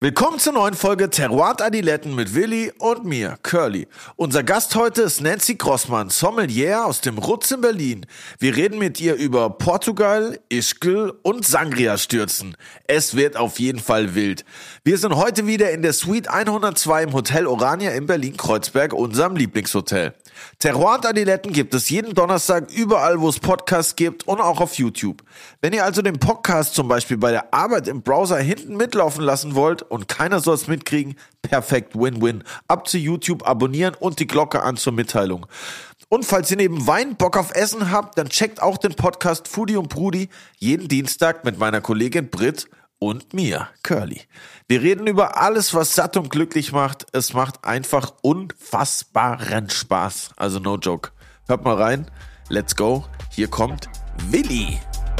Willkommen zur neuen Folge Terroir Adiletten mit Willi und mir, Curly. Unser Gast heute ist Nancy Grossmann, Sommelier aus dem Rutz in Berlin. Wir reden mit ihr über Portugal, Ischgl und Sangria-Stürzen. Es wird auf jeden Fall wild. Wir sind heute wieder in der Suite 102 im Hotel Orania in Berlin-Kreuzberg, unserem Lieblingshotel. Terroir Adiletten gibt es jeden Donnerstag überall, wo es Podcasts gibt und auch auf YouTube. Wenn ihr also den Podcast zum Beispiel bei der Arbeit im Browser hinten mitlaufen lassen wollt und keiner soll es mitkriegen, perfekt, Win-Win. Ab zu YouTube, abonnieren und die Glocke an zur Mitteilung. Und falls ihr neben Wein Bock auf Essen habt, dann checkt auch den Podcast Foodie und Brudi jeden Dienstag mit meiner Kollegin Britt und mir, Curly. Wir reden über alles, was satt und glücklich macht. Es macht einfach unfassbaren Spaß. Also no joke. Hört mal rein. Let's go. Hier kommt Willi.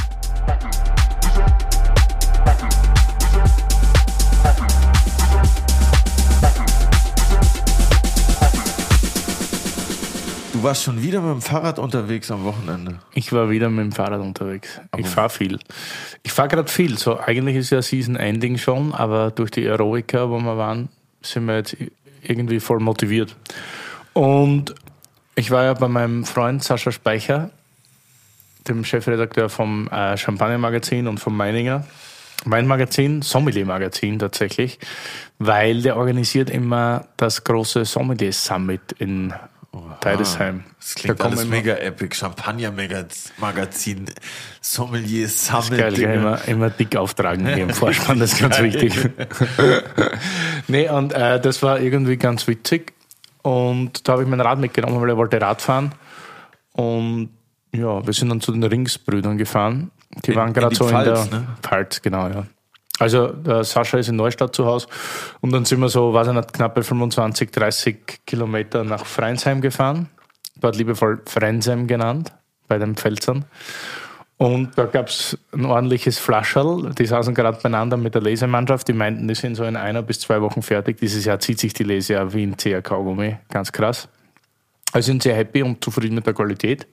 Du warst schon wieder mit dem Fahrrad unterwegs am Wochenende. Ich war wieder mit dem Fahrrad unterwegs. Ich fahre viel. Ich fahre gerade viel. So, eigentlich ist ja Season Ending schon, aber durch die Aerobica, wo wir waren, sind wir jetzt irgendwie voll motiviert. Und ich war ja bei meinem Freund Sascha Speicher, dem Chefredakteur vom Champagner-Magazin und vom Meininger Weinmagazin, Sommelier-Magazin tatsächlich, weil der organisiert immer das große Sommelier-Summit in Deidesheim. Das klingt alles mega epic. Champagner-Magazin, Sommelier-Summit. Das ist geil, immer dick auftragen hier im Vorspann, das ist ganz wichtig. Nee, und das war irgendwie ganz witzig. Und da habe ich mein Rad mitgenommen, weil er wollte Rad fahren. Und ja, wir sind dann zu den Ringsbrüdern gefahren. Die waren gerade so Pfalz, in der Pfalz, genau, ja. Also der Sascha ist in Neustadt zu Hause und dann sind wir so, weiß ich nicht, knappe 25, 30 Kilometer nach Freinsheim gefahren. Dort liebevoll Freinsheim genannt, bei den Pfälzern. Und da gab es ein ordentliches Flascherl. Die saßen gerade beieinander mit der Lesemannschaft. Die meinten, die sind so in 1 bis 2 Wochen fertig. Dieses Jahr zieht sich die Lese ja wie ein zäher Kaugummi. Ganz krass. Also sind sehr happy und zufrieden mit der Qualität.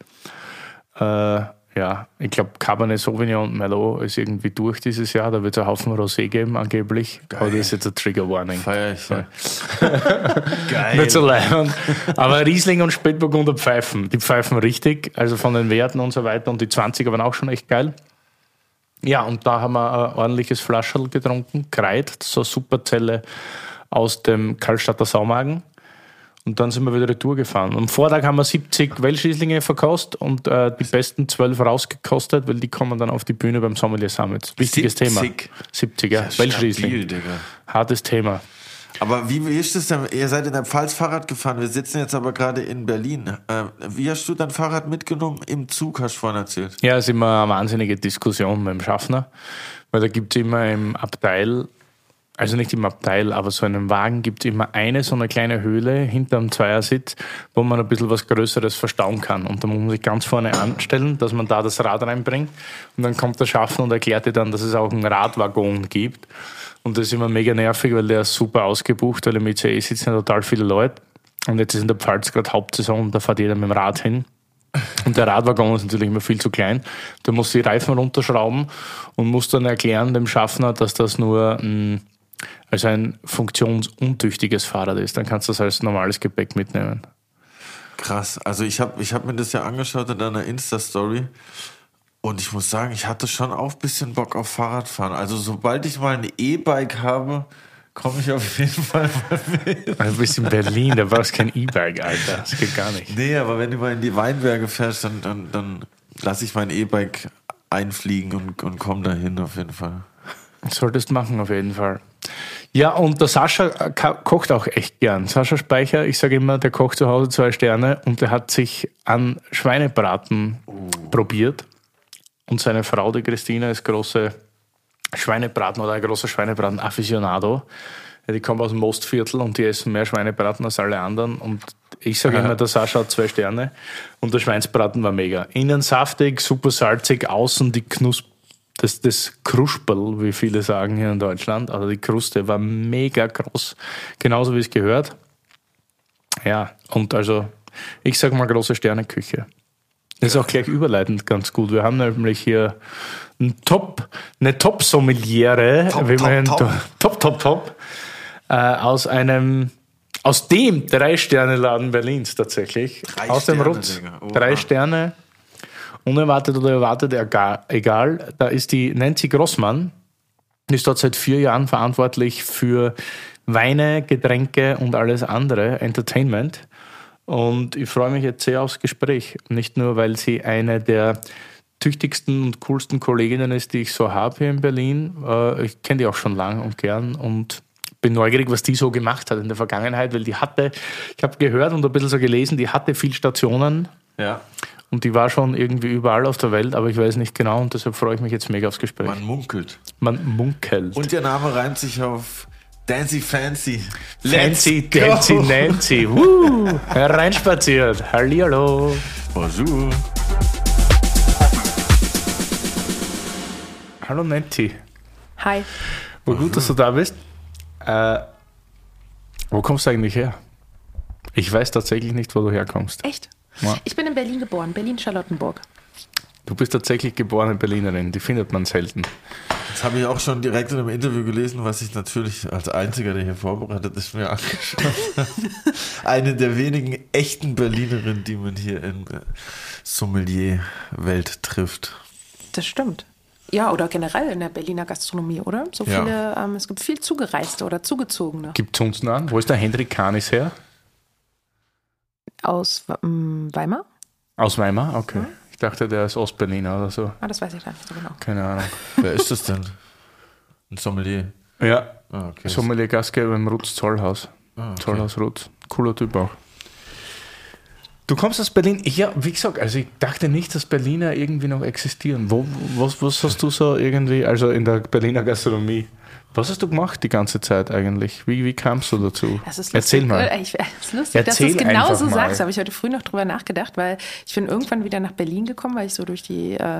Ja, ich glaube, Cabernet Sauvignon und Merlot ist irgendwie durch dieses Jahr. Da wird es einen Haufen Rosé geben, angeblich. Geil. Aber das ist jetzt ein Trigger-Warning. Feier ich, ja. Geil. Nicht so leibend. Aber Riesling und Spätburgunder pfeifen. Die pfeifen richtig, also von den Werten und so weiter. Und die 20er waren auch schon echt geil. Ja, und da haben wir ein ordentliches Flascherl getrunken. Kreit, so eine Superzelle aus dem Karlstadter Saumagen. Und dann sind wir wieder Retour gefahren. Am Vortag haben wir 70 Welschrieslinge verkostet und die besten 12 rausgekostet, weil die kommen dann auf die Bühne beim Sommelier Summit. Wichtiges 70. Thema. 70, ja. Welschriesling. Hartes Thema. Aber wie ist das denn? Ihr seid in der Pfalz Fahrrad gefahren, wir sitzen jetzt aber gerade in Berlin. Wie hast du dein Fahrrad mitgenommen? Im Zug, hast du vorhin erzählt. Ja, es ist immer eine wahnsinnige Diskussion mit dem Schaffner, weil da gibt es immer im Abteil, also nicht im Abteil, aber so einen Wagen gibt es immer so eine kleine Höhle hinterm Zweiersitz, wo man ein bisschen was Größeres verstauen kann. Und da muss man sich ganz vorne anstellen, dass man da das Rad reinbringt. Und dann kommt der Schaffner und erklärt dir dann, dass es auch einen Radwaggon gibt. Und das ist immer mega nervig, weil der ist super ausgebucht, weil im ICE sitzen ja total viele Leute. Und jetzt ist in der Pfalz gerade Hauptsaison und da fährt jeder mit dem Rad hin. Und der Radwaggon ist natürlich immer viel zu klein. Da muss die Reifen runterschrauben und muss dann erklären dem Schaffner, dass das nur ein funktionsuntüchtiges Fahrrad ist. Dann kannst du das als normales Gepäck mitnehmen. Krass. Also ich hab mir das ja angeschaut in deiner Insta-Story und ich muss sagen, ich hatte schon auch ein bisschen Bock auf Fahrradfahren. Also sobald ich mal ein E-Bike habe, komme ich auf jeden Fall mal mit. Du bist in Berlin, da brauchst du kein E-Bike, Alter. Das geht gar nicht. Nee, aber wenn du mal in die Weinberge fährst, dann lasse ich mein E-Bike einfliegen und komme dahin auf jeden Fall. Solltest machen auf jeden Fall. Ja, und der Sascha kocht auch echt gern. Sascha Speicher, ich sage immer, der kocht zu Hause 2 Sterne und der hat sich an Schweinebraten probiert. Und seine Frau, die Christina, ist große Schweinebraten oder ein großer Schweinebraten-Afficionado. Ja, die kommen aus dem Mostviertel und die essen mehr Schweinebraten als alle anderen. Und ich sage immer, der Sascha hat 2 Sterne und der Schweinsbraten war mega. Innen saftig, super salzig, außen die das Kruspel, wie viele sagen hier in Deutschland, also die Kruste war mega groß, genauso wie es gehört. Ja, und also ich sage mal große Sterneküche. Das ist auch gleich überleitend ganz gut. Wir haben nämlich hier eine Top-Sommeliere, Top, aus dem 3-Sterne-Laden Berlins tatsächlich. Aus dem Rutz. 3 Sterne. Unerwartet oder erwartet, egal. Da ist die Nancy Grossmann, ist dort seit 4 Jahren verantwortlich für Weine, Getränke und alles andere, Entertainment. Und ich freue mich jetzt sehr aufs Gespräch. Nicht nur, weil sie eine der tüchtigsten und coolsten Kolleginnen ist, die ich so habe hier in Berlin. Ich kenne die auch schon lang und gern und bin neugierig, was die so gemacht hat in der Vergangenheit, weil ich habe gehört und ein bisschen so gelesen, die hatte viel Stationen. Ja. Und die war schon irgendwie überall auf der Welt, aber ich weiß nicht genau und deshalb freue ich mich jetzt mega aufs Gespräch. Man munkelt. Und der Name reimt sich auf Dancy Fancy. Fancy Dancy Nancy. Hereinspaziert. Hallihallo. Bonjour. Hallo Nancy. Hi. Gut, dass du da bist. Wo kommst du eigentlich her? Ich weiß tatsächlich nicht, wo du herkommst. Echt? Ja. Ich bin in Berlin geboren, Berlin-Charlottenburg. Du bist tatsächlich geborene Berlinerin, die findet man selten. Das habe ich auch schon direkt in einem Interview gelesen, was ich natürlich als einziger, der hier vorbereitet ist, mir angeschaut habe. Eine der wenigen echten Berlinerinnen, die man hier in Sommelier-Welt trifft. Das stimmt. Ja, oder generell in der Berliner Gastronomie, oder? So viele, es gibt viel Zugereiste oder Zugezogene. Gibt es uns an? Wo ist der Hendrik Kanis her? Aus Weimar? Aus Weimar? Okay. Mhm. Ich dachte, der ist Ostberliner oder so. Das weiß ich gar nicht so genau. Keine Ahnung. Wer ist das denn? Ein Sommelier? Ja. Okay. Sommelier-Gastgeber im Rutz Zollhaus. Okay. Zollhaus Rutz. Cooler Typ auch. Du kommst aus Berlin. Ja, wie gesagt, also ich dachte nicht, dass Berliner irgendwie noch existieren. Was hast du so irgendwie, also in der Berliner Gastronomie, was hast du gemacht die ganze Zeit eigentlich? Wie kamst du dazu? Das ist lustig. Erzähl mal. Es ist lustig, dass du es genau so sagst. Da habe ich heute früh noch drüber nachgedacht, weil ich bin irgendwann wieder nach Berlin gekommen, weil ich so durch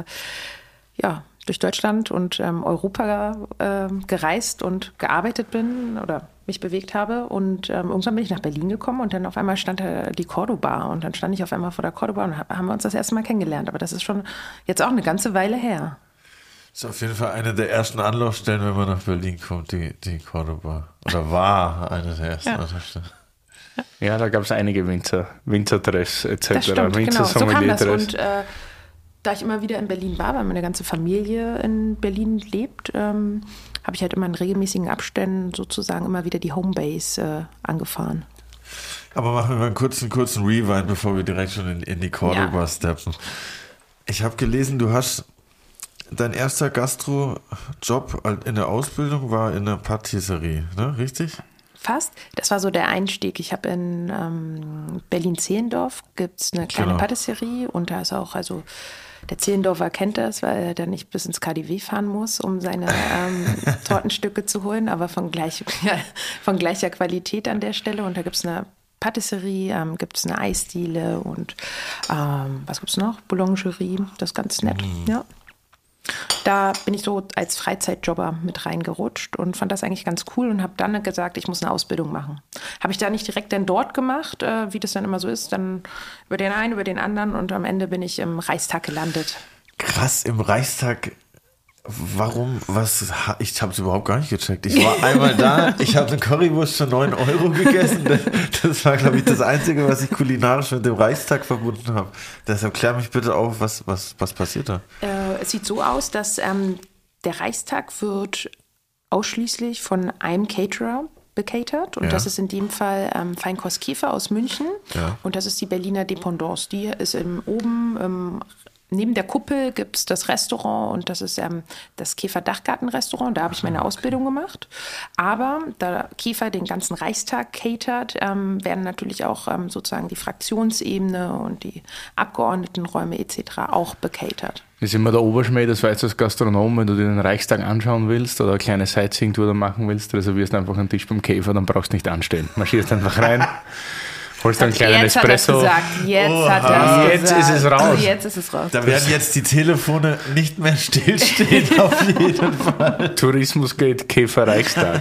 durch Deutschland und Europa gereist und gearbeitet bin oder mich bewegt habe. Und irgendwann bin ich nach Berlin gekommen und dann auf einmal stand da die Cordoba. Und dann stand ich auf einmal vor der Cordoba und haben wir uns das erste Mal kennengelernt. Aber das ist schon jetzt auch eine ganze Weile her. Das ist auf jeden Fall eine der ersten Anlaufstellen, wenn man nach Berlin kommt, die Cordoba. Oder war eine der ersten Anlaufstellen. Ja, da gab es einige Winterdress etc. Das stimmt, genau. So kam das. Und da ich immer wieder in Berlin war, weil meine ganze Familie in Berlin lebt, habe ich halt immer in regelmäßigen Abständen sozusagen immer wieder die Homebase angefahren. Aber machen wir mal einen kurzen Rewind, bevor wir direkt schon in die Cordoba steppen. Ich habe gelesen, du hast dein erster Gastro-Job in der Ausbildung war in der Patisserie, ne? Richtig? Fast. Das war so der Einstieg. Ich habe in Berlin-Zehlendorf gibt es eine kleine Patisserie und da ist auch, also der Zehlendorfer kennt das, weil er dann nicht bis ins KaDeWe fahren muss, um seine Tortenstücke zu holen, aber von gleicher Qualität an der Stelle. Und da gibt es eine Patisserie, gibt es eine Eisdiele und was gibt es noch? Boulangerie, das ist ganz nett, ja. Da bin ich so als Freizeitjobber mit reingerutscht und fand das eigentlich ganz cool und habe dann gesagt, ich muss eine Ausbildung machen. Habe ich da nicht direkt dann dort gemacht, wie das dann immer so ist, dann über den einen, über den anderen und am Ende bin ich im Reichstag gelandet. Krass, im Reichstag. Warum? Ich habe es überhaupt gar nicht gecheckt. Ich war einmal da, ich habe eine Currywurst für 9 € gegessen. Das war, glaube ich, das Einzige, was ich kulinarisch mit dem Reichstag verbunden habe. Deshalb klär mich bitte auf, was passiert da? Es sieht so aus, dass der Reichstag wird ausschließlich von einem Caterer becatert und das ist in dem Fall Feinkost Käfer aus München und das ist die Berliner Dependance. Die ist oben neben der Kuppel gibt es das Restaurant und das ist das Käfer-Dachgarten-Restaurant. Da habe ich meine Ausbildung gemacht. Aber da Käfer den ganzen Reichstag catert, werden natürlich auch sozusagen die Fraktionsebene und die Abgeordnetenräume etc. auch becatert. Das ist immer der Oberschmäh, das weißt du als Gastronom, wenn du dir den Reichstag anschauen willst oder eine kleine Sightseeing-Tour da machen willst, reservierst einfach einen Tisch beim Käfer, dann brauchst du nicht anstehen. Marschierst einfach rein. Holst einen kleinen Espresso. Jetzt ist es raus. Jetzt ist es raus. Da werden jetzt die Telefone nicht mehr stillstehen, auf jeden Fall. Tourismus geht Käfer Reichstag.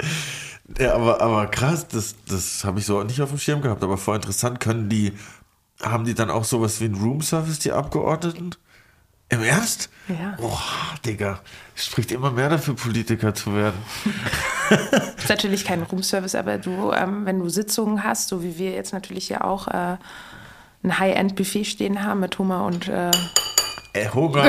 Ja, aber krass, das habe ich so nicht auf dem Schirm gehabt. Aber voll interessant, können die haben die dann auch sowas wie einen Roomservice, die Abgeordneten? Im Ernst? Ja. Oh, Digga, es spricht immer mehr dafür, Politiker zu werden. Das ist natürlich kein Roomservice, aber du, wenn du Sitzungen hast, so wie wir jetzt natürlich ja auch ein High-End-Buffet stehen haben mit Hummer und Hunger.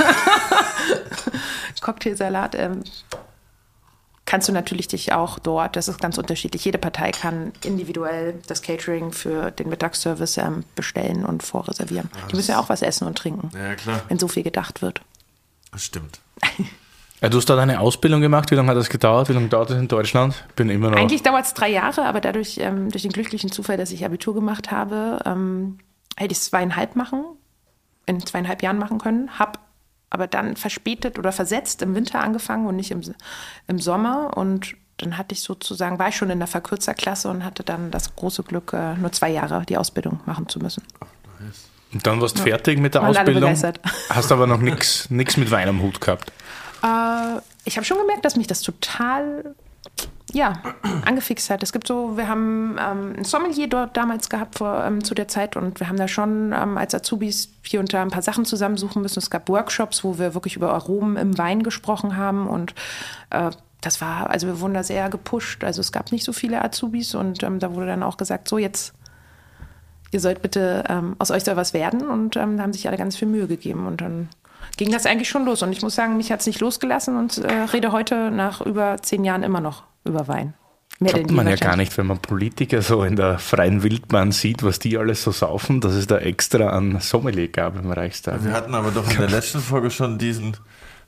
Cocktailsalat, kannst du natürlich dich auch dort, das ist ganz unterschiedlich, jede Partei kann individuell das Catering für den Mittagsservice bestellen und vorreservieren. Die müssen ja auch was essen und trinken, Ja, klar. wenn so viel gedacht wird. Das stimmt. Ja, du hast da deine Ausbildung gemacht. Wie lange hat das gedauert? Wie lange dauert das in Deutschland? Bin immer noch. Eigentlich dauert es 3 Jahre, aber dadurch, durch den glücklichen Zufall, dass ich Abitur gemacht habe, hätte ich es in 2,5 Jahren machen können, habe aber dann verspätet oder versetzt im Winter angefangen und nicht im Sommer. Und dann hatte ich sozusagen, war ich schon in der Verkürzerklasse und hatte dann das große Glück, nur 2 Jahre die Ausbildung machen zu müssen. Und dann warst du fertig mit der Waren alle Ausbildung, begeistert. hast aber noch nichts mit Wein am Hut gehabt. Ich habe schon gemerkt, dass mich das total angefixt hat. Es gibt so, wir haben ein Sommelier dort damals gehabt zu der Zeit und wir haben da schon als Azubis hier und da ein paar Sachen zusammensuchen müssen. Es gab Workshops, wo wir wirklich über Aromen im Wein gesprochen haben und das war, also wir wurden da sehr gepusht. Also es gab nicht so viele Azubis und da wurde dann auch gesagt, so jetzt, ihr sollt bitte, aus euch soll was werden und da haben sich alle ganz viel Mühe gegeben und dann ging das eigentlich schon los. Und ich muss sagen, mich hat es nicht losgelassen und rede heute nach über 10 Jahren immer noch über Wein. Mehr Glaubt man ja gar nicht, wenn man Politiker so in der freien Wildbahn sieht, was die alles so saufen, dass es da extra an Sommelier gab im Reichstag. Wir hatten aber doch in der letzten Folge schon diesen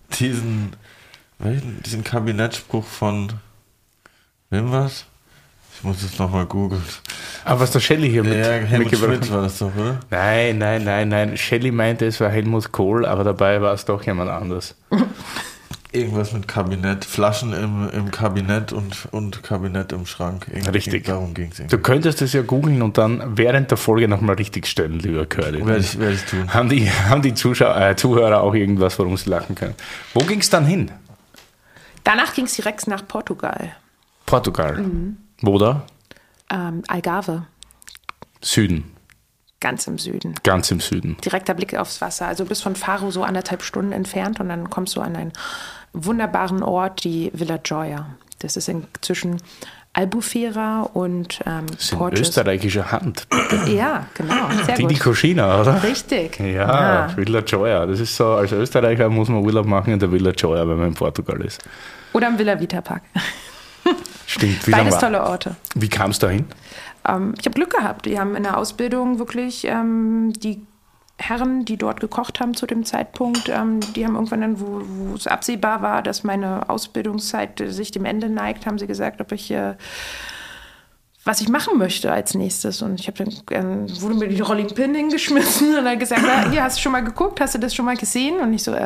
Kabinettspruch von wem war's? Ich muss jetzt nochmal googeln. Aber was der Shelley hier Helmut Schmidt war das doch, oder? Nein. Shelley meinte, es war Helmut Kohl, aber dabei war es doch jemand anders. Irgendwas mit Kabinett, Flaschen im Kabinett und Kabinett im Schrank. Richtig. Darum ging es. Du könntest es ja googeln und dann während der Folge nochmal richtig stellen, lieber Curly. Werde ich tun. Haben die Zuhörer auch irgendwas, worum sie lachen können? Wo ging es dann hin? Danach ging es direkt nach Portugal. Portugal. Wo da? Algarve. Süden. Ganz im Süden. Ganz im Süden. Direkter Blick aufs Wasser. Also bis von Faro so 1,5 Stunden entfernt und dann kommst du an einen wunderbaren Ort, die Villa Joya. Das ist zwischen Albufeira und Das ist in Portus. österreichischer Hand. Ja, genau. Sehr Die gut. Cochina, oder? Richtig. Ja, Villa Joya. Das ist so, als Österreicher muss man Urlaub machen in der Villa Joya, wenn man in Portugal ist. Oder im Villa Vita Park. Stimmt. Beides tolle Orte. Wie kam es dahin? Ich habe Glück gehabt. Die haben in der Ausbildung wirklich die Herren, die dort gekocht haben zu dem Zeitpunkt, die haben irgendwann dann, wo es absehbar war, dass meine Ausbildungszeit sich dem Ende neigt, haben sie gesagt, ob ich was ich machen möchte als nächstes. Und ich habe dann wurde mir die Rolling Pin hingeschmissen und dann gesagt, hier, hast du schon mal geguckt, hast du das schon mal gesehen? Und ich so,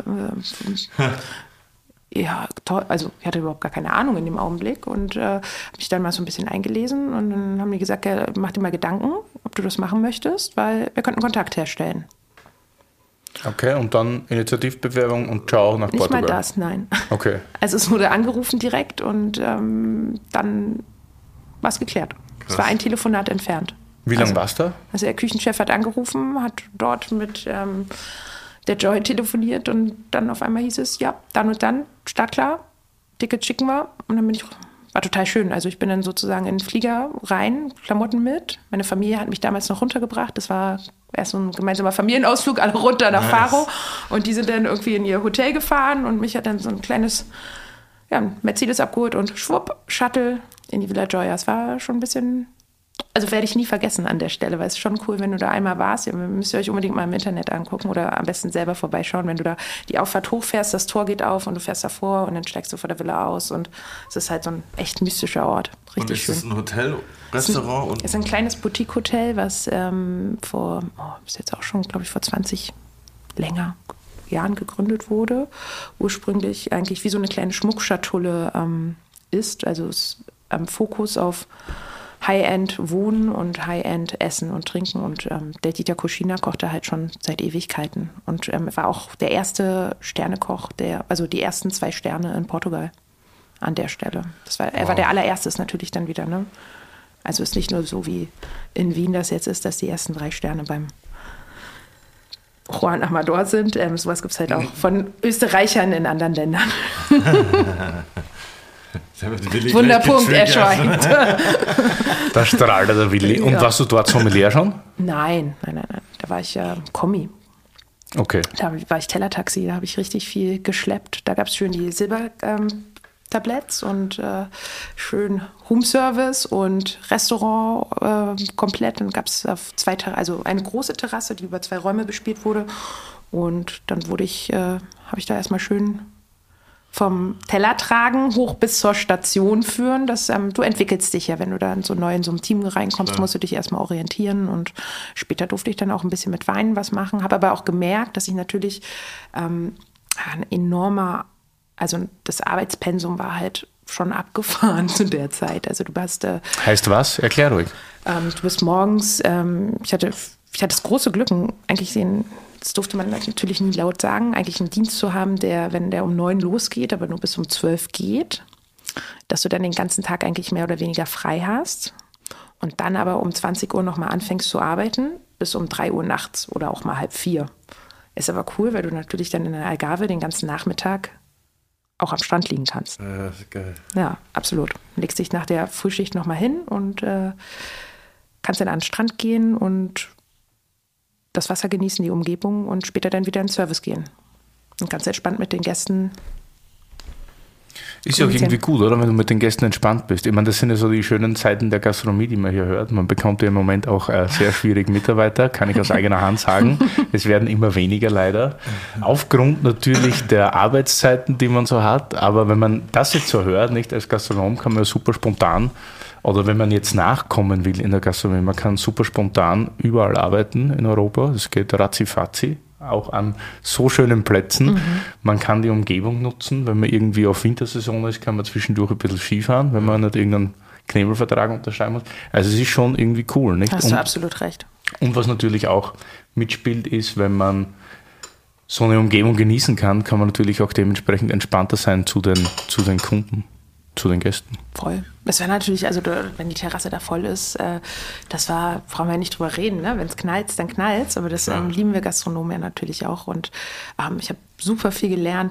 ja, toll. Also ich hatte überhaupt gar keine Ahnung in dem Augenblick und habe mich dann mal so ein bisschen eingelesen und dann haben die gesagt, ja, mach dir mal Gedanken, ob du das machen möchtest, weil wir könnten Kontakt herstellen. Okay, und dann Initiativbewerbung und ciao nach Nicht Portugal. mal das, nein. Okay. Also es wurde angerufen direkt und dann war es geklärt. Es war ein Telefonat entfernt. Wie lange warst du da? Also der Küchenchef hat angerufen, hat dort mit der Joy telefoniert und dann auf einmal hieß es, ja, dann und dann, startklar, Ticket schicken wir. Und dann war total schön. Also ich bin dann sozusagen in den Flieger rein, Klamotten mit. Meine Familie hat mich damals noch runtergebracht. Das war erst so ein gemeinsamer Familienausflug, alle runter nach Faro. Und die sind dann irgendwie in ihr Hotel gefahren und mich hat dann so ein kleines Mercedes abgeholt und schwupp, Shuttle in die Villa Joya. Es war schon ein bisschen... Also werde ich nie vergessen an der Stelle, weil es ist schon cool, wenn du da einmal warst. Ihr müsst ihr euch unbedingt mal im Internet angucken oder am besten selber vorbeischauen. Wenn du da die Auffahrt hochfährst, das Tor geht auf und du fährst davor und dann steigst du vor der Villa aus. Und es ist halt so ein echt mystischer Ort. Richtig schön. Und ist es ein Hotel, Restaurant? Es ist ein kleines Boutique-Hotel, was ist jetzt auch schon, glaube ich, vor 20 Jahren gegründet wurde. Ursprünglich eigentlich wie so eine kleine Schmuckschatulle ist. Also es ist Fokus auf High-End Wohnen und High-End Essen und Trinken. Und der Dieter Cochina kochte halt schon seit Ewigkeiten. Und war auch der erste Sternekoch, also die ersten 2 Sterne in Portugal an der Stelle. Er war der allererste, ist natürlich dann wieder, ne? Also ist nicht nur so wie in Wien das jetzt ist, dass die ersten 3 Sterne beim Juan Amador sind. Sowas gibt es halt auch von Österreichern in anderen Ländern. Wunderpunkt, er schweigt. Da strahlt der Willi. Und warst du dort Sommelier schon? Nein. Da war ich Kommi. Okay. Da war ich Tellertaxi, da habe ich richtig viel geschleppt. Da gab es schön die Silbertabletts und schön Roomservice und Restaurant komplett. Dann gab es auf 2 also eine große Terrasse, die über 2 Räume bespielt wurde. Und dann habe ich da erstmal schön vom Teller tragen hoch bis zur Station führen. Du entwickelst dich ja, wenn du dann so neu in so ein Team reinkommst, musst du dich erstmal orientieren. Und später durfte ich dann auch ein bisschen mit Wein was machen. Habe aber auch gemerkt, dass ich natürlich ein enormer, also das Arbeitspensum war halt schon abgefahren zu der Zeit. Also du hast... heißt was? Erklär ruhig. Du bist morgens, ich hatte das große Glück, eigentlich das durfte man natürlich nie laut sagen, eigentlich einen Dienst zu haben, wenn der um 9 losgeht, aber nur bis um 12 geht, dass du dann den ganzen Tag eigentlich mehr oder weniger frei hast und dann aber um 20 Uhr nochmal anfängst zu arbeiten, bis um 3 Uhr nachts oder auch mal 3:30. Ist aber cool, weil du natürlich dann in der Algarve den ganzen Nachmittag auch am Strand liegen kannst. Ja, das ist geil. Ja, absolut. Legst dich nach der Frühschicht nochmal hin und kannst dann an den Strand gehen und das Wasser genießen, die Umgebung und später dann wieder in den Service gehen. Und ganz entspannt mit den Gästen. Ist ja auch irgendwie gut, oder? Wenn du mit den Gästen entspannt bist. Ich meine, das sind ja so die schönen Zeiten der Gastronomie, die man hier hört. Man bekommt ja im Moment auch sehr schwierig Mitarbeiter, kann ich aus eigener Hand sagen. Es werden immer weniger leider. Aufgrund natürlich der Arbeitszeiten, die man so hat. Aber wenn man das jetzt so hört, nicht als Gastronom, kann man ja super spontan, oder wenn man jetzt nachkommen will in der Gastronomie, man kann super spontan überall arbeiten in Europa. Das geht ratzi-fatzi, auch an so schönen Plätzen. Man kann die Umgebung nutzen. Wenn man irgendwie auf Wintersaison ist, kann man zwischendurch ein bisschen Skifahren, wenn man nicht irgendeinen Knebelvertrag unterschreiben muss. Also es ist schon irgendwie cool. Nicht? Hast du absolut recht. Und was natürlich auch mitspielt, ist, wenn man so eine Umgebung genießen kann, kann man natürlich auch dementsprechend entspannter sein zu den Kunden, zu den Gästen. Voll. Es wäre natürlich, also wenn die Terrasse da voll ist, brauchen wir nicht drüber reden, ne? Wenn es knallt, dann knallt es, aber das lieben wir Gastronomen ja natürlich auch und ich habe super viel gelernt.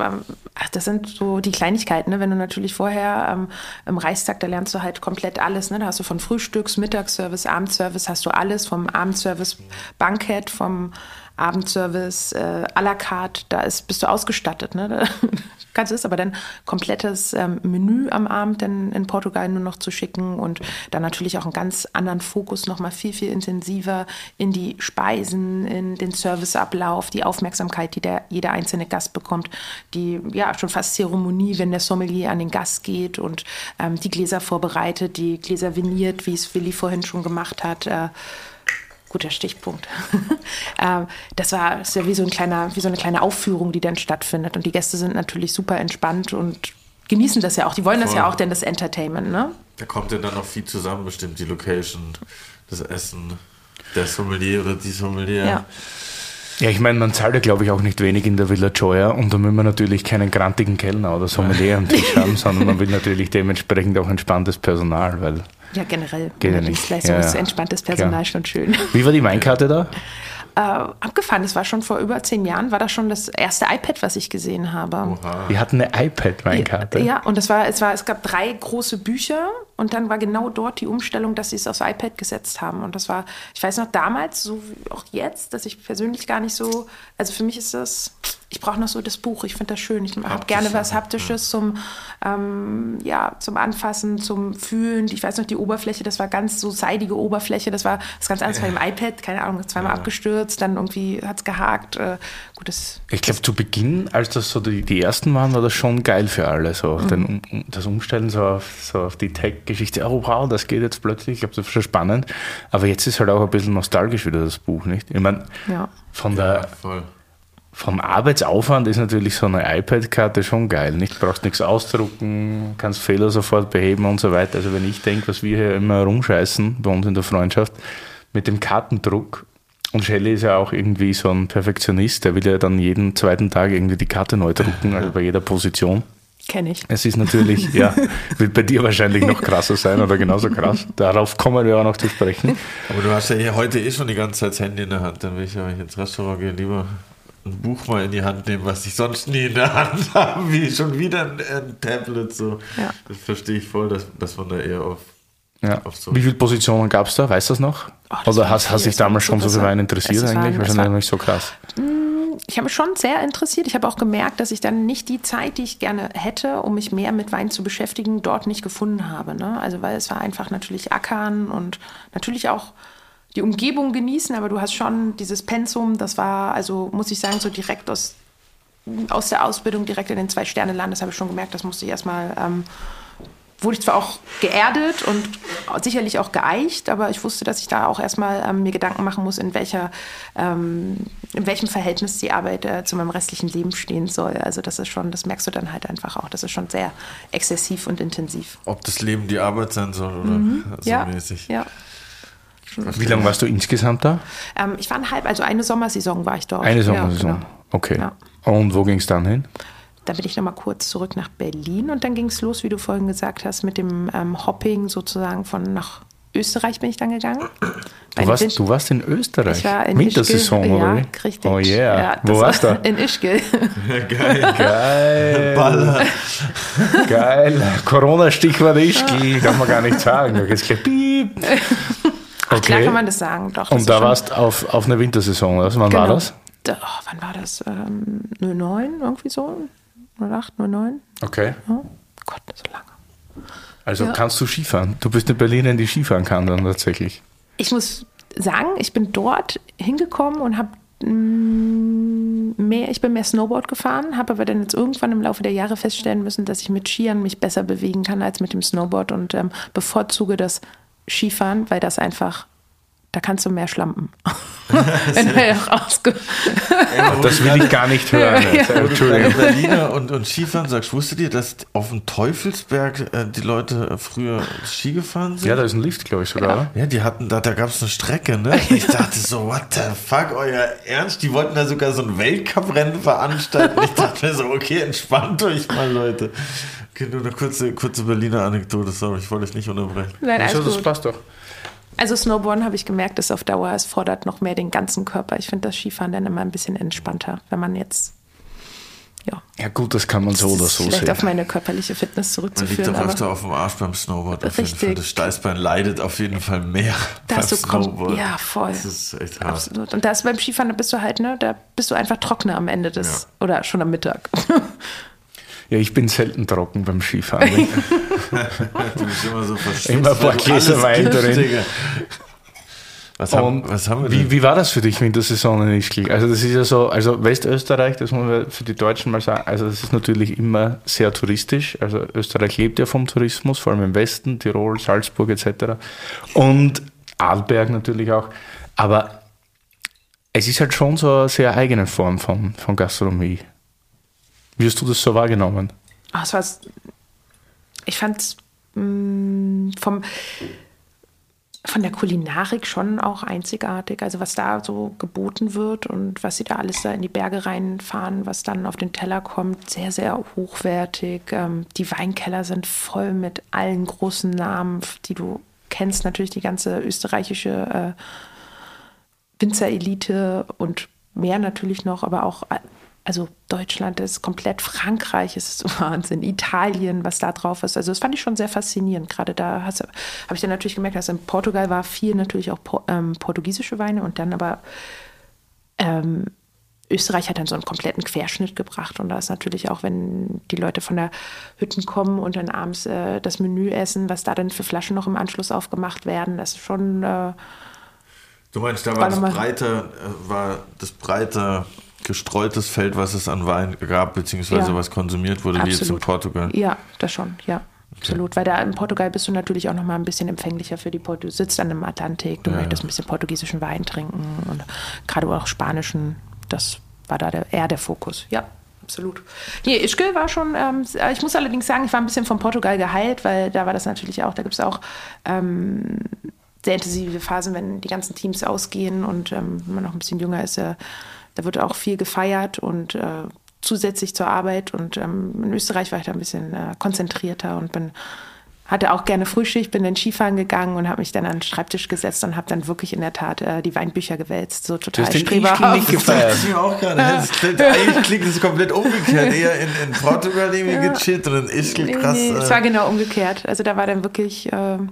Das sind so die Kleinigkeiten, ne? Wenn du natürlich vorher im Reichstag, da lernst du halt komplett alles, ne? Da hast du von Frühstücks-, Mittagsservice, Abendservice, hast du alles, vom Abendservice Bankett, vom Abendservice à la carte, bist du ausgestattet, ne? Kannst es aber dann komplettes Menü am Abend dann in Portugal nur noch zu schicken und dann natürlich auch einen ganz anderen Fokus nochmal viel, viel intensiver in die Speisen, in den Serviceablauf, die Aufmerksamkeit, die jeder einzelne Gast bekommt, die schon fast Zeremonie, wenn der Sommelier an den Gast geht und die Gläser vorbereitet, die Gläser viniert, wie es Willi vorhin schon gemacht hat. Guter Stichpunkt. Das ist ja wie so eine kleine Aufführung, die dann stattfindet. Und die Gäste sind natürlich super entspannt und genießen das ja auch. Die wollen das ja auch, denn das Entertainment, ne? Da kommt ja dann noch viel zusammen, bestimmt die Location, das Essen, der Sommelier oder die Sommelier. Ja. Ja, ich meine, man zahlt ja, glaube ich, auch nicht wenig in der Villa Gioia und da will man natürlich keinen grantigen Kellner oder Sommelier am Tisch haben, sondern man will natürlich dementsprechend auch entspanntes Personal, weil... Ja, generell. Geht ja nicht. Dienstleistung ist entspanntes Personal schon schön. Wie war die Weinkarte da? Abgefahren, das war schon vor über 10 Jahren, war das schon das erste iPad, was ich gesehen habe. Oha. Wir hatten eine iPad-Weinkarte. Ja, und es gab 3 große Bücher und dann war genau dort die Umstellung, dass sie es aufs iPad gesetzt haben. Und das war, ich weiß noch damals, so wie auch jetzt, dass ich persönlich gar nicht so, also für mich ist das, ich brauche noch so das Buch, ich finde das schön. Ich habe gerne was Haptisches zum Anfassen, zum Fühlen. Ich weiß noch, die Oberfläche, das war ganz so seidige Oberfläche, das war das ganz anders bei dem iPad, keine Ahnung, zweimal abgestürzt, dann irgendwie hat es gehakt. Ich glaube, zu Beginn, als das so die ersten waren, war das schon geil für alle. So das Umstellen so auf die Tech-Geschichte, oh wow, das geht jetzt plötzlich, ich glaube, das ist schon spannend. Aber jetzt ist halt auch ein bisschen nostalgisch wieder das Buch, nicht? Ich meine, vom Arbeitsaufwand ist natürlich so eine iPad-Karte schon geil. Nicht? Du brauchst nichts ausdrucken, kannst Fehler sofort beheben und so weiter. Also wenn ich denke, was wir hier immer rumscheißen bei uns in der Freundschaft mit dem Kartendruck, und Shelley ist ja auch irgendwie so ein Perfektionist, der will ja dann jeden zweiten Tag irgendwie die Karte neu drucken, also bei jeder Position. Kenne ich. Es ist natürlich, wird bei dir wahrscheinlich noch krasser sein oder genauso krass. Darauf kommen wir auch noch zu sprechen. Aber du hast ja hier heute schon die ganze Zeit das Handy in der Hand. Dann will ich ja, wenn ich ins Restaurant gehe, lieber ein Buch mal in die Hand nehmen, was ich sonst nie in der Hand habe, wie schon wieder ein Tablet. So. Ja. Das verstehe ich voll, dass man da eher auf so. Wie viele Positionen gab es da? Weißt du das noch? Oder hast dich damals schon so für Wein interessiert eigentlich? Wahrscheinlich nicht so krass. Ich habe mich schon sehr interessiert. Ich habe auch gemerkt, dass ich dann nicht die Zeit, die ich gerne hätte, um mich mehr mit Wein zu beschäftigen, dort nicht gefunden habe. Ne? Also weil es war einfach natürlich Ackern und natürlich auch die Umgebung genießen, aber du hast schon dieses Pensum, das war, also muss ich sagen, so direkt aus der Ausbildung, direkt in den 2-Sterne-Land, das habe ich schon gemerkt, das musste ich erstmal, wurde ich zwar auch geerdet und sicherlich auch geeicht, aber ich wusste, dass ich da auch erstmal mir Gedanken machen muss, in welchem Verhältnis die Arbeit zu meinem restlichen Leben stehen soll. Also das ist schon, das merkst du dann halt einfach auch, das ist schon sehr exzessiv und intensiv. Ob das Leben die Arbeit sein soll oder so mäßig. Ja. Wie lange warst du insgesamt da? Ich war also eine Sommersaison war ich dort. Eine Sommersaison, genau. Okay. Ja. Und wo ging es dann hin? Da bin ich nochmal kurz zurück nach Berlin und dann ging es los, wie du vorhin gesagt hast, mit dem Hopping sozusagen nach Österreich bin ich dann gegangen. Du warst in Österreich? Ich war in Wintersaison, Ischgl, oder wie? Ja, richtig. Oh yeah. Ja, wo warst du? In Ischgl. Geil. Baller. Geil. Corona-Stichwort Ischgl. Kann man gar nicht sagen. Da geht's gleich piep. Ach, klar kann man das sagen. Doch, das und da warst du auf einer Wintersaison, oder? Wann war das? Wann war das? 09, irgendwie so? 08, 09? Okay. Oh Gott, so lange. Also kannst du Skifahren? Du bist in Berlin, die Skifahren kann dann tatsächlich. Ich muss sagen, ich bin dort hingekommen und ich bin mehr Snowboard gefahren, habe aber dann jetzt irgendwann im Laufe der Jahre feststellen müssen, dass ich mit Skiern mich besser bewegen kann als mit dem Snowboard und bevorzuge das Skifahren, weil das einfach, da kannst du mehr schlampen. Das will ich gar nicht hören. Entschuldigung. Berliner und Skifahren sagst, wusstet ihr, dass auf dem Teufelsberg die Leute früher Ski gefahren sind? Ja, da ist ein Lift, glaube ich sogar. Ja, die hatten da gab es eine Strecke, ne? Ich dachte so, what the fuck, euer Ernst? Die wollten da sogar so ein Weltcuprennen veranstalten. Ich dachte mir so, okay, entspannt euch mal, Leute. Okay, nur eine kurze Berliner Anekdote, sorry, ich wollte euch nicht unterbrechen. Nein, also, das passt doch. Also Snowboarden habe ich gemerkt, ist auf Dauer, es fordert noch mehr den ganzen Körper. Ich finde das Skifahren dann immer ein bisschen entspannter, wenn man jetzt, Ja gut, das kann man so oder so vielleicht sehen. auf meine körperliche Fitness zurückzuführen. Man liegt doch öfter auf dem Arsch beim Snowboard. Auf richtig. Jeden Fall. Das Steißbein leidet auf jeden Fall mehr beim Snowboard. Ja, voll. Das ist echt hart. Absolut. Und da ist beim Skifahren, da bist du halt, da bist du einfach trockener am Ende oder schon am Mittag. Ja, ich bin selten trocken beim Skifahren. Du bist immer so verschwitzt. Immer ein paar Gläser Wein drin. Was haben wir denn? Wie war das für dich, Wintersaison in Ischgl? Also das ist ja so, also Westösterreich, das muss man für die Deutschen mal sagen, also das ist natürlich immer sehr touristisch. Also Österreich lebt ja vom Tourismus, vor allem im Westen, Tirol, Salzburg etc. Und Arlberg natürlich auch. Aber es ist halt schon so eine sehr eigene Form von Gastronomie. Wie hast du das so wahrgenommen? Ich fand es von der Kulinarik schon auch einzigartig. Also was da so geboten wird und was sie da alles da in die Berge reinfahren, was dann auf den Teller kommt, sehr, sehr hochwertig. Die Weinkeller sind voll mit allen großen Namen, die du kennst. Natürlich die ganze österreichische Winzerelite und mehr natürlich noch, aber auch also Deutschland ist komplett, Frankreich ist Wahnsinn, Italien, was da drauf ist. Also das fand ich schon sehr faszinierend. Gerade da habe ich dann natürlich gemerkt, dass in Portugal war viel natürlich auch portugiesische Weine und dann aber Österreich hat dann so einen kompletten Querschnitt gebracht. Und da ist natürlich auch, wenn die Leute von der Hütten kommen und dann abends das Menü essen, was da dann für Flaschen noch im Anschluss aufgemacht werden, das ist schon... Du meinst, da war das breite gestreutes Feld, was es an Wein gab, beziehungsweise was konsumiert wurde, absolut. Wie jetzt in Portugal. Ja, das schon, ja. Absolut, weil da in Portugal bist du natürlich auch noch mal ein bisschen empfänglicher für du sitzt dann im Atlantik, du möchtest ein bisschen portugiesischen Wein trinken und gerade auch spanischen, das war da eher der Fokus, ja, absolut. Nee, Ischgl war schon, ich muss allerdings sagen, ich war ein bisschen von Portugal geheilt, weil da war das natürlich auch, da gibt es auch sehr intensive Phasen, wenn die ganzen Teams ausgehen und wenn man noch ein bisschen jünger ist, da wird auch viel gefeiert und zusätzlich zur Arbeit. Und in Österreich war ich da ein bisschen konzentrierter und hatte auch gerne Frühschicht, bin dann Skifahren gegangen und habe mich dann an den Schreibtisch gesetzt und habe dann wirklich in der Tat die Weinbücher gewälzt. So total streberhaft. Nicht gefeiert. Das mir auch gerade. Eigentlich klingt es komplett umgekehrt. Eher in Portugal irgendwie gechillt und in Ischgl krass. Nee, es war genau umgekehrt. Also da war dann wirklich...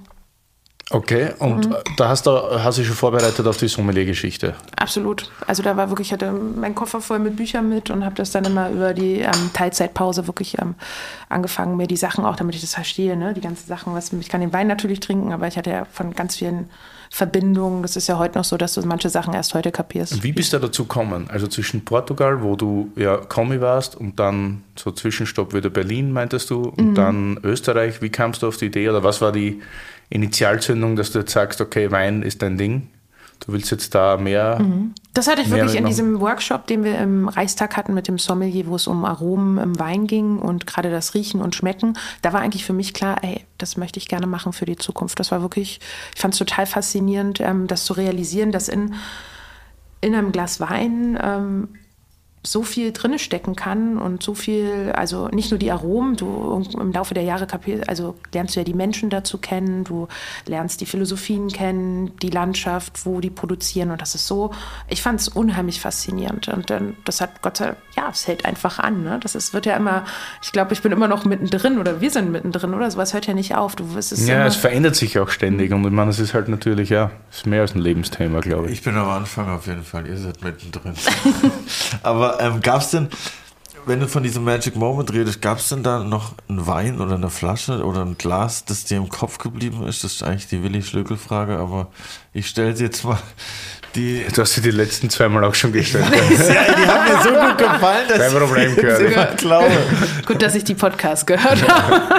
Okay, und da hast du dich schon vorbereitet auf die Sommelier-Geschichte? Absolut. Also da war wirklich, ich hatte meinen Koffer voll mit Büchern mit und habe das dann immer über die Teilzeitpause wirklich angefangen, mir die Sachen auch, damit ich das verstehe, ne? Die ganzen Sachen, ich kann den Wein natürlich trinken, aber ich hatte ja von ganz vielen Verbindungen, das ist ja heute noch so, dass du manche Sachen erst heute kapierst. Wie bist du dazu gekommen? Also zwischen Portugal, wo du ja Kommi warst, und dann so Zwischenstopp wieder Berlin, meintest du, und dann Österreich. Wie kamst du auf die Idee oder was war die Initialzündung, dass du jetzt sagst, okay, Wein ist dein Ding, du willst jetzt da mehr... Das hatte ich wirklich in diesem Workshop, den wir im Reichstag hatten mit dem Sommelier, wo es um Aromen im Wein ging und gerade das Riechen und Schmecken. Da war eigentlich für mich klar, das möchte ich gerne machen für die Zukunft. Das war wirklich, ich fand es total faszinierend, das zu realisieren, dass in einem Glas Wein so viel drin stecken kann und so viel, also nicht nur die Aromen, du im Laufe der Jahre lernst du ja die Menschen dazu kennen, du lernst die Philosophien kennen, die Landschaft, wo die produzieren, und das ist so, ich fand es unheimlich faszinierend und das hat Gott sei Dank, es hält einfach an, ne? Wird ja immer, ich glaube, ich bin immer noch mittendrin oder wir sind mittendrin oder sowas, hört ja nicht auf. Es verändert sich auch ständig und ich meine, es ist halt natürlich, ist mehr als ein Lebensthema, glaube ich. Ich bin am Anfang auf jeden Fall, ihr seid mittendrin. Aber gab es denn, wenn du von diesem Magic Moment redest, gab es denn da noch einen Wein oder eine Flasche oder ein Glas, das dir im Kopf geblieben ist? Das ist eigentlich die Willi-Schlögl-Frage, aber ich stelle sie jetzt mal. Du hast sie die letzten 2 Mal auch schon gestellt. Ja, die haben mir so gut gefallen, dass ich immer glaube. Gut, dass ich die Podcasts gehört habe.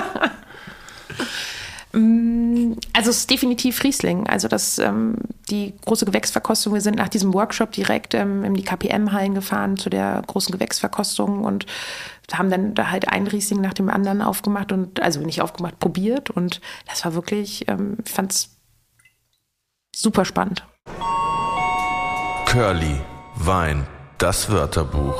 Also es ist definitiv Riesling. Also die große Gewächsverkostung, wir sind nach diesem Workshop direkt in die KPM-Hallen gefahren zu der großen Gewächsverkostung und haben dann da halt einen Riesling nach dem anderen aufgemacht probiert, und das war wirklich, ich fand es super spannend. Curly, Wein, das Wörterbuch.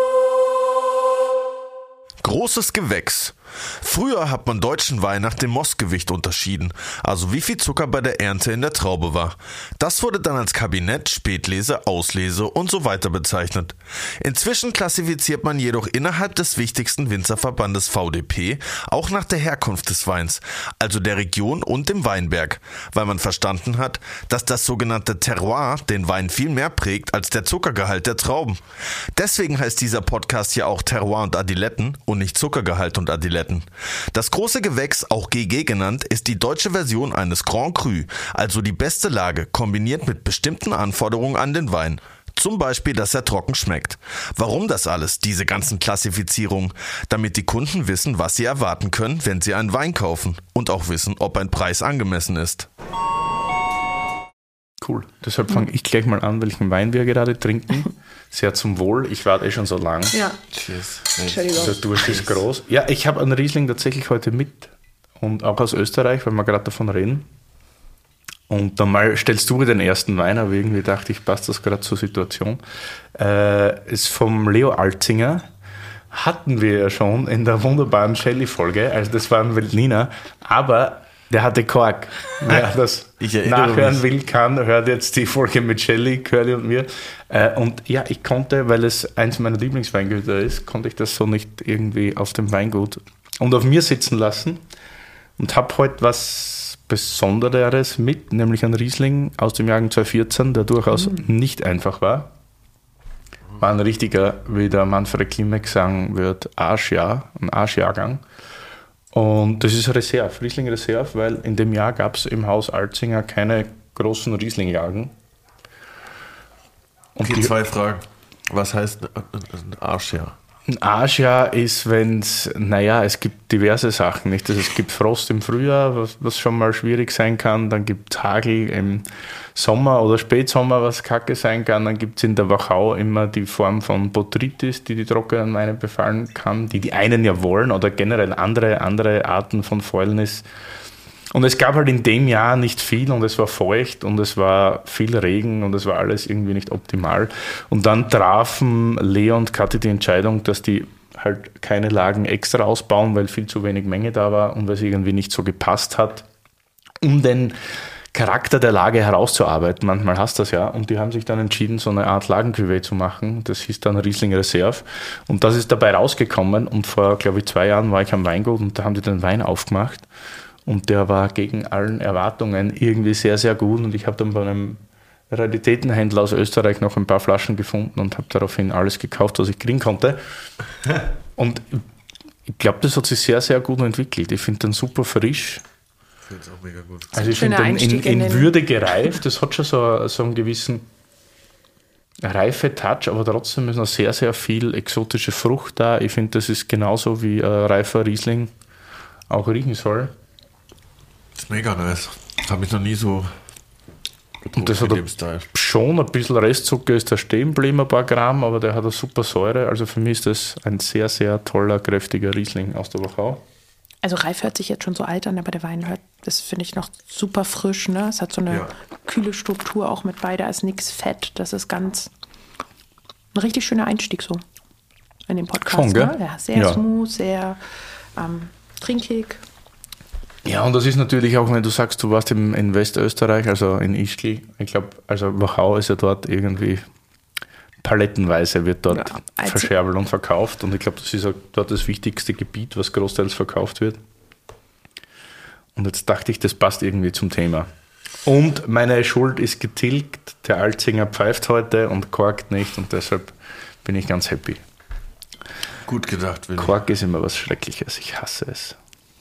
Großes Gewächs. Früher hat man deutschen Wein nach dem Mostgewicht unterschieden, also wie viel Zucker bei der Ernte in der Traube war. Das wurde dann als Kabinett, Spätlese, Auslese und so weiter bezeichnet. Inzwischen klassifiziert man jedoch innerhalb des wichtigsten Winzerverbandes VDP auch nach der Herkunft des Weins, also der Region und dem Weinberg, weil man verstanden hat, dass das sogenannte Terroir den Wein viel mehr prägt als der Zuckergehalt der Trauben. Deswegen heißt dieser Podcast ja auch Terroir und Adiletten und nicht Zuckergehalt und Adiletten. Das große Gewächs, auch GG genannt, ist die deutsche Version eines Grand Cru, also die beste Lage, kombiniert mit bestimmten Anforderungen an den Wein. Zum Beispiel, dass er trocken schmeckt. Warum das alles, diese ganzen Klassifizierungen? Damit die Kunden wissen, was sie erwarten können, wenn sie einen Wein kaufen, und auch wissen, ob ein Preis angemessen ist. Cool. Deshalb fange ich gleich mal an, welchen Wein wir gerade trinken. Sehr zum Wohl. Ich warte schon so lang. Ja. Cheers. Der Durst ist groß. Ja, ich habe einen Riesling tatsächlich heute mit. Und auch aus Österreich, weil wir gerade davon reden. Und dann mal stellst du mir den ersten Wein, aber irgendwie dachte ich, passt das gerade zur Situation. Ist vom Leo Alzinger. Hatten wir ja schon in der wunderbaren Shelley-Folge. Also das war ein Veltliner. Aber der hatte Kork. Wer das nachhören will, hört jetzt die Folge mit Shelley, Curly und mir. Und ja, ich konnte, weil es eins meiner Lieblingsweingüter ist, konnte ich das so nicht irgendwie auf dem Weingut und auf mir sitzen lassen und habe heute was Besonderes mit, nämlich einen Riesling aus dem Jahrgang 2014, der durchaus nicht einfach war. War ein richtiger, wie der Manfred Klimek sagen wird, Arschjahr, ein Arschjahrgang. Und das ist Reserve, Riesling Reserve, weil in dem Jahr gab es im Haus Alzinger keine großen Riesling-Jagen. Okay, 2 Fragen. Was heißt ein Arschjahr? Ein Arschjahr ist, wenn es gibt diverse Sachen, nicht? Also es gibt Frost im Frühjahr, was schon mal schwierig sein kann, dann gibt es Hagel im Sommer oder Spätsommer, was kacke sein kann, dann gibt es in der Wachau immer die Form von Botrytis, die trockenen Weine befallen kann, die einen ja wollen, oder generell andere Arten von Fäulnis Und es gab halt in dem Jahr nicht viel und es war feucht und es war viel Regen und es war alles irgendwie nicht optimal. Und dann trafen Leo und Kathi die Entscheidung, dass die halt keine Lagen extra ausbauen, weil viel zu wenig Menge da war und weil es irgendwie nicht so gepasst hat, um den Charakter der Lage herauszuarbeiten. Manchmal hast du das ja. Und die haben sich dann entschieden, so eine Art Lagencuvée zu machen. Das hieß dann Riesling Reserve. Und das ist dabei rausgekommen. Und vor, glaube ich, 2 Jahren war ich am Weingut und da haben die den Wein aufgemacht. Und der war gegen allen Erwartungen irgendwie sehr, sehr gut. Und ich habe dann bei einem Raritätenhändler aus Österreich noch ein paar Flaschen gefunden und habe daraufhin alles gekauft, was ich kriegen konnte. Und ich glaube, das hat sich sehr, sehr gut entwickelt. Ich finde den super frisch. Ich finde es auch mega gut. Also ich finde den in Würde gereift. Das hat schon so einen gewissen Reife-Touch, aber trotzdem ist noch sehr, sehr viel exotische Frucht da. Ich finde, das ist genauso wie reifer Riesling auch riechen soll. Das ist mega nice. Das habe ich noch nie so getrunken. Und das hat schon ein bisschen Restzucker ist da stehen geblieben, ein paar Gramm, aber der hat eine super Säure. Also für mich ist das ein sehr, sehr toller, kräftiger Riesling aus der Wachau. Also reif hört sich jetzt schon so alt an, aber der Wein das finde ich noch super frisch. Ne? Es hat so eine kühle Struktur auch mit bei, da ist nichts Fett. Das ist ganz ein richtig schöner Einstieg so in den Podcast. Schon, gell? Ne? Ja, sehr smooth, sehr trinkig. Ja, und das ist natürlich auch, wenn du sagst, du warst in Westösterreich, also in Ischgl, ich glaube, also Wachau ist ja dort irgendwie palettenweise wird dort verscherbelt und verkauft und ich glaube, das ist auch dort das wichtigste Gebiet, was großteils verkauft wird. Und jetzt dachte ich, das passt irgendwie zum Thema. Und meine Schuld ist getilgt, der Alzinger pfeift heute und korkt nicht und deshalb bin ich ganz happy. Gut gedacht, Willi. Kork ist immer was Schreckliches, ich hasse es.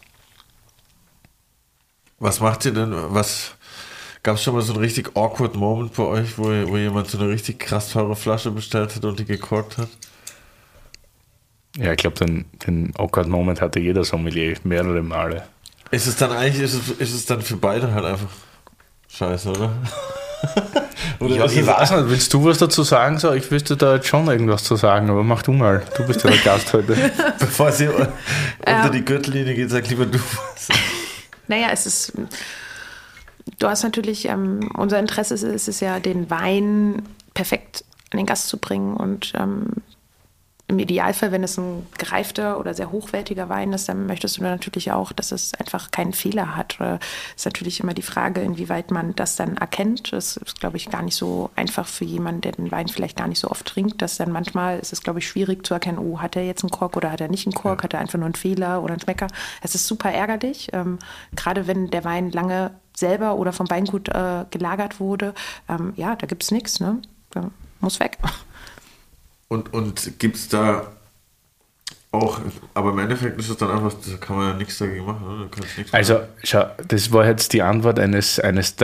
Was macht ihr denn, gab es schon mal so einen richtig awkward Moment bei euch, wo jemand so eine richtig krass teure Flasche bestellt hat und die gekorkt hat? Ja, ich glaube, den awkward Moment hatte jeder Sommelier mehrere Male. Ist es dann für beide halt einfach scheiße, oder? Oder ja, ich weiß nicht, willst du was dazu sagen? So, ich wüsste da jetzt schon irgendwas zu sagen, aber mach du mal. Du bist ja der Gast heute. Bevor sie unter die Gürtellinie geht, sag lieber du was. Naja, du hast natürlich, unser Interesse ist es ja, den Wein perfekt an den Gast zu bringen und im Idealfall, wenn es ein gereifter oder sehr hochwertiger Wein ist, dann möchtest du natürlich auch, dass es einfach keinen Fehler hat. Das ist natürlich immer die Frage, inwieweit man das dann erkennt. Das ist, glaube ich, gar nicht so einfach für jemanden, der den Wein vielleicht gar nicht so oft trinkt, dass dann manchmal ist es, glaube ich, schwierig zu erkennen, oh, hat er jetzt einen Kork oder hat er nicht einen Kork, hat er einfach nur einen Fehler oder einen Schmecker. Es ist super ärgerlich, gerade wenn der Wein lange selber oder vom Weingut gelagert wurde. Da gibt es nichts, ne? Muss weg. Und gibt es da auch, aber im Endeffekt ist es dann einfach, da kann man ja nichts dagegen machen, oder? Du kannst nichts also, schau, das war jetzt die Antwort eines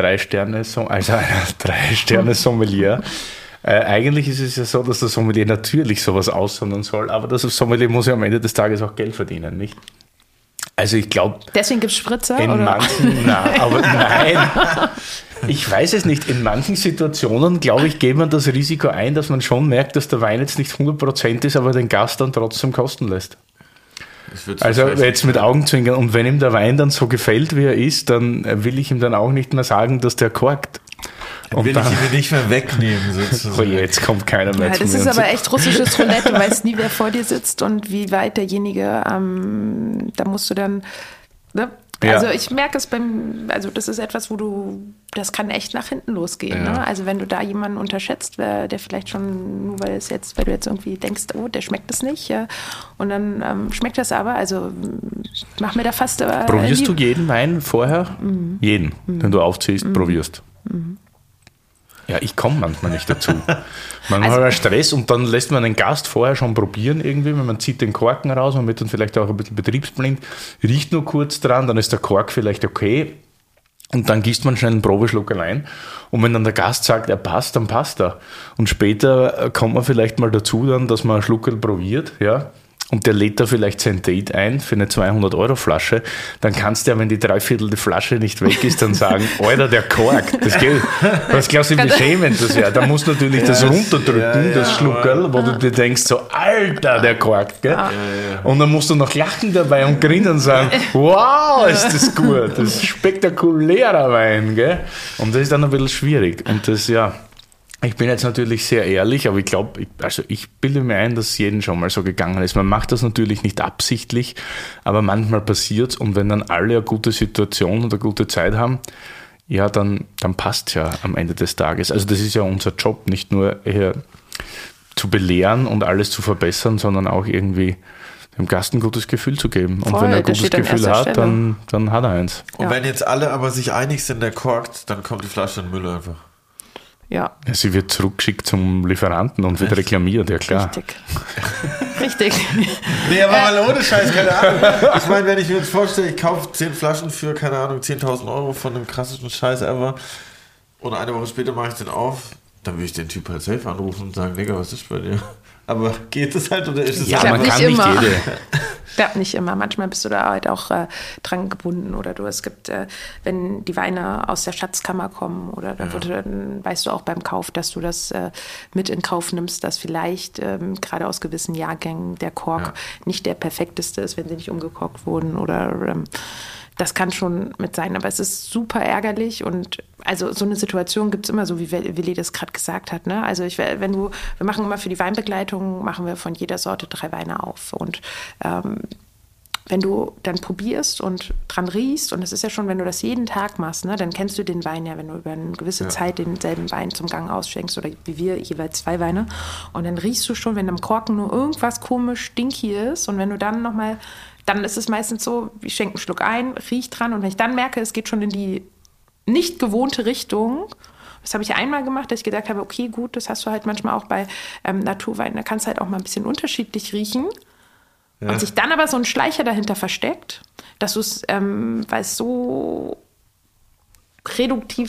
3-Sterne-Sommelier. Eigentlich ist es ja so, dass der Sommelier natürlich sowas aussondern soll, aber das Sommelier muss ja am Ende des Tages auch Geld verdienen, nicht? Also ich glaube... Deswegen gibt es Spritzer, in oder? Nein. Ich weiß es nicht. In manchen Situationen, glaube ich, geht man das Risiko ein, dass man schon merkt, dass der Wein jetzt nicht 100% ist, aber den Gast dann trotzdem kosten lässt. Also jetzt mit Augenzwinkern. Und wenn ihm der Wein dann so gefällt, wie er ist, dann will ich ihm dann auch nicht mehr sagen, dass der korkt. Und will ich ihn nicht mehr wegnehmen, sozusagen. Oh, jetzt kommt keiner mehr zu mir. Das ist aber echt russisches Roulette. Du weißt nie, wer vor dir sitzt und wie weit derjenige, da musst du dann... Ne? Also ich merke es das ist etwas, das kann echt nach hinten losgehen. Ja. Ne? Also wenn du da jemanden unterschätzt, der vielleicht schon, nur weil du jetzt irgendwie denkst, oh, der schmeckt es nicht, und dann schmeckt das aber, also mach mir da fast... Probierst du jeden Wein vorher? Mhm. Jeden, den du aufziehst, probierst. Mhm. Ja, ich komme manchmal nicht dazu. Man hat Stress und dann lässt man den Gast vorher schon probieren irgendwie, wenn man zieht den Korken raus, man wird dann vielleicht auch ein bisschen betriebsblind, riecht nur kurz dran, dann ist der Kork vielleicht okay und dann gießt man schnell einen Probeschluck allein und wenn dann der Gast sagt, er passt, dann passt er. Und später kommt man vielleicht mal dazu dann, dass man einen Schluckerl probiert, ja, und der lädt da vielleicht sein Date ein für eine 200-Euro-Flasche, dann kannst du ja, wenn die 3/4 der Flasche nicht weg ist, dann sagen, Alter, der korkt. Das geht. Was glaubst du, wie beschämend das wäre? Da musst du natürlich das runterdrücken, das Schluckerl, wo du dir denkst, so, Alter, der korkt. Gell? Und dann musst du noch lachen dabei und grinsen und sagen, wow, ist das gut, das ist spektakulärer Wein. Gell? Und das ist dann ein bisschen schwierig. Und das, ich bin jetzt natürlich sehr ehrlich, aber ich glaube, ich bilde mir ein, dass es jedem schon mal so gegangen ist. Man macht das natürlich nicht absichtlich, aber manchmal passiert es, und wenn dann alle eine gute Situation und eine gute Zeit haben, ja, dann passt es ja am Ende des Tages. Also das ist ja unser Job, nicht nur eher zu belehren und alles zu verbessern, sondern auch irgendwie dem Gast ein gutes Gefühl zu geben. Und wenn er ein gutes Gefühl hat, dann hat er eins. Und wenn jetzt alle aber sich einig sind, der korkt, dann kommt die Flasche in den Müll einfach. Ja. Sie wird zurückgeschickt zum Lieferanten und wird reklamiert, ja klar. Richtig. Nee, aber mal ohne Scheiß, keine Ahnung. Ich meine, wenn ich mir jetzt vorstelle, ich kaufe 10 Flaschen für, keine Ahnung, 10.000 Euro von dem krassesten Scheiß ever und eine Woche später mache ich den auf, dann will ich den Typ halt safe anrufen und sagen, Digga, was ist bei dir? Aber geht es halt oder ist es halt? Ja, man kann nicht jede. Klappt nicht immer. Manchmal bist du da halt auch dran gebunden oder es gibt, wenn die Weine aus der Schatzkammer kommen oder dann weißt du auch beim Kauf, dass du das mit in Kauf nimmst, dass vielleicht gerade aus gewissen Jahrgängen der Kork nicht der perfekteste ist, wenn sie nicht umgekorkt wurden oder das kann schon mit sein, aber es ist super ärgerlich und also so eine Situation gibt es immer, so wie Willi das gerade gesagt hat. Ne? Also wir machen immer für die Weinbegleitung, machen wir von jeder Sorte 3 Weine auf und wenn du dann probierst und dran riechst, und das ist ja schon, wenn du das jeden Tag machst, ne, dann kennst du den Wein ja, wenn du über eine gewisse Zeit denselben Wein zum Gang ausschenkst oder wie wir jeweils 2 Weine und dann riechst du schon, wenn am Korken nur irgendwas komisch stinky ist und wenn du dann nochmal, dann ist es meistens so, ich schenke einen Schluck ein, riech dran und wenn ich dann merke, es geht schon in die nicht gewohnte Richtung, das habe ich einmal gemacht, dass ich gedacht habe, okay, gut, das hast du halt manchmal auch bei Naturwein, da kannst du halt auch mal ein bisschen unterschiedlich riechen. Ja. Und sich dann aber so ein Schleicher dahinter versteckt, dass du es, weil es so reduktiv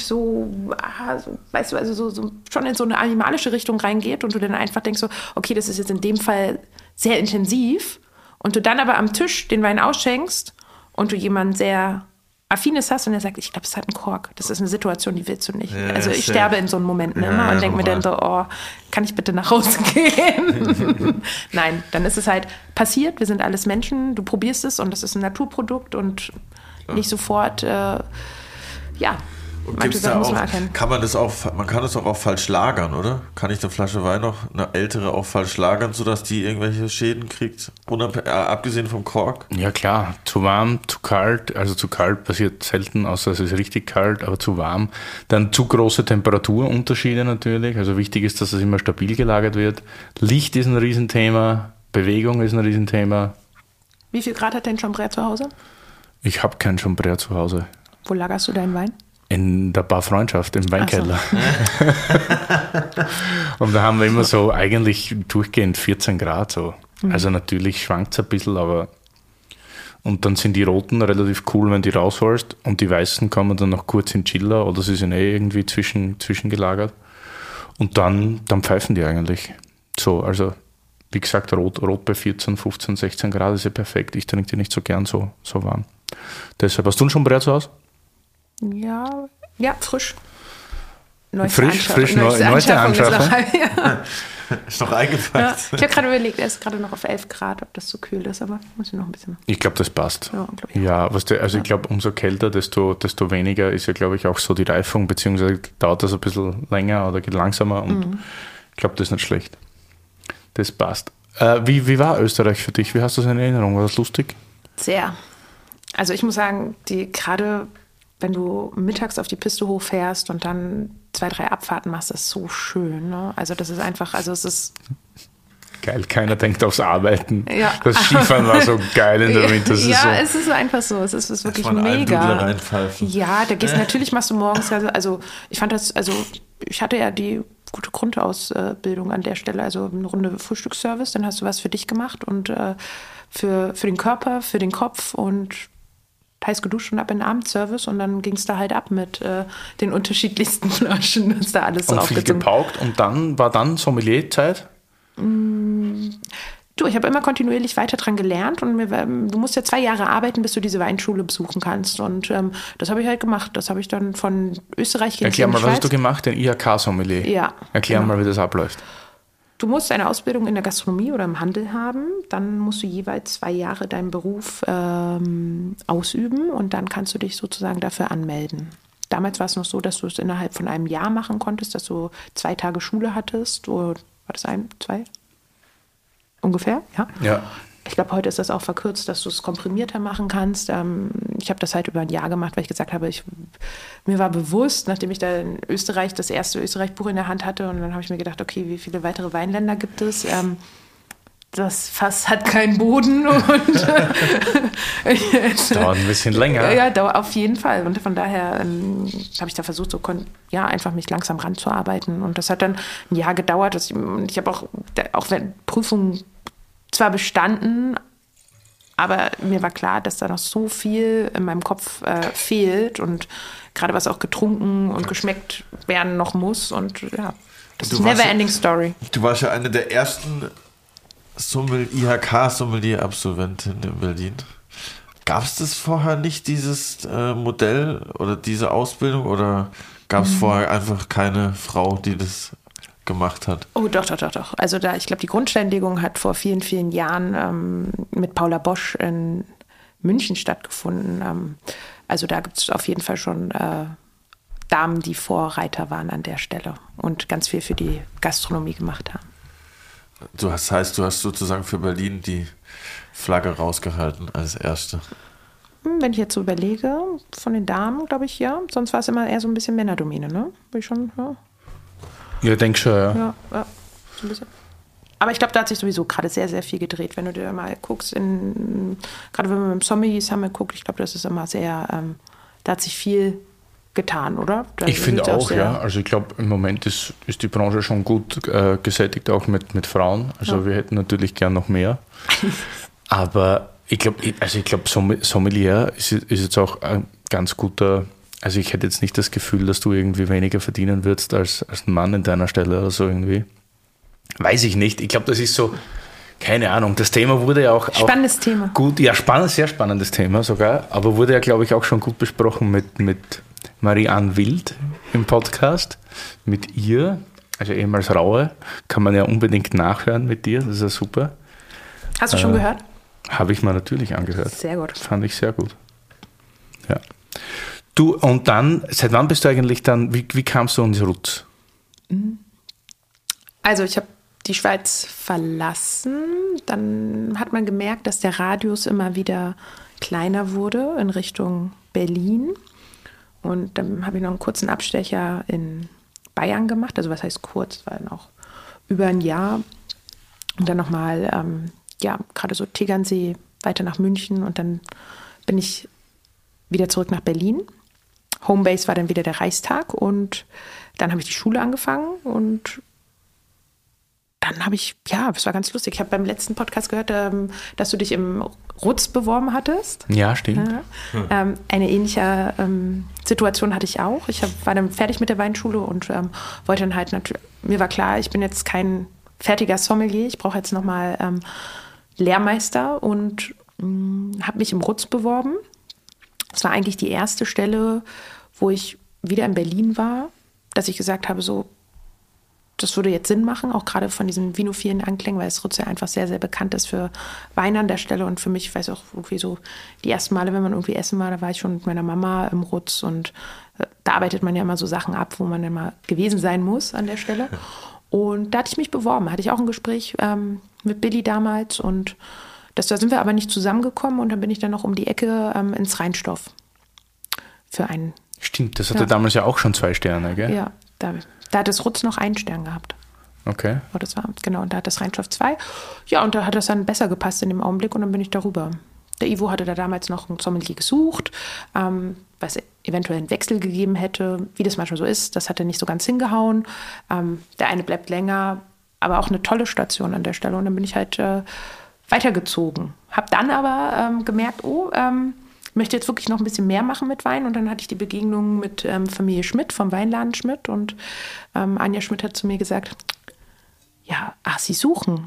weißt du, also so schon in so eine animalische Richtung reingeht und du dann einfach denkst so, okay, das ist jetzt in dem Fall sehr intensiv und du dann aber am Tisch den Wein ausschenkst und du jemanden sehr Affines hast und der sagt, ich glaube, es hat einen Kork. Das ist eine Situation, die willst du nicht. Ja, also ich sterbe in so einem Moment immer und denke mir dann so, oh, kann ich bitte nach Hause gehen? Nein, dann ist es halt passiert, wir sind alles Menschen, du probierst es und das ist ein Naturprodukt und nicht sofort, Und gibt's da auch, man kann das auch falsch lagern, oder? Kann ich eine Flasche Wein noch, eine ältere, auch falsch lagern, sodass die irgendwelche Schäden kriegt? Abgesehen vom Kork? Ja klar, zu warm, zu kalt, also zu kalt passiert selten, außer es ist richtig kalt, aber zu warm. Dann zu große Temperaturunterschiede natürlich, also wichtig ist, dass es immer stabil gelagert wird. Licht ist ein Riesenthema, Bewegung ist ein Riesenthema. Wie viel Grad hat dein Chambrère zu Hause? Ich habe kein Chambrère zu Hause. Wo lagerst du deinen Wein? In der Bar Freundschaft, im Weinkeller. So. Und da haben wir immer so eigentlich durchgehend 14 Grad so. Also natürlich schwankt es ein bisschen, aber und dann sind die roten relativ cool, wenn die rausholst und die weißen kommen dann noch kurz in Chiller oder sie sind irgendwie zwischengelagert und dann pfeifen die eigentlich. So, also wie gesagt, rot bei 14, 15, 16 Grad ist ja perfekt. Ich trinke die nicht so gern so warm. Deshalb, hast du schon Brett zu Hause? Ja, frisch. Neueste Anschaffung. Ist noch eingepackt. Ja, ich habe gerade überlegt, er ist gerade noch auf 11 Grad, ob das zu kühl ist, aber muss ich noch ein bisschen. Ich glaube, das passt. Ja, ich glaube, umso kälter, desto weniger ist ja, glaube ich, auch so die Reifung, beziehungsweise dauert das ein bisschen länger oder geht langsamer und ich glaube, das ist nicht schlecht. Das passt. Wie war Österreich für dich? Wie hast du das in Erinnerung? War das lustig? Sehr. Also ich muss sagen, gerade wenn du mittags auf die Piste hochfährst und dann 2, 3 Abfahrten machst, ist so schön. Ne? Also das ist einfach, es ist... Geil, keiner denkt aufs Arbeiten. Ja. Das Skifahren war so geil in der Wintersaison. Ja, es ist einfach so. Es ist wirklich mega. Ja, natürlich machst du morgens, also ich fand das, ich hatte ja die gute Grundausbildung an der Stelle, also eine Runde Frühstücksservice, dann hast du was für dich gemacht und für den Körper, für den Kopf und heiß geduscht und ab in den Abendservice und dann ging es da halt ab mit den unterschiedlichsten Flaschen, das da alles so und viel gepaukt und dann war Sommelierzeit? Du, ich habe immer kontinuierlich weiter dran gelernt und du musst ja 2 Jahre arbeiten, bis du diese Weinschule besuchen kannst. Und das habe ich halt gemacht. Das habe ich dann von Österreich in die Schweiz. Erklär mal, was hast du gemacht? Den IHK-Sommelier. Ja. Erklär mal, wie das abläuft. Du musst eine Ausbildung in der Gastronomie oder im Handel haben. Dann musst du jeweils 2 Jahre deinen Beruf ausüben und dann kannst du dich sozusagen dafür anmelden. Damals war es noch so, dass du es innerhalb von einem Jahr machen konntest, dass du 2 Tage Schule hattest. Oder war das 2? Ungefähr, ja. Ja. Ich glaube, heute ist das auch verkürzt, dass du es komprimierter machen kannst. Ich habe das halt über ein Jahr gemacht, weil ich gesagt habe, mir war bewusst, nachdem ich da in Österreich das erste Österreich-Buch in der Hand hatte, und dann habe ich mir gedacht, okay, wie viele weitere Weinländer gibt es? Das Fass hat keinen Boden und dauert ein bisschen länger. Ja, dauert auf jeden Fall. Und von daher habe ich da versucht, einfach mich langsam ranzuarbeiten. Und das hat dann ein Jahr gedauert. Ich habe auch wenn Prüfungen zwar bestanden, aber mir war klar, dass da noch so viel in meinem Kopf fehlt und gerade was auch getrunken und geschmeckt werden noch muss. Und ja, das ist never ending story. Du warst ja eine der ersten IHK-Sommelier-Absolventin in Berlin. Gab es das vorher nicht, dieses Modell oder diese Ausbildung, oder gab es vorher einfach keine Frau, die das gemacht hat? Oh, doch. Also ich glaube, die Grundsteinlegung hat vor vielen, vielen Jahren mit Paula Bosch in München stattgefunden. Also da gibt es auf jeden Fall schon Damen, die Vorreiter waren an der Stelle und ganz viel für die Gastronomie gemacht haben. Du hast sozusagen für Berlin die Flagge rausgehalten als Erste. Wenn ich jetzt so überlege, von den Damen, glaube ich, ja. Sonst war es immer eher so ein bisschen Männerdomäne, ne? Bin ich schon, ja. Ja, denk schon, ja. Ja, so ein bisschen. Aber ich glaube, da hat sich sowieso gerade sehr, sehr viel gedreht. Wenn du dir mal guckst, gerade wenn man mit dem Sommelier Summit guckt, ich glaube, das ist immer sehr, da hat sich viel getan, oder? Ich finde auch, ja. Also ich glaube, im Moment ist die Branche schon gut gesättigt, auch mit Frauen. Also ja. Wir hätten natürlich gern noch mehr. Aber ich glaube, Sommelier ist jetzt auch ein ganz guter, also ich hätte jetzt nicht das Gefühl, dass du irgendwie weniger verdienen würdest als ein Mann in deiner Stelle oder so irgendwie. Weiß ich nicht. Ich glaube, das ist so, keine Ahnung. Das Thema wurde ja auch spannendes Thema. Gut, ja, sehr spannendes Thema sogar, aber wurde ja, glaube ich, auch schon gut besprochen mit Marie-Anne Wild im Podcast. Mit ihr, also ehemals Raue, kann man ja unbedingt nachhören mit dir, das ist ja super. Hast du schon gehört? Habe ich mir natürlich angehört. Sehr gut. Fand ich sehr gut. Ja. Du, und dann, seit wann bist du eigentlich dann, wie kamst du ins Rutz? Also ich habe die Schweiz verlassen, dann hat man gemerkt, dass der Radius immer wieder kleiner wurde in Richtung Berlin. Und dann habe ich noch einen kurzen Abstecher in Bayern gemacht. Also was heißt kurz, war dann auch über ein Jahr. Und dann nochmal, gerade so Tegernsee, weiter nach München. Und dann bin ich wieder zurück nach Berlin. Homebase war dann wieder der Reichstag. Und dann habe ich die Schule angefangen. Und dann habe ich, das war ganz lustig. Ich habe beim letzten Podcast gehört, dass du dich im Rutz beworben hattest. Ja, stimmt. Ja. Eine ähnliche Situation hatte ich auch. Ich war dann fertig mit der Weinschule und wollte dann halt natürlich, mir war klar, ich bin jetzt kein fertiger Sommelier, ich brauche jetzt nochmal Lehrmeister und habe mich im Rutz beworben. Das war eigentlich die erste Stelle, wo ich wieder in Berlin war, dass ich gesagt habe, so, das würde jetzt Sinn machen, auch gerade von diesen vinophilen Anklängen, weil das Rutz ja einfach sehr, sehr bekannt ist für Wein an der Stelle. Und für mich, ich weiß auch irgendwie so, die ersten Male, wenn man irgendwie essen war, da war ich schon mit meiner Mama im Rutz und da arbeitet man ja immer so Sachen ab, wo man immer gewesen sein muss an der Stelle. Und da hatte ich mich beworben, hatte ich auch ein Gespräch mit Billy damals und da sind wir aber nicht zusammengekommen und dann bin ich dann noch um die Ecke ins Rheinstoff für einen. Stimmt, das hatte damals ja auch schon 2 Sterne, gell? Ja, da hat das Rutz noch 1 Stern gehabt. Okay. Oh, das war, genau, und da hat das Rheinstoff 2. Ja, und da hat das dann besser gepasst in dem Augenblick und dann bin ich darüber. Der Ivo hatte da damals noch einen Sommelier gesucht, was eventuell einen Wechsel gegeben hätte, wie das manchmal so ist. Das hat er nicht so ganz hingehauen. Der eine bleibt länger, aber auch eine tolle Station an der Stelle. Und dann bin ich halt weitergezogen. Habe dann aber gemerkt, ich möchte jetzt wirklich noch ein bisschen mehr machen mit Wein. Und dann hatte ich die Begegnung mit Familie Schmidt vom Weinladen Schmidt. Und Anja Schmidt hat zu mir gesagt, Sie suchen.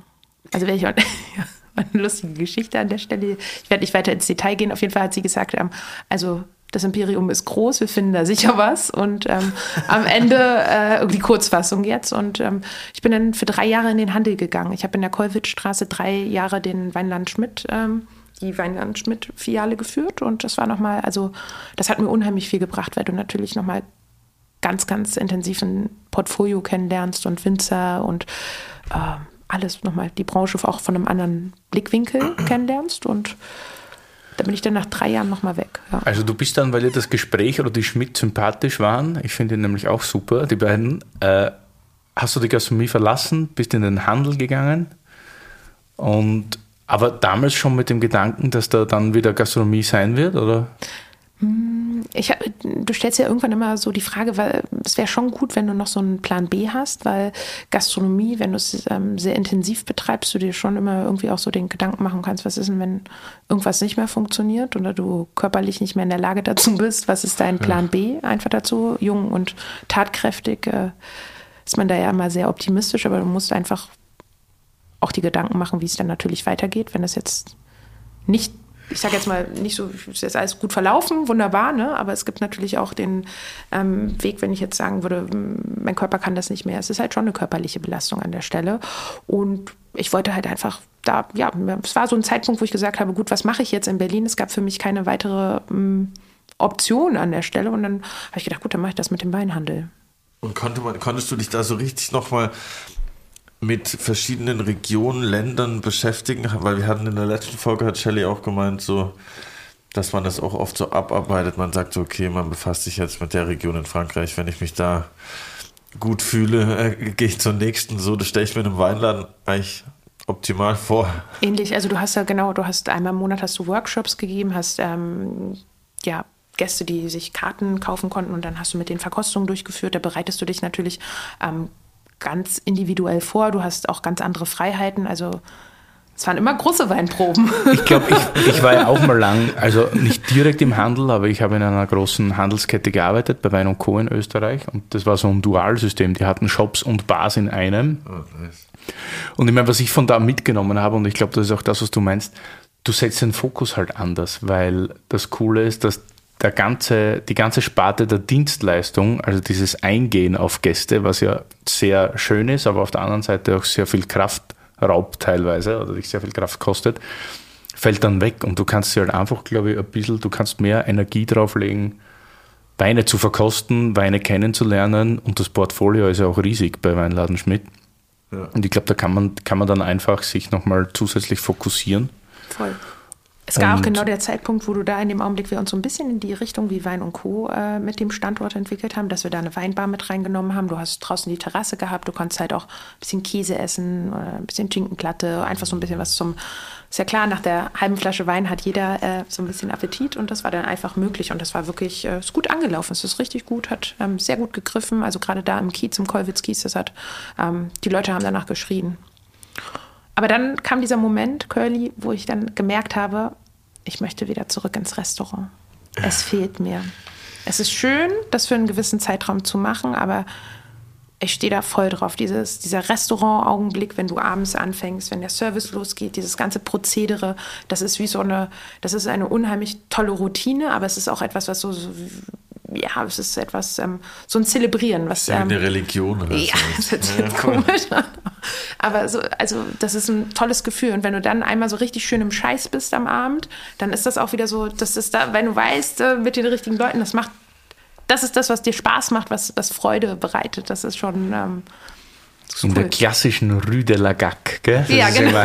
Also wenn ich eine lustige Geschichte an der Stelle. Ich werde nicht weiter ins Detail gehen. Auf jeden Fall hat sie gesagt, also das Imperium ist groß, wir finden da sicher was. Und am Ende die Kurzfassung jetzt. Und ich bin dann für 3 Jahre in den Handel gegangen. Ich habe in der Kollwitzstraße 3 Jahre den Weinland Schmidt, die Weinland Schmidt-Filiale geführt. Und das war nochmal, also das hat mir unheimlich viel gebracht, weil du natürlich nochmal ganz, ganz intensiv ein Portfolio kennenlernst und Winzer und alles nochmal, die Branche auch von einem anderen Blickwinkel kennenlernst. Und da bin ich dann nach 3 Jahren nochmal weg. Ja. Also du bist dann, weil dir das Gespräch oder die Schmidt sympathisch waren, ich finde ihn nämlich auch super, die beiden, hast du die Gastronomie verlassen, bist in den Handel gegangen aber damals schon mit dem Gedanken, dass da dann wieder Gastronomie sein wird, oder? Du stellst ja irgendwann immer so die Frage, weil es wäre schon gut, wenn du noch so einen Plan B hast, weil Gastronomie, wenn du es sehr intensiv betreibst, du dir schon immer irgendwie auch so den Gedanken machen kannst, was ist denn, wenn irgendwas nicht mehr funktioniert oder du körperlich nicht mehr in der Lage dazu bist, was ist dein Plan B einfach dazu? Jung und tatkräftig ist man da ja immer sehr optimistisch, aber du musst einfach auch die Gedanken machen, wie es dann natürlich weitergeht, wenn das jetzt nicht, ich sage jetzt mal, nicht so, ist jetzt alles gut verlaufen, wunderbar, ne? Aber es gibt natürlich auch den Weg, wenn ich jetzt sagen würde, mein Körper kann das nicht mehr. Es ist halt schon eine körperliche Belastung an der Stelle. Und ich wollte halt einfach es war so ein Zeitpunkt, wo ich gesagt habe, gut, was mache ich jetzt in Berlin? Es gab für mich keine weitere Option an der Stelle. Und dann habe ich gedacht, gut, dann mache ich das mit dem Weinhandel. Und konntest du dich da so richtig nochmal mit verschiedenen Regionen, Ländern beschäftigen? Weil wir hatten in der letzten Folge, hat Shelley auch gemeint, so, dass man das auch oft so abarbeitet. Man sagt so, okay, man befasst sich jetzt mit der Region in Frankreich. Wenn ich mich da gut fühle, gehe ich zur nächsten. So, das stelle ich mir in einem Weinladen eigentlich optimal vor. Ähnlich, also du hast einmal im Monat hast du Workshops gegeben, hast Gäste, die sich Karten kaufen konnten und dann hast du mit den Verkostungen durchgeführt. Da bereitest du dich natürlich ganz individuell vor. Du hast auch ganz andere Freiheiten. Also es waren immer große Weinproben. Ich glaube, ich war ja auch mal lang, also nicht direkt im Handel, aber ich habe in einer großen Handelskette gearbeitet, bei Wein & Co. in Österreich. Und das war so ein Dualsystem. Die hatten Shops und Bars in einem. Oh, nice. Und ich meine, was ich von da mitgenommen habe, und ich glaube, das ist auch das, was du meinst, du setzt den Fokus halt anders, weil das Coole ist, dass die ganze Sparte der Dienstleistung, also dieses Eingehen auf Gäste, was ja sehr schön ist, aber auf der anderen Seite auch sehr viel Kraft raubt teilweise oder dich sehr viel Kraft kostet, fällt dann weg und du kannst dir halt einfach, glaube ich, du kannst mehr Energie drauflegen, Weine zu verkosten, Weine kennenzulernen und das Portfolio ist ja auch riesig bei Weinladen Schmidt. Ja. Und ich glaube, da kann man dann einfach sich nochmal zusätzlich fokussieren. Voll. Es war auch genau der Zeitpunkt, wo du da in dem Augenblick wir uns so ein bisschen in die Richtung wie Wein & Co. Mit dem Standort entwickelt haben, dass wir da eine Weinbar mit reingenommen haben. Du hast draußen die Terrasse gehabt, du konntest halt auch ein bisschen Käse essen, ein bisschen Schinkenplatte, einfach so ein bisschen was ist ja klar, nach der halben Flasche Wein hat jeder so ein bisschen Appetit und das war dann einfach möglich und das war wirklich, ist gut angelaufen, es ist richtig gut, hat sehr gut gegriffen, also gerade da im Kiez, im Kollwitz-Kiez, die Leute haben danach geschrien. Aber dann kam dieser Moment, Curly, wo ich dann gemerkt habe, ich möchte wieder zurück ins Restaurant. Es fehlt mir. Es ist schön, das für einen gewissen Zeitraum zu machen, aber ich stehe da voll drauf. Dieser Restaurant-Augenblick, wenn du abends anfängst, wenn der Service losgeht, dieses ganze Prozedere, das ist das ist eine unheimlich tolle Routine, aber es ist auch etwas, was es ist etwas, so ein Zelebrieren. Was, ja, eine Religion. Oder ja, das hört sich jetzt komisch an. Aber das ist ein tolles Gefühl. Und wenn du dann einmal so richtig schön im Scheiß bist am Abend, dann ist das auch wieder so, das ist da, wenn du weißt, mit den richtigen Leuten, das ist das, was dir Spaß macht, was Freude bereitet. Das ist schon in der klassischen Rue de la Gac, gell? Ja, genau.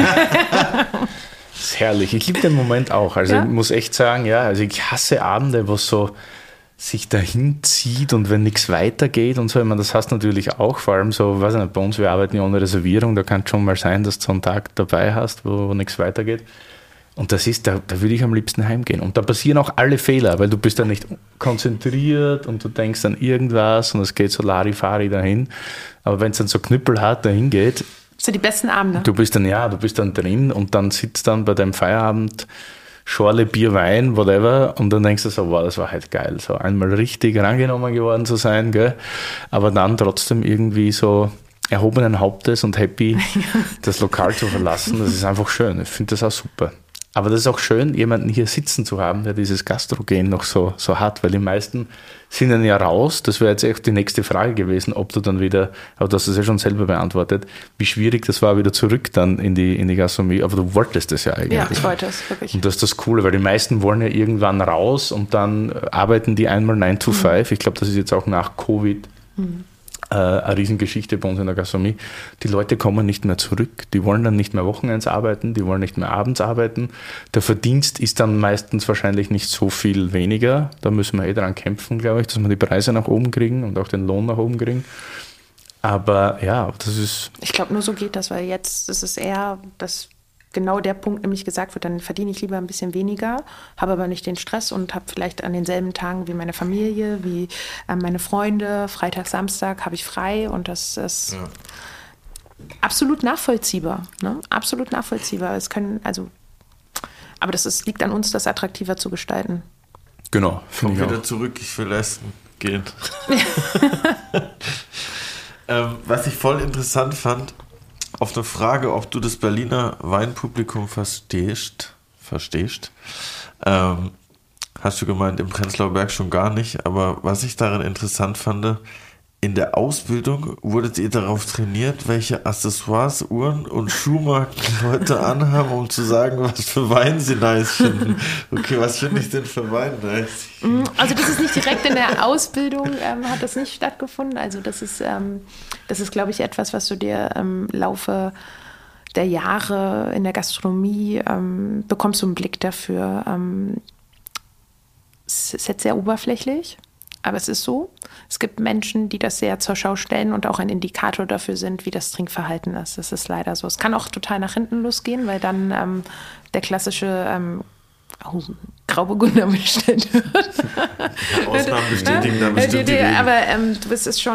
Das ist herrlich. Ich liebe den Moment auch. Also ich muss echt sagen, also ich hasse Abende, wo es so sich dahin zieht und wenn nichts weitergeht und so. Ich meine, das hast du natürlich auch, vor allem so, weiß ich nicht, bei uns, wir arbeiten ja ohne Reservierung, da kann es schon mal sein, dass du so einen Tag dabei hast, wo nichts weitergeht. Und da würde ich am liebsten heimgehen. Und da passieren auch alle Fehler, weil du bist dann nicht konzentriert und du denkst an irgendwas und es geht so Larifari dahin. Aber wenn es dann so knüppelhart dahin geht, so die besten Abende. Du bist dann drin und dann sitzt dann bei deinem Feierabend Schorle, Bier, Wein, whatever, und dann denkst du so, wow, das war halt geil, so einmal richtig rangenommen geworden zu sein, gell? Aber dann trotzdem irgendwie so erhobenen Hauptes und happy, das Lokal zu verlassen. Das ist einfach schön. Ich finde das auch super. Aber das ist auch schön, jemanden hier sitzen zu haben, der dieses Gastrogen noch so hat, weil die meisten sind dann ja raus. Das wäre jetzt echt die nächste Frage gewesen, ob du dann wieder, aber du hast es ja schon selber beantwortet, wie schwierig das war, wieder zurück dann in die Gastronomie. Aber du wolltest das ja eigentlich. Ja, ich wollte es, wirklich. Und das ist das Coole, weil die meisten wollen ja irgendwann raus und dann arbeiten die einmal 9 to 5. Ich glaube, das ist jetzt auch nach Covid eine Riesengeschichte bei uns in der Gastronomie. Die Leute kommen nicht mehr zurück, die wollen dann nicht mehr Wochenends arbeiten, die wollen nicht mehr abends arbeiten. Der Verdienst ist dann meistens wahrscheinlich nicht so viel weniger. Da müssen wir dran kämpfen, glaube ich, dass wir die Preise nach oben kriegen und auch den Lohn nach oben kriegen. Aber ja, das ist... Ich glaube, nur so geht das, weil jetzt ist es eher, dass genau der Punkt nämlich gesagt wird, dann verdiene ich lieber ein bisschen weniger, habe aber nicht den Stress und habe vielleicht an denselben Tagen wie meine Familie, wie meine Freunde, Freitag, Samstag habe ich frei und das ist absolut nachvollziehbar. Ne? Absolut nachvollziehbar. Aber liegt an uns, das attraktiver zu gestalten. Genau. Komm wieder zurück, ich will essen gehen. Was ich voll interessant fand, auf eine Frage, ob du das Berliner Weinpublikum verstehst, hast du gemeint, im Prenzlauer Berg schon gar nicht, aber was ich darin interessant fand, in der Ausbildung wurdet ihr darauf trainiert, welche Accessoires, Uhren und Schuhmarken Leute anhaben, um zu sagen, was für Wein sie nice finden. Okay, was finde ich denn für Wein nice? Also das ist nicht direkt in der Ausbildung, hat das nicht stattgefunden. Also das ist glaube ich, etwas, was du dir im Laufe der Jahre in der Gastronomie bekommst du einen Blick dafür. Es ist jetzt sehr oberflächlich. Aber es ist so, es gibt Menschen, die das sehr zur Schau stellen und auch ein Indikator dafür sind, wie das Trinkverhalten ist. Das ist leider so. Es kann auch total nach hinten losgehen, weil dann der klassische Grauburgunder bestellt wird. Ja, Ausnahmen bestätigen da bestimmt die Regel. Aber das ist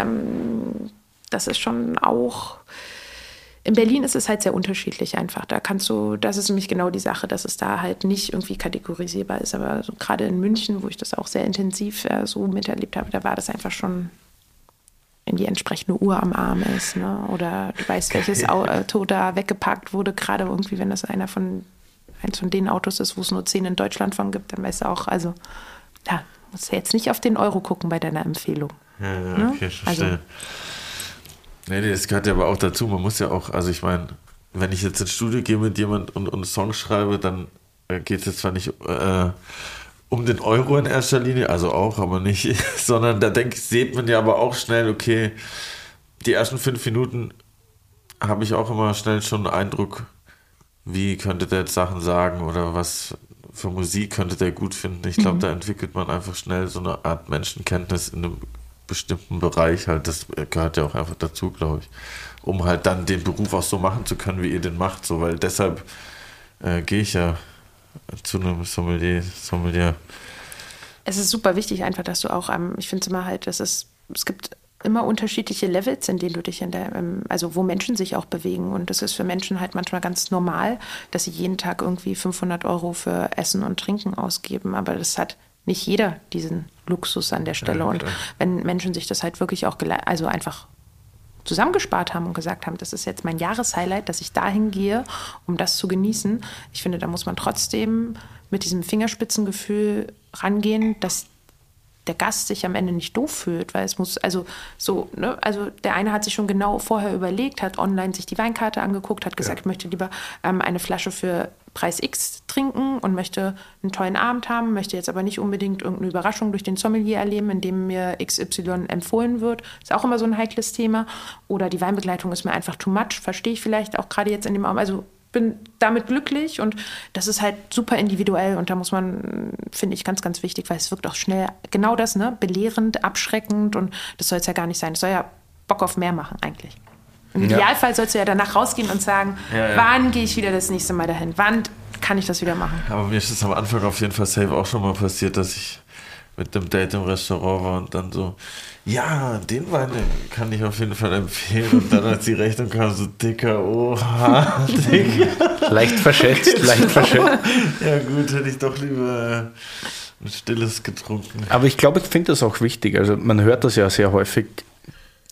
schon auch... In Berlin ist es halt sehr unterschiedlich einfach. Das ist nämlich genau die Sache, dass es da halt nicht irgendwie kategorisierbar ist. Aber so gerade in München, wo ich das auch sehr intensiv so miterlebt habe, da war das einfach schon, wenn die entsprechende Uhr am Arm ist, ne? Oder du weißt, welches Auto da weggeparkt wurde, gerade irgendwie, wenn das eins von den Autos ist, wo es nur 10 in Deutschland von gibt, dann weißt du auch, also da musst du jetzt nicht auf den Euro gucken bei deiner Empfehlung. Ja, okay, ich verstehe. Also, nee, das gehört ja aber auch dazu. Man muss ja auch, also ich meine, wenn ich jetzt ins Studio gehe mit jemand und Songs schreibe, dann geht es jetzt zwar nicht um den Euro in erster Linie, also auch, aber nicht, sondern da sieht man ja aber auch schnell, okay, die ersten 5 Minuten habe ich auch immer schnell schon einen Eindruck, wie könnte der jetzt Sachen sagen oder was für Musik könnte der gut finden. Ich glaube, da entwickelt man einfach schnell so eine Art Menschenkenntnis in einem bestimmten Bereich halt, das gehört ja auch einfach dazu, glaube ich, um halt dann den Beruf auch so machen zu können, wie ihr den macht, so, weil deshalb gehe ich ja zu einem Sommelier. Es ist super wichtig einfach, dass du auch, ich finde es immer halt, es gibt immer unterschiedliche Levels, in denen du dich also wo Menschen sich auch bewegen und das ist für Menschen halt manchmal ganz normal, dass sie jeden Tag irgendwie 500 € für Essen und Trinken ausgeben, aber das hat nicht jeder diesen Luxus an der Stelle. Ja, und wenn Menschen sich das halt wirklich auch also einfach zusammengespart haben und gesagt haben, das ist jetzt mein Jahreshighlight, dass ich dahin gehe, um das zu genießen. Ich finde, da muss man trotzdem mit diesem Fingerspitzengefühl rangehen, dass der Gast sich am Ende nicht doof fühlt, weil es muss, also der eine hat sich schon genau vorher überlegt, hat online sich die Weinkarte angeguckt, hat gesagt, ich möchte lieber eine Flasche für Preis X trinken und möchte einen tollen Abend haben, möchte jetzt aber nicht unbedingt irgendeine Überraschung durch den Sommelier erleben, indem mir XY empfohlen wird. Ist auch immer so ein heikles Thema. Oder die Weinbegleitung ist mir einfach too much, verstehe ich vielleicht auch gerade jetzt in dem Abend, also bin damit glücklich und das ist halt super individuell und da muss man, finde ich, ganz, ganz wichtig, weil es wirkt auch schnell genau das, ne, belehrend, abschreckend und das soll es ja gar nicht sein. Es soll ja Bock auf mehr machen eigentlich. Im Idealfall sollst du ja danach rausgehen und sagen, wann gehe ich wieder das nächste Mal dahin? Wann kann ich das wieder machen? Aber mir ist es am Anfang auf jeden Fall safe auch schon mal passiert, dass ich mit dem Date im Restaurant war und dann so, ja, den Wein kann ich auf jeden Fall empfehlen. Und dann, als die Rechnung kam, so dicker, oha, dicker. Leicht verschätzt. Ja gut, hätte ich doch lieber ein Stilles getrunken. Aber ich glaube, ich finde das auch wichtig. Also man hört das ja sehr häufig,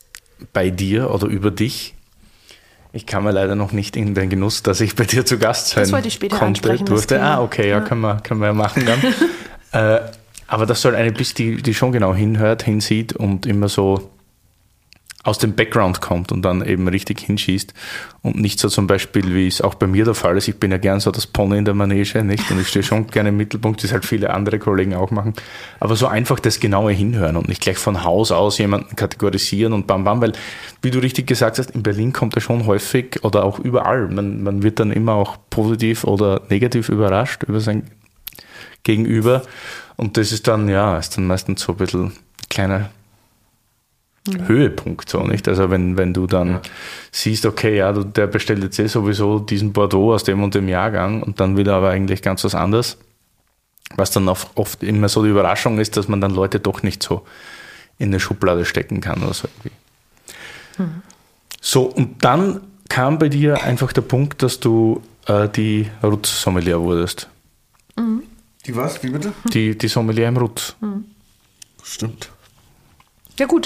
bei dir oder über dich. Ich kam ja leider noch nicht in den Genuss, dass ich bei dir zu Gast sein das wollte ich später konnte. Durfte. Okay, ja, können wir ja machen dann. Aber das soll eine bist, die schon genau hinhört, hinsieht und immer so aus dem Background kommt und dann eben richtig hinschießt und nicht so zum Beispiel, wie es auch bei mir der Fall ist. Ich bin ja gern so das Pony in der Manege, nicht? Und ich stehe schon gerne im Mittelpunkt, das halt viele andere Kollegen auch machen. Aber so einfach das genaue Hinhören und nicht gleich von Haus aus jemanden kategorisieren und bam, bam, weil, wie du richtig gesagt hast, in Berlin kommt er schon häufig oder auch überall. Man wird dann immer auch positiv oder negativ überrascht über sein Gegenüber. Und das ist dann meistens so ein bisschen kleiner Höhepunkt, so nicht? Also wenn du dann siehst, okay, ja, der bestellt jetzt sowieso diesen Bordeaux aus dem und dem Jahrgang und dann will er aber eigentlich ganz was anderes. Was dann oft immer so die Überraschung ist, dass man dann Leute doch nicht so in eine Schublade stecken kann oder so irgendwie. So, und dann kam bei dir einfach der Punkt, dass du die Rutz-Sommelier wurdest. Die was? Wie bitte? Die Sommelier im Rutz. Stimmt. Ja gut,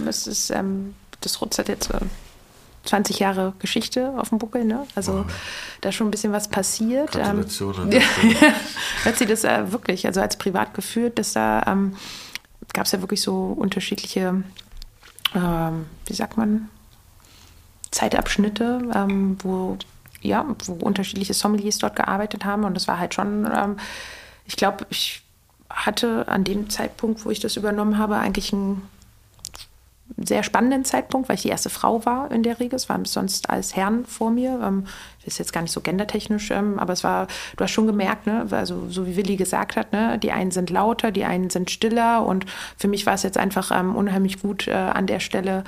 das Rutz hat jetzt 20 Jahre Geschichte auf dem Buckel, ne? Also da ist schon ein bisschen was passiert. Gratulation. Hat sie das wirklich, also als privat geführt, dass da gab es ja wirklich so unterschiedliche, wie sagt man, Zeitabschnitte, wo unterschiedliche Sommeliers dort gearbeitet haben und das war halt schon, ich glaube, ich hatte an dem Zeitpunkt, wo ich das übernommen habe, eigentlich einen sehr spannenden Zeitpunkt, weil ich die erste Frau war in der Regel. Es waren sonst alles Herren vor mir. Ist jetzt gar nicht so gendertechnisch, aber du hast schon gemerkt, ne, also so wie Willi gesagt hat, ne, die einen sind lauter, die einen sind stiller und für mich war es jetzt einfach unheimlich gut an der Stelle.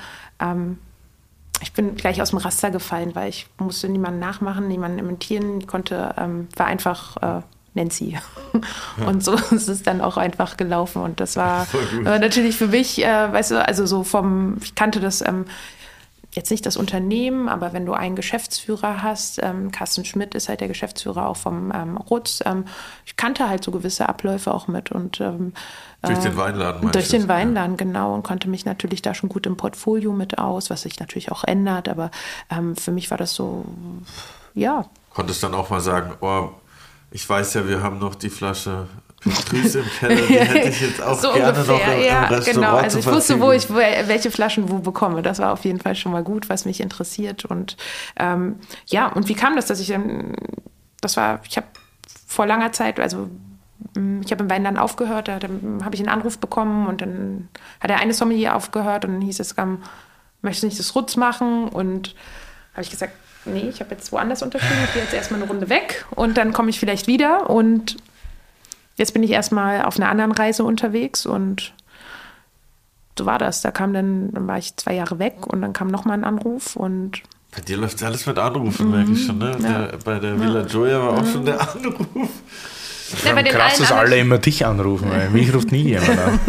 Ich bin gleich aus dem Raster gefallen, weil ich musste niemanden nachmachen, niemanden imitieren, war einfach Nancy. Und so ist es dann auch einfach gelaufen. Und das war natürlich für mich, weißt du, also so ich kannte das jetzt nicht das Unternehmen, aber wenn du einen Geschäftsführer hast, Carsten Schmidt ist halt der Geschäftsführer auch vom Rutz, ich kannte halt so gewisse Abläufe auch mit. Und durch den Weinladen meinst Durch den Weinladen, genau. Und konnte mich natürlich da schon gut im Portfolio mit aus, was sich natürlich auch ändert. Aber für mich war das so, ja. Konntest dann auch mal sagen, ich weiß ja, wir haben noch die Flasche Grüße im Keller, die hätte ich jetzt auch so gerne ungefähr, noch im Restaurant genau. Also ich wusste, welche Flaschen wo bekomme. Das war auf jeden Fall schon mal gut, was mich interessiert. Und und wie kam das, dass ich habe vor langer Zeit, also ich habe im Weinladen aufgehört, da habe ich einen Anruf bekommen und dann hat der eine Sommelier aufgehört und dann hieß es, möchtest du nicht das Rutz machen? Und habe ich gesagt, nee, ich habe jetzt woanders unterschrieben, ich gehe jetzt erstmal eine Runde weg und dann komme ich vielleicht wieder und jetzt bin ich erstmal auf einer anderen Reise unterwegs und so war das. Dann war ich 2 Jahre weg und dann kam nochmal ein Anruf und bei dir läuft alles mit Anrufen, merke ich schon, ne? Ja. Bei der Villa Gioia war auch schon der Anruf. Ja, bei den krass, dass alle immer dich anrufen, weil mich ruft nie jemand an.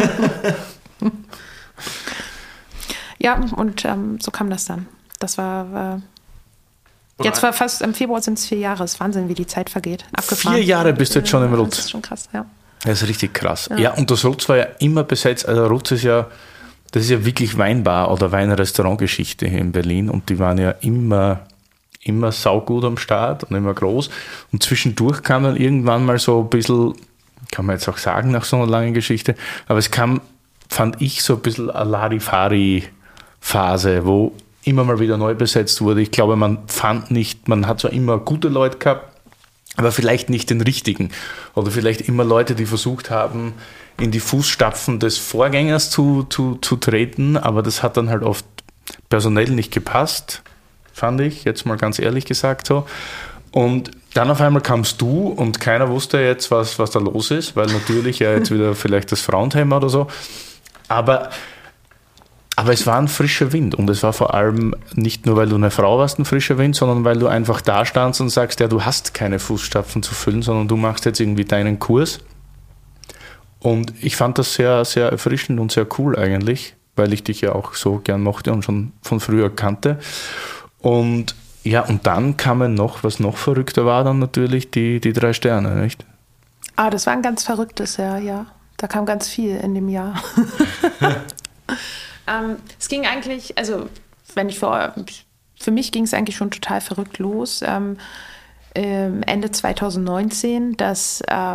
Ja, und so kam das dann. Das war jetzt war fast im Februar sind es 4 Jahre. Es ist Wahnsinn, wie die Zeit vergeht. Abgefahren. 4 Jahre bist du jetzt schon im Rutz. Das ist schon krass, ja. Das ist richtig krass. Ja, und das Rutz war ja immer besetzt. Also Rutz ist ja wirklich Weinbar- oder Weinrestaurantgeschichte hier in Berlin und die waren ja immer saugut am Start und immer groß. Und zwischendurch kam dann irgendwann mal so ein bisschen, kann man jetzt auch sagen nach so einer langen Geschichte, aber es kam, fand ich, so ein bisschen eine Larifari-Phase, wo immer mal wieder neu besetzt wurde. Ich glaube, man hat zwar immer gute Leute gehabt, aber vielleicht nicht den richtigen. Oder vielleicht immer Leute, die versucht haben, in die Fußstapfen des Vorgängers zu treten, aber das hat dann halt oft personell nicht gepasst, fand ich, jetzt mal ganz ehrlich gesagt so. Und dann auf einmal kamst du und keiner wusste jetzt, was da los ist, weil natürlich ja jetzt wieder vielleicht das Frauenthema oder so. Aber es war ein frischer Wind und es war vor allem nicht nur, weil du eine Frau warst, ein frischer Wind, sondern weil du einfach da standst und sagst, ja, du hast keine Fußstapfen zu füllen, sondern du machst jetzt irgendwie deinen Kurs. Und ich fand das sehr, sehr erfrischend und sehr cool eigentlich, weil ich dich ja auch so gern mochte und schon von früher kannte. Und ja, und dann kamen was noch verrückter war dann natürlich die 3 Sterne, nicht? Das war ein ganz verrücktes Jahr, ja. Da kam ganz viel in dem Jahr. Es ging eigentlich, also für mich ging es eigentlich schon total verrückt los. Ende 2019, dass der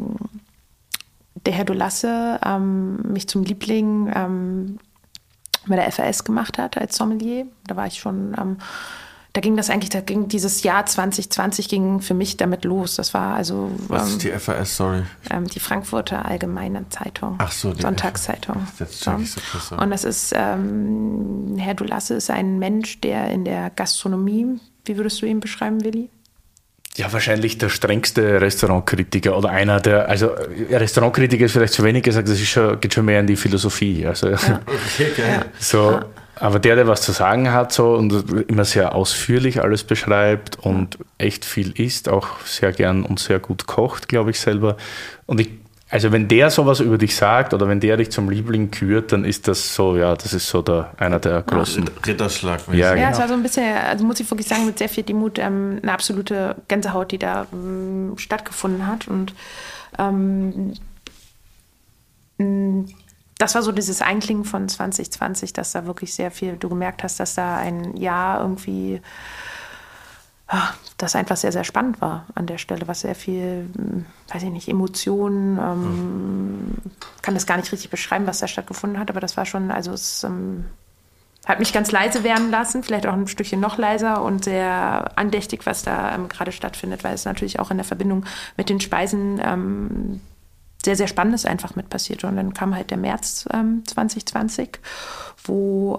Herr Dolasse mich zum Liebling bei der FAS gemacht hat als Sommelier. Da war ich schon, da ging dieses Jahr 2020 ging für mich damit los. Das war also... Was ist die FAS, sorry? Die Frankfurter Allgemeine Zeitung. Ach so, die Sonntagszeitung. Das check ich so krass. Und das ist, Herr Dolasse ist ein Mensch, der in der Gastronomie, wie würdest du ihn beschreiben, Willi? Ja, wahrscheinlich der strengste Restaurantkritiker oder einer der, also Restaurantkritiker ist vielleicht zu wenig gesagt, das ist geht schon mehr in die Philosophie. Also, Ja. Okay, geil. so, aber der was zu sagen hat so und immer sehr ausführlich alles beschreibt und echt viel isst, auch sehr gern und sehr gut kocht, glaube ich selber. Und also wenn der sowas über dich sagt oder wenn der dich zum Liebling kürt, dann ist das so, ja, das ist so einer der großen... Ritterschlag. Ja, Ja, es war so ein bisschen, also muss ich wirklich sagen, mit sehr viel Demut eine absolute Gänsehaut, die da stattgefunden hat. Und das war so dieses Einklingen von 2020, dass da wirklich sehr viel, du gemerkt hast, dass da ein Jahr irgendwie, das einfach sehr, sehr spannend war an der Stelle, was sehr viel, weiß ich nicht, Emotionen, kann das gar nicht richtig beschreiben, was da stattgefunden hat, aber das war schon, also es hat mich ganz leise werden lassen, vielleicht auch ein Stückchen noch leiser und sehr andächtig, was da gerade stattfindet, weil es natürlich auch in der Verbindung mit den Speisen sehr, sehr Spannendes einfach mit passiert. Und dann kam halt der März 2020, wo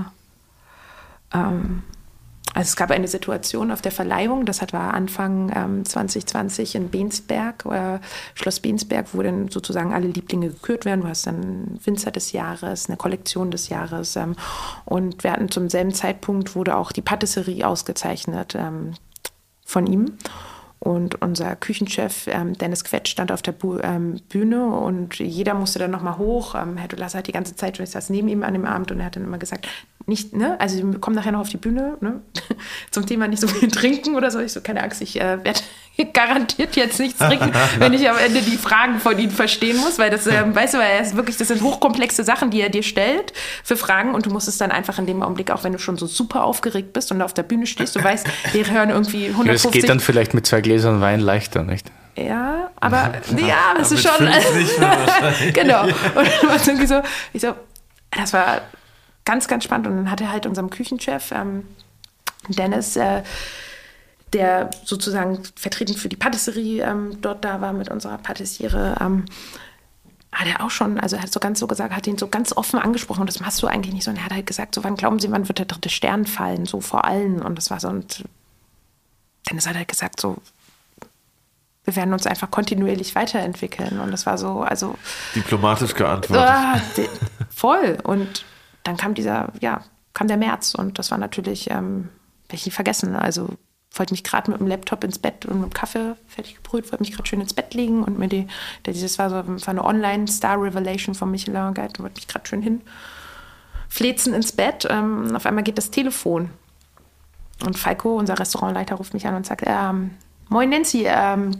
also es gab eine Situation auf der Verleihung, das war Anfang 2020 in Bensberg, Schloss Bensberg, wo dann sozusagen alle Lieblinge gekürt werden. Du hast dann Winzer des Jahres, eine Kollektion des Jahres und wir hatten zum selben Zeitpunkt, wurde auch die Patisserie ausgezeichnet von ihm. Und unser Küchenchef Dennis Quetsch stand auf der Bühne und jeder musste dann nochmal hoch. Herr Dolasse hat die ganze Zeit, ich saß neben ihm an dem Abend und er hat dann immer gesagt, nicht, ne, also wir kommen nachher noch auf die Bühne, ne, zum Thema nicht so viel trinken oder so. Ich so, keine Angst, ich werde garantiert jetzt nichts trinken, wenn ich am Ende die Fragen von ihm verstehen muss, weil das, weißt du, weil das sind hochkomplexe Sachen, die er dir stellt für Fragen und du musst es dann einfach in dem Augenblick, auch wenn du schon so super aufgeregt bist und auf der Bühne stehst, du weißt, wir hören irgendwie 150... Das geht dann vielleicht mit 2 Gläsern Wein leichter, nicht? Ja, aber ja, das ist schon... Nicht mehr wahrscheinlich. Genau. Und dann war es irgendwie so, das war ganz, ganz spannend. Und dann hat er halt unserem Küchenchef, Dennis, der sozusagen vertretend für die Patisserie dort da war mit unserer Patissiere, hat er auch schon, also er hat hat ihn so ganz offen angesprochen, und das machst du eigentlich nicht so. Und er hat halt gesagt, so, wann glauben Sie, wann wird der 3. Stern fallen? So vor allen. Und das war so, und Dennis hat halt gesagt, so, wir werden uns einfach kontinuierlich weiterentwickeln. Und das war so, also... Diplomatisch geantwortet. Voll. Und dann kam kam der März. Und das war natürlich, werde ich nie vergessen. Also wollte mich gerade mit dem Laptop ins Bett und mit dem Kaffee fertig gebrüht, wollte mich gerade schön ins Bett legen und mir das war eine Online-Star-Revelation vom Michelin Guide, wollte mich gerade schön hinflezen ins Bett. Auf einmal geht das Telefon. Und Falco, unser Restaurantleiter, ruft mich an und sagt, moin Nancy,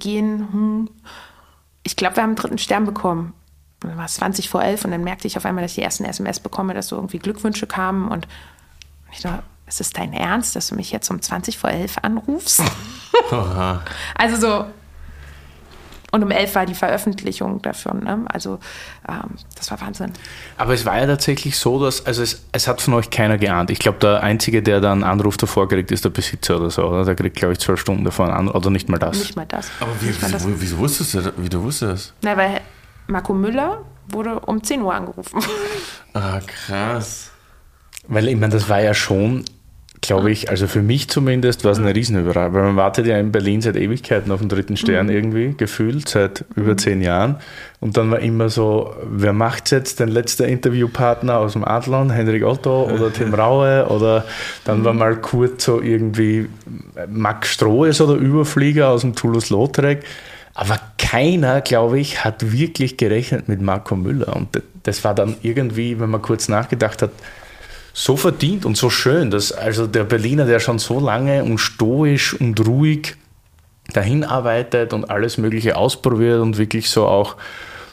ich glaube, wir haben den 3. Stern bekommen. Und dann war es 20:11 und dann merkte ich auf einmal, dass ich die ersten SMS bekomme, dass so irgendwie Glückwünsche kamen und ich dachte, ist es dein Ernst, dass du mich jetzt um 20:11 anrufst? Oha. Also so, und um 11 war die Veröffentlichung davon, ne? Also das war Wahnsinn. Aber es war ja tatsächlich so, dass, also es hat von euch keiner geahnt. Ich glaube, der Einzige, der da einen Anruf davor kriegt, ist der Besitzer oder so, oder? Der kriegt, glaube ich, 12 Stunden davor einen Anruf, oder nicht mal das. Nicht mal das. Aber wieso wusstest du das? Wie du wusstest? Na, weil Marco Müller wurde um 10 Uhr angerufen. Ah, krass. Weil, ich meine, das war ja schon, glaube ich, also für mich zumindest, war es eine Riesenüberraschung, weil man wartet ja in Berlin seit Ewigkeiten auf den 3. Stern irgendwie, gefühlt, seit über 10 Jahren. Und dann war immer so, wer macht jetzt den letzten Interviewpartner aus dem Adlon, Henrik Otto oder Tim Raue, oder dann war mal kurz so irgendwie Max Strohes oder Überflieger aus dem Toulouse-Lautrec. Aber keiner, glaube ich, hat wirklich gerechnet mit Marco Müller. Und das war dann irgendwie, wenn man kurz nachgedacht hat, so verdient und so schön, dass also der Berliner, der schon so lange und stoisch und ruhig dahin arbeitet und alles Mögliche ausprobiert und wirklich so auch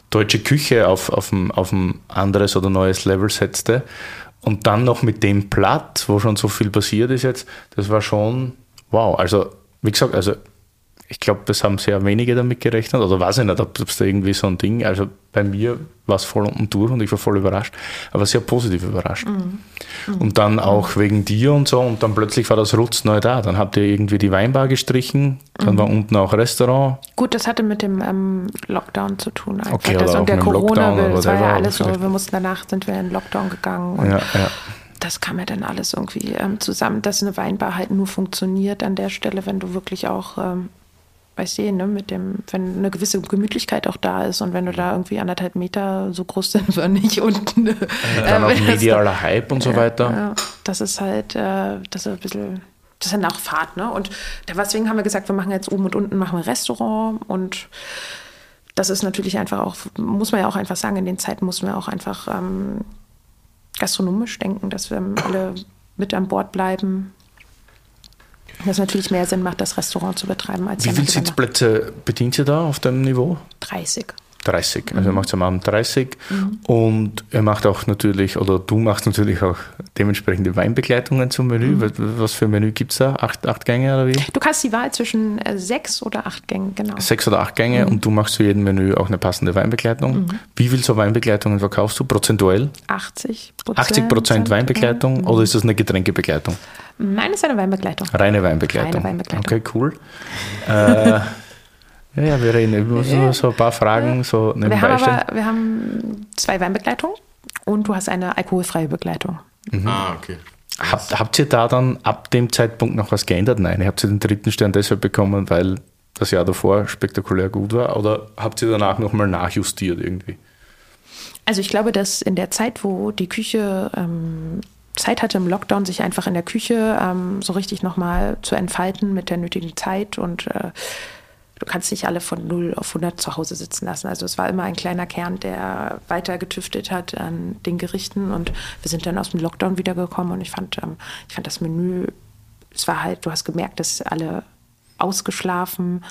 deutsche Küche auf ein anderes oder neues Level setzte. Und dann noch mit dem Platt, wo schon so viel passiert ist jetzt, das war schon wow. Also, wie gesagt, ich glaube, das haben sehr wenige damit gerechnet. Oder weiß ich nicht, ob es da irgendwie so ein Ding. Also bei mir war es voll unten durch und ich war voll überrascht. Aber sehr positiv überrascht. Und dann auch wegen dir und so. Und dann plötzlich war das Rutz neu da. Dann habt ihr irgendwie die Weinbar gestrichen. Dann war unten auch Restaurant. Gut, das hatte mit dem Lockdown zu tun. Einfach. Okay, oder und der Corona, das war ja alles so. Wir mussten danach, sind wir in Lockdown gegangen. Und ja. Das kam ja dann alles irgendwie zusammen, dass eine Weinbar halt nur funktioniert an der Stelle, wenn du wirklich auch weißt du, ne, wenn eine gewisse Gemütlichkeit auch da ist und wenn du da irgendwie 1,5 Meter so groß sind wir nicht unten. Dann auch medialer Hype und so weiter. Ja, das ist halt, das ist ein bisschen, das ist ja nach Fahrt, ne? Und deswegen haben wir gesagt, wir machen jetzt oben und unten machen wir Restaurant und das ist natürlich einfach auch, muss man ja auch einfach sagen, in den Zeiten mussten wir auch einfach gastronomisch denken, dass wir alle mit an Bord bleiben. Das natürlich mehr Sinn macht, das Restaurant zu betreiben. Als wie viele Sitzplätze bedient ihr da auf dem Niveau? 30. 30, also ihr macht am Abend 30 und ihr macht auch natürlich, oder du machst natürlich auch dementsprechende Weinbegleitungen zum Menü. Was für ein Menü gibt es da? 8 Gänge oder wie? Du kannst die Wahl zwischen 6 oder 8 Gängen, genau. 6 oder 8 Gänge und du machst zu jedem Menü auch eine passende Weinbegleitung. Wie viel so Weinbegleitungen verkaufst du prozentuell? 80%. 80% Weinbegleitung oder ist das eine Getränkebegleitung? Nein, es ist eine Weinbegleitung. Reine Weinbegleitung. Okay, cool. Ja, wir reden über so ein paar Fragen so nebenbei stellen. Wir haben 2 Weinbegleitungen und du hast eine alkoholfreie Begleitung. Okay. Habt ihr da dann ab dem Zeitpunkt noch was geändert? Nein, ihr habt den 3. Stern deshalb bekommen, weil das Jahr davor spektakulär gut war? Oder habt ihr danach nochmal nachjustiert irgendwie? Also ich glaube, dass in der Zeit, wo die Küche Zeit hatte im Lockdown, sich einfach in der Küche so richtig nochmal zu entfalten mit der nötigen Zeit und du kannst nicht alle von 0 auf 100 zu Hause sitzen lassen. Also es war immer ein kleiner Kern, der weiter getüftet hat an den Gerichten. Und wir sind dann aus dem Lockdown wiedergekommen und ich fand das Menü, es war halt, du hast gemerkt, dass alle ausgeschlafen,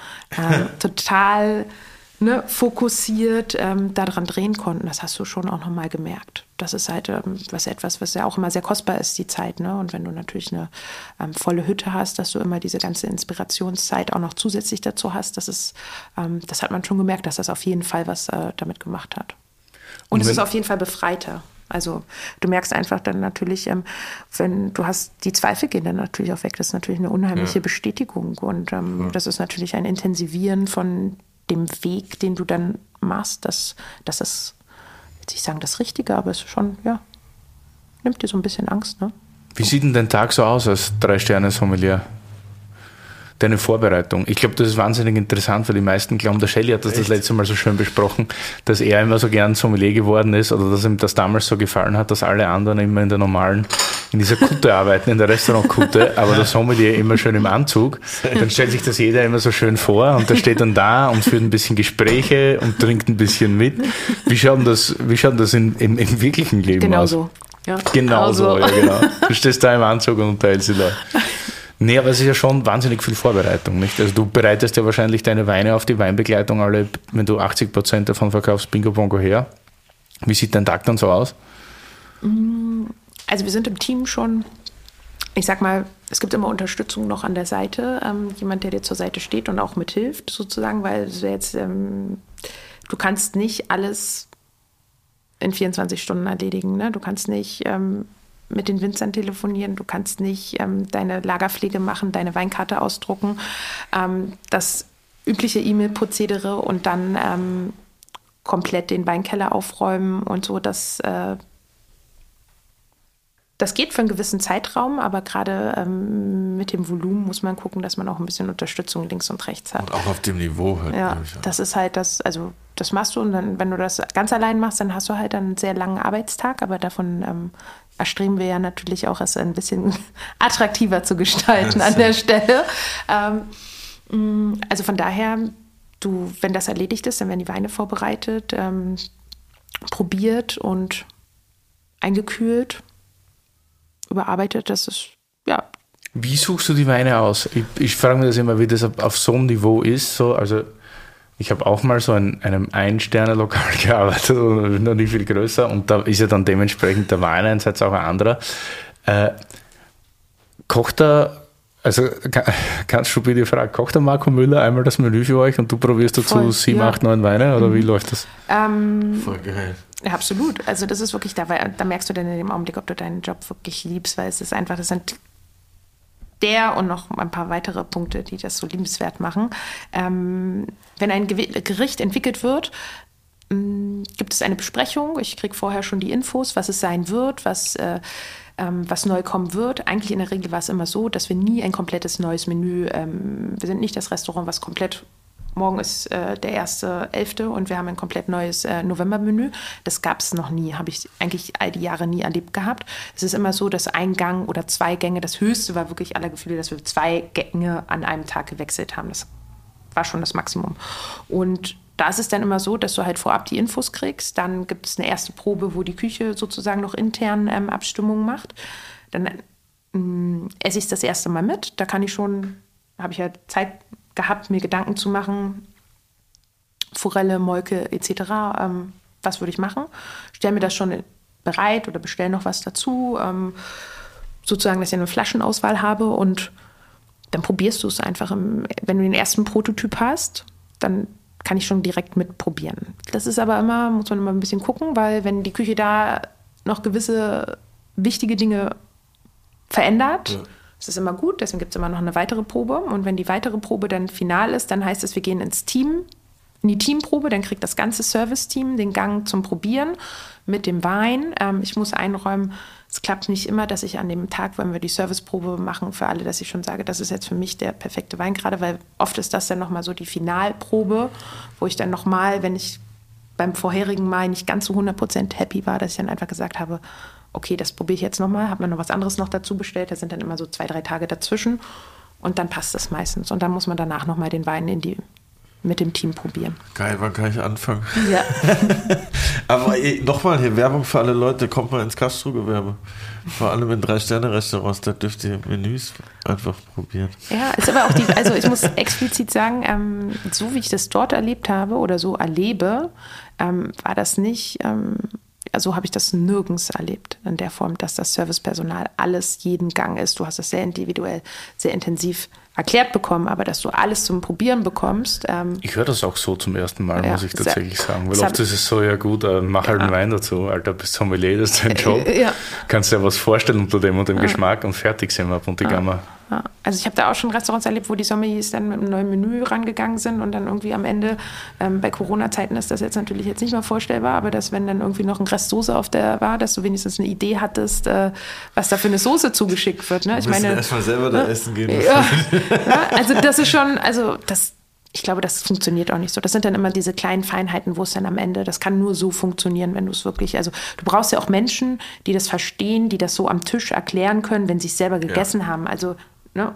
total fokussiert daran drehen konnten. Das hast du schon auch nochmal gemerkt. Das ist halt was ja auch immer sehr kostbar ist, die Zeit. Ne? Und wenn du natürlich eine volle Hütte hast, dass du immer diese ganze Inspirationszeit auch noch zusätzlich dazu hast, das hat man schon gemerkt, dass das auf jeden Fall was damit gemacht hat. Und es ist auf jeden Fall befreiter. Also du merkst einfach dann natürlich, wenn du hast, die Zweifel gehen dann natürlich auch weg. Das ist natürlich eine unheimliche Bestätigung. Und das ist natürlich ein Intensivieren von dem Weg, den du dann machst, das ist, jetzt ich sagen, das Richtige, aber es ist schon, ja, nimmt dir so ein bisschen Angst, ne? Wie sieht denn dein Tag so aus als 3-Sterne-Sommelier? Deine Vorbereitung. Ich glaube, das ist wahnsinnig interessant, weil die meisten glauben, der Shelley hat das letzte Mal so schön besprochen, dass er immer so gern Sommelier geworden ist oder dass ihm das damals so gefallen hat, dass alle anderen immer in dieser Kutte arbeiten, in der Restaurantkutte, aber der Sommelier immer schön im Anzug. Dann stellt sich das jeder immer so schön vor und der steht dann da und führt ein bisschen Gespräche und trinkt ein bisschen mit. Wie schaut denn das im wirklichen Leben aus? So. Ja. Genau so, ja genau. Du stehst da im Anzug und unterhältst sie da. Nee, aber es ist ja schon wahnsinnig viel Vorbereitung, nicht? Also du bereitest ja wahrscheinlich deine Weine auf die Weinbegleitung alle, wenn du 80% davon verkaufst, Bingo Bongo her. Wie sieht dein Tag dann so aus? Also wir sind im Team schon, ich sag mal, es gibt immer Unterstützung noch an der Seite, jemand, der dir zur Seite steht und auch mithilft sozusagen, weil jetzt, du kannst nicht alles in 24 Stunden erledigen, ne? Du kannst nicht mit den Winzern telefonieren, du kannst nicht deine Lagerpflege machen, deine Weinkarte ausdrucken, das übliche E-Mail-Prozedere und dann komplett den Weinkeller aufräumen und so, das geht für einen gewissen Zeitraum, aber gerade mit dem Volumen muss man gucken, dass man auch ein bisschen Unterstützung links und rechts hat. Und auch auf dem Niveau halt. Ja, das ist halt das machst du und dann, wenn du das ganz allein machst, dann hast du halt einen sehr langen Arbeitstag, aber davon erstreben wir ja natürlich auch, es ein bisschen attraktiver zu gestalten an der Stelle. Also von daher, wenn das erledigt ist, dann werden die Weine vorbereitet, probiert und eingekühlt, überarbeitet. Das ist, ja. Wie suchst du die Weine aus? Ich frage mich das immer, wie das auf so einem Niveau ist. So, also ich habe auch mal so in einem Ein-Sterne-Lokal gearbeitet, noch nicht viel größer, und da ist ja dann dementsprechend der Weineinsatz auch ein anderer. Kocht da, also kannst du bitte fragen, kocht der Marco Müller einmal das Menü für euch und du probierst dazu 7, 8, 9 Weine, oder wie läuft das? Voll geil. Ja, absolut. Also das ist wirklich, da merkst du dann in dem Augenblick, ob du deinen Job wirklich liebst, weil es ist einfach, das sind der und noch ein paar weitere Punkte, die das so liebenswert machen. Wenn ein Gericht entwickelt wird, gibt es eine Besprechung. Ich kriege vorher schon die Infos, was es sein wird, was neu kommen wird. Eigentlich in der Regel war es immer so, dass wir nie ein komplettes neues Menü, wir sind nicht das Restaurant, was komplett, morgen ist der 1.11. und wir haben ein komplett neues Novembermenü. Das gab es noch nie, habe ich eigentlich all die Jahre nie erlebt gehabt. Es ist immer so, dass ein Gang oder 2 Gänge, das Höchste war wirklich aller Gefühle, dass wir 2 Gänge an einem Tag gewechselt haben. Das war schon das Maximum. Und da ist es dann immer so, dass du halt vorab die Infos kriegst. Dann gibt es eine erste Probe, wo die Küche sozusagen noch intern Abstimmungen macht. Dann esse ich es das erste Mal mit. Da habe ich ja Zeit gehabt, mir Gedanken zu machen. Forelle, Molke etc. Was würde ich machen? Stelle mir das schon bereit oder bestelle noch was dazu. Sozusagen, dass ich eine Flaschenauswahl habe, und dann probierst du es einfach. Wenn du den ersten Prototyp hast, dann kann ich schon direkt mitprobieren. Das ist aber muss man immer ein bisschen gucken, weil wenn die Küche da noch gewisse wichtige Dinge verändert, ist das immer gut. Deswegen gibt es immer noch eine weitere Probe. Und wenn die weitere Probe dann final ist, dann heißt es, wir gehen in die Teamprobe. Dann kriegt das ganze Service-Team den Gang zum Probieren mit dem Wein. Ich muss einräumen, es klappt nicht immer, dass ich an dem Tag, wenn wir die Serviceprobe machen für alle, dass ich schon sage, das ist jetzt für mich der perfekte Wein gerade, weil oft ist das dann nochmal so die Finalprobe, wo ich dann nochmal, wenn ich beim vorherigen Mal nicht ganz so 100% happy war, dass ich dann einfach gesagt habe, okay, das probiere ich jetzt nochmal, habe mir noch was anderes noch dazu bestellt, da sind dann immer so 2, 3 Tage dazwischen und dann passt das meistens. Und dann muss man danach nochmal den Wein mit dem Team probieren. Geil, wann kann ich anfangen? Ja. Aber nochmal hier, Werbung für alle Leute, kommt mal ins Gastrogewerbe. Vor allem in 3-Sterne-Restaurants, da dürft ihr Menüs einfach probieren. Ja, ist aber auch also ich muss explizit sagen, so wie ich das dort erlebt habe oder so erlebe, war das nicht, also habe ich das nirgends erlebt in der Form, dass das Servicepersonal alles jeden Gang ist. Du hast es sehr individuell, sehr intensiv erklärt bekommen, aber dass du alles zum Probieren bekommst. Ich höre das auch so zum ersten Mal, muss ich tatsächlich sagen. Weil oft ist es so, ja gut, mach halt einen Wein dazu, Alter, bist Sommelier, das ist dein Job. Kannst dir was vorstellen unter dem und dem Geschmack und fertig sind wir ab und die Gamma. Ja. Also ich habe da auch schon Restaurants erlebt, wo die Sommeliers dann mit einem neuen Menü rangegangen sind und dann irgendwie am Ende, bei Corona-Zeiten ist das jetzt natürlich jetzt nicht mehr vorstellbar, aber dass wenn dann irgendwie noch ein Rest Soße auf der war, dass du wenigstens eine Idee hattest, was da für eine Soße zugeschickt wird. Ne? Ich meine, erstmal selber da essen gehen. Ja, also das ist schon, ich glaube, das funktioniert auch nicht so. Das sind dann immer diese kleinen Feinheiten, wo es dann am Ende, das kann nur so funktionieren, wenn du es wirklich, also du brauchst ja auch Menschen, die das verstehen, die das so am Tisch erklären können, wenn sie es selber gegessen haben. Also, ne,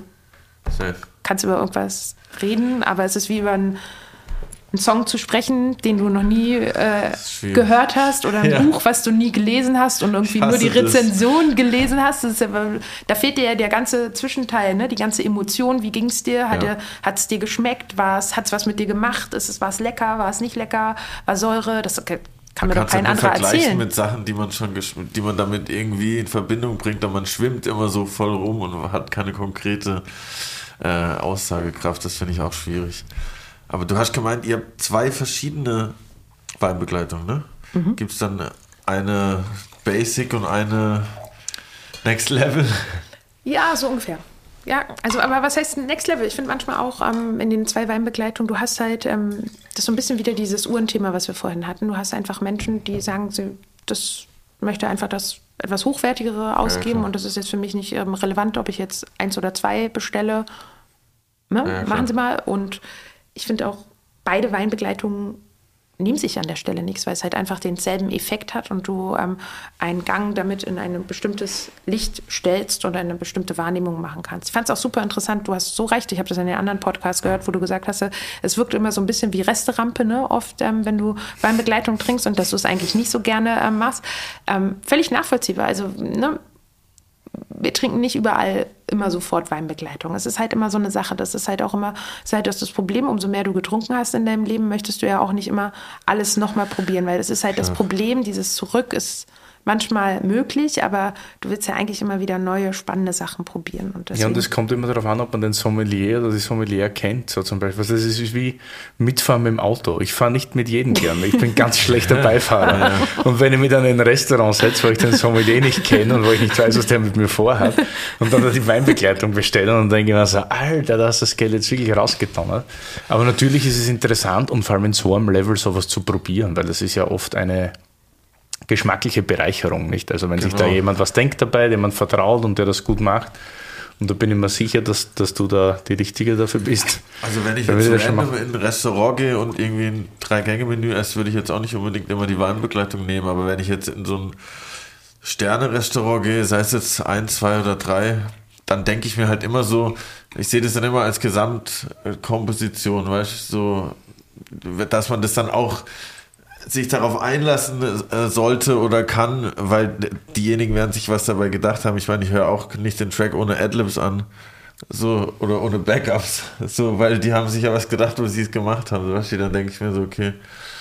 kannst über irgendwas reden, aber es ist wie über einen Song zu sprechen, den du noch nie gehört hast oder ein Buch, was du nie gelesen hast und irgendwie nur die Rezension gelesen hast. Das ist ja, da fehlt dir ja der ganze Zwischenteil, ne? Die ganze Emotion. Wie ging es dir? Hat es dir geschmeckt? Hat es was mit dir gemacht? War es lecker? War es nicht lecker? War Säure? Das kann mir doch kein anderer erzählen. Mit Sachen, die man damit irgendwie in Verbindung bringt, aber man schwimmt immer so voll rum und hat keine konkrete Aussagekraft. Das finde ich auch schwierig. Aber du hast gemeint, ihr habt 2 verschiedene Weinbegleitungen, ne? Mhm. Gibt es dann eine Basic und eine Next Level? Ja, so ungefähr. Ja, also aber was heißt Next Level? Ich finde manchmal auch in den 2 Weinbegleitungen, du hast halt, das ist so ein bisschen wieder dieses Uhrenthema, was wir vorhin hatten. Du hast einfach Menschen, die sagen, das möchte einfach das etwas Hochwertigere ausgeben und das ist jetzt für mich nicht relevant, ob ich jetzt 1 oder 2 bestelle. Ne? Machen Sie mal. Und ich finde auch, beide Weinbegleitungen nehmen sich an der Stelle nichts, weil es halt einfach denselben Effekt hat und du einen Gang damit in ein bestimmtes Licht stellst und eine bestimmte Wahrnehmung machen kannst. Ich fand es auch super interessant, du hast so recht, ich habe das in den anderen Podcasts gehört, wo du gesagt hast, es wirkt immer so ein bisschen wie Resterampe, ne? Oft, wenn du Weinbegleitung trinkst und dass du es eigentlich nicht so gerne machst. Völlig nachvollziehbar. Also, ne? wir trinken nicht überall immer sofort Weinbegleitung. Es ist halt immer so eine Sache. Das ist halt auch immer, das Problem, umso mehr du getrunken hast in deinem Leben, möchtest du ja auch nicht immer alles nochmal probieren, weil das ist halt das Problem, dieses Zurück ist manchmal möglich, aber du willst ja eigentlich immer wieder neue, spannende Sachen probieren. Und ja, und es kommt immer darauf an, ob man den Sommelier oder die Sommelier kennt. So zum Beispiel. Also das ist wie Mitfahren mit dem Auto. Ich fahre nicht mit jedem gern. Ich bin ganz schlechter Beifahrer. Und wenn ich mich dann in ein Restaurant setze, wo ich den Sommelier nicht kenne und wo ich nicht weiß, was der mit mir vorhat, und dann die Weinbegleitung bestelle und dann denke ich mir so, Alter, da hast du das Geld jetzt wirklich rausgetan. Aber natürlich ist es interessant und vor allem in so einem Level sowas zu probieren, weil das ist ja oft eine geschmackliche Bereicherung, nicht? Also wenn sich da jemand was denkt dabei, dem man vertraut und der das gut macht, und da bin ich mir sicher, dass du da die Richtige dafür bist. Also wenn ich jetzt in ein Restaurant gehe und irgendwie ein 3-Gänge-Menü esse, würde ich jetzt auch nicht unbedingt immer die Weinbegleitung nehmen, aber wenn ich jetzt in so ein Sterne-Restaurant gehe, sei es jetzt 1, 2 oder 3, dann denke ich mir halt immer so, ich sehe das dann immer als Gesamtkomposition, weißt du, so, dass man das dann auch sich darauf einlassen sollte oder kann, weil diejenigen werden sich was dabei gedacht haben. Ich meine, ich höre auch nicht den Track ohne Adlibs an, so, oder ohne Backups, so, weil die haben sich ja was gedacht, wo sie es gemacht haben. So, dann denke ich mir so, okay,